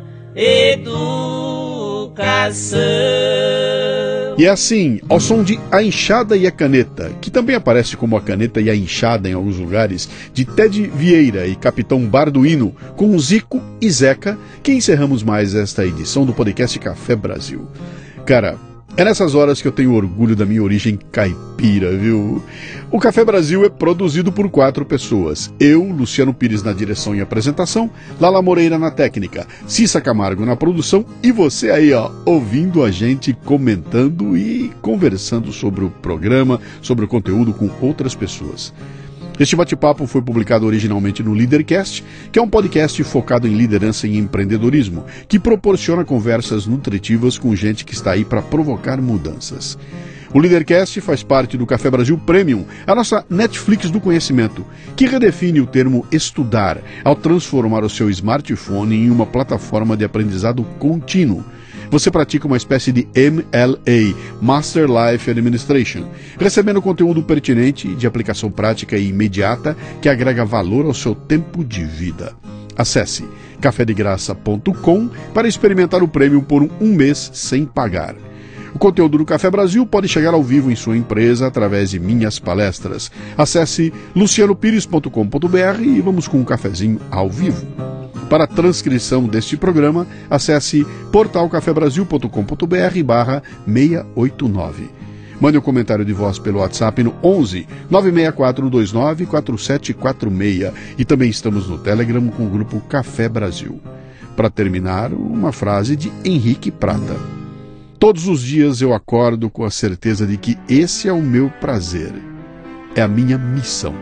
I: educação.
B: E é assim, ao som de A Enxada e a Caneta, que também aparece como A Caneta e a Enxada em alguns lugares, de Ted Vieira e Capitão Barduino, com Zico e Zeca, que encerramos mais esta edição do podcast Café Brasil. Cara, é nessas horas que eu tenho orgulho da minha origem caipira, viu? O Café Brasil é produzido por quatro pessoas. Eu, Luciano Pires na direção e apresentação, Lala Moreira na técnica, Cissa Camargo na produção e você aí, ó, ouvindo a gente, comentando e conversando sobre o programa, sobre o conteúdo com outras pessoas. Este bate-papo foi publicado originalmente no Leadercast, que é um podcast focado em liderança e empreendedorismo, que proporciona conversas nutritivas com gente que está aí para provocar mudanças. O Leadercast faz parte do Café Brasil Premium, a nossa Netflix do conhecimento, que redefine o termo estudar ao transformar o seu smartphone em uma plataforma de aprendizado contínuo. Você pratica uma espécie de M L A, Master Life Administration, recebendo conteúdo pertinente de aplicação prática e imediata que agrega valor ao seu tempo de vida. Acesse café de graça ponto com para experimentar o prêmio por um mês sem pagar. O conteúdo do Café Brasil pode chegar ao vivo em sua empresa através de minhas palestras. Acesse luciano pires ponto com ponto b r e vamos com um cafezinho ao vivo. Para a transcrição deste programa, acesse portal café brasil ponto com ponto b r barra seiscentos e oitenta e nove. Mande um comentário de voz pelo WhatsApp no onze nove seis quatro dois nove quatro sete quatro seis e também estamos no Telegram com o grupo Café Brasil. Para terminar, uma frase de Henrique Prata. Todos os dias eu acordo com a certeza de que esse é o meu prazer, é a minha missão.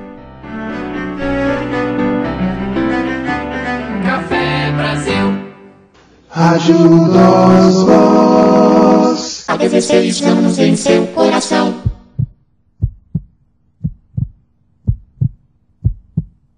G: Café Brasil.
J: Rádio Nós Voz.
K: Há dezesseis anos em seu coração.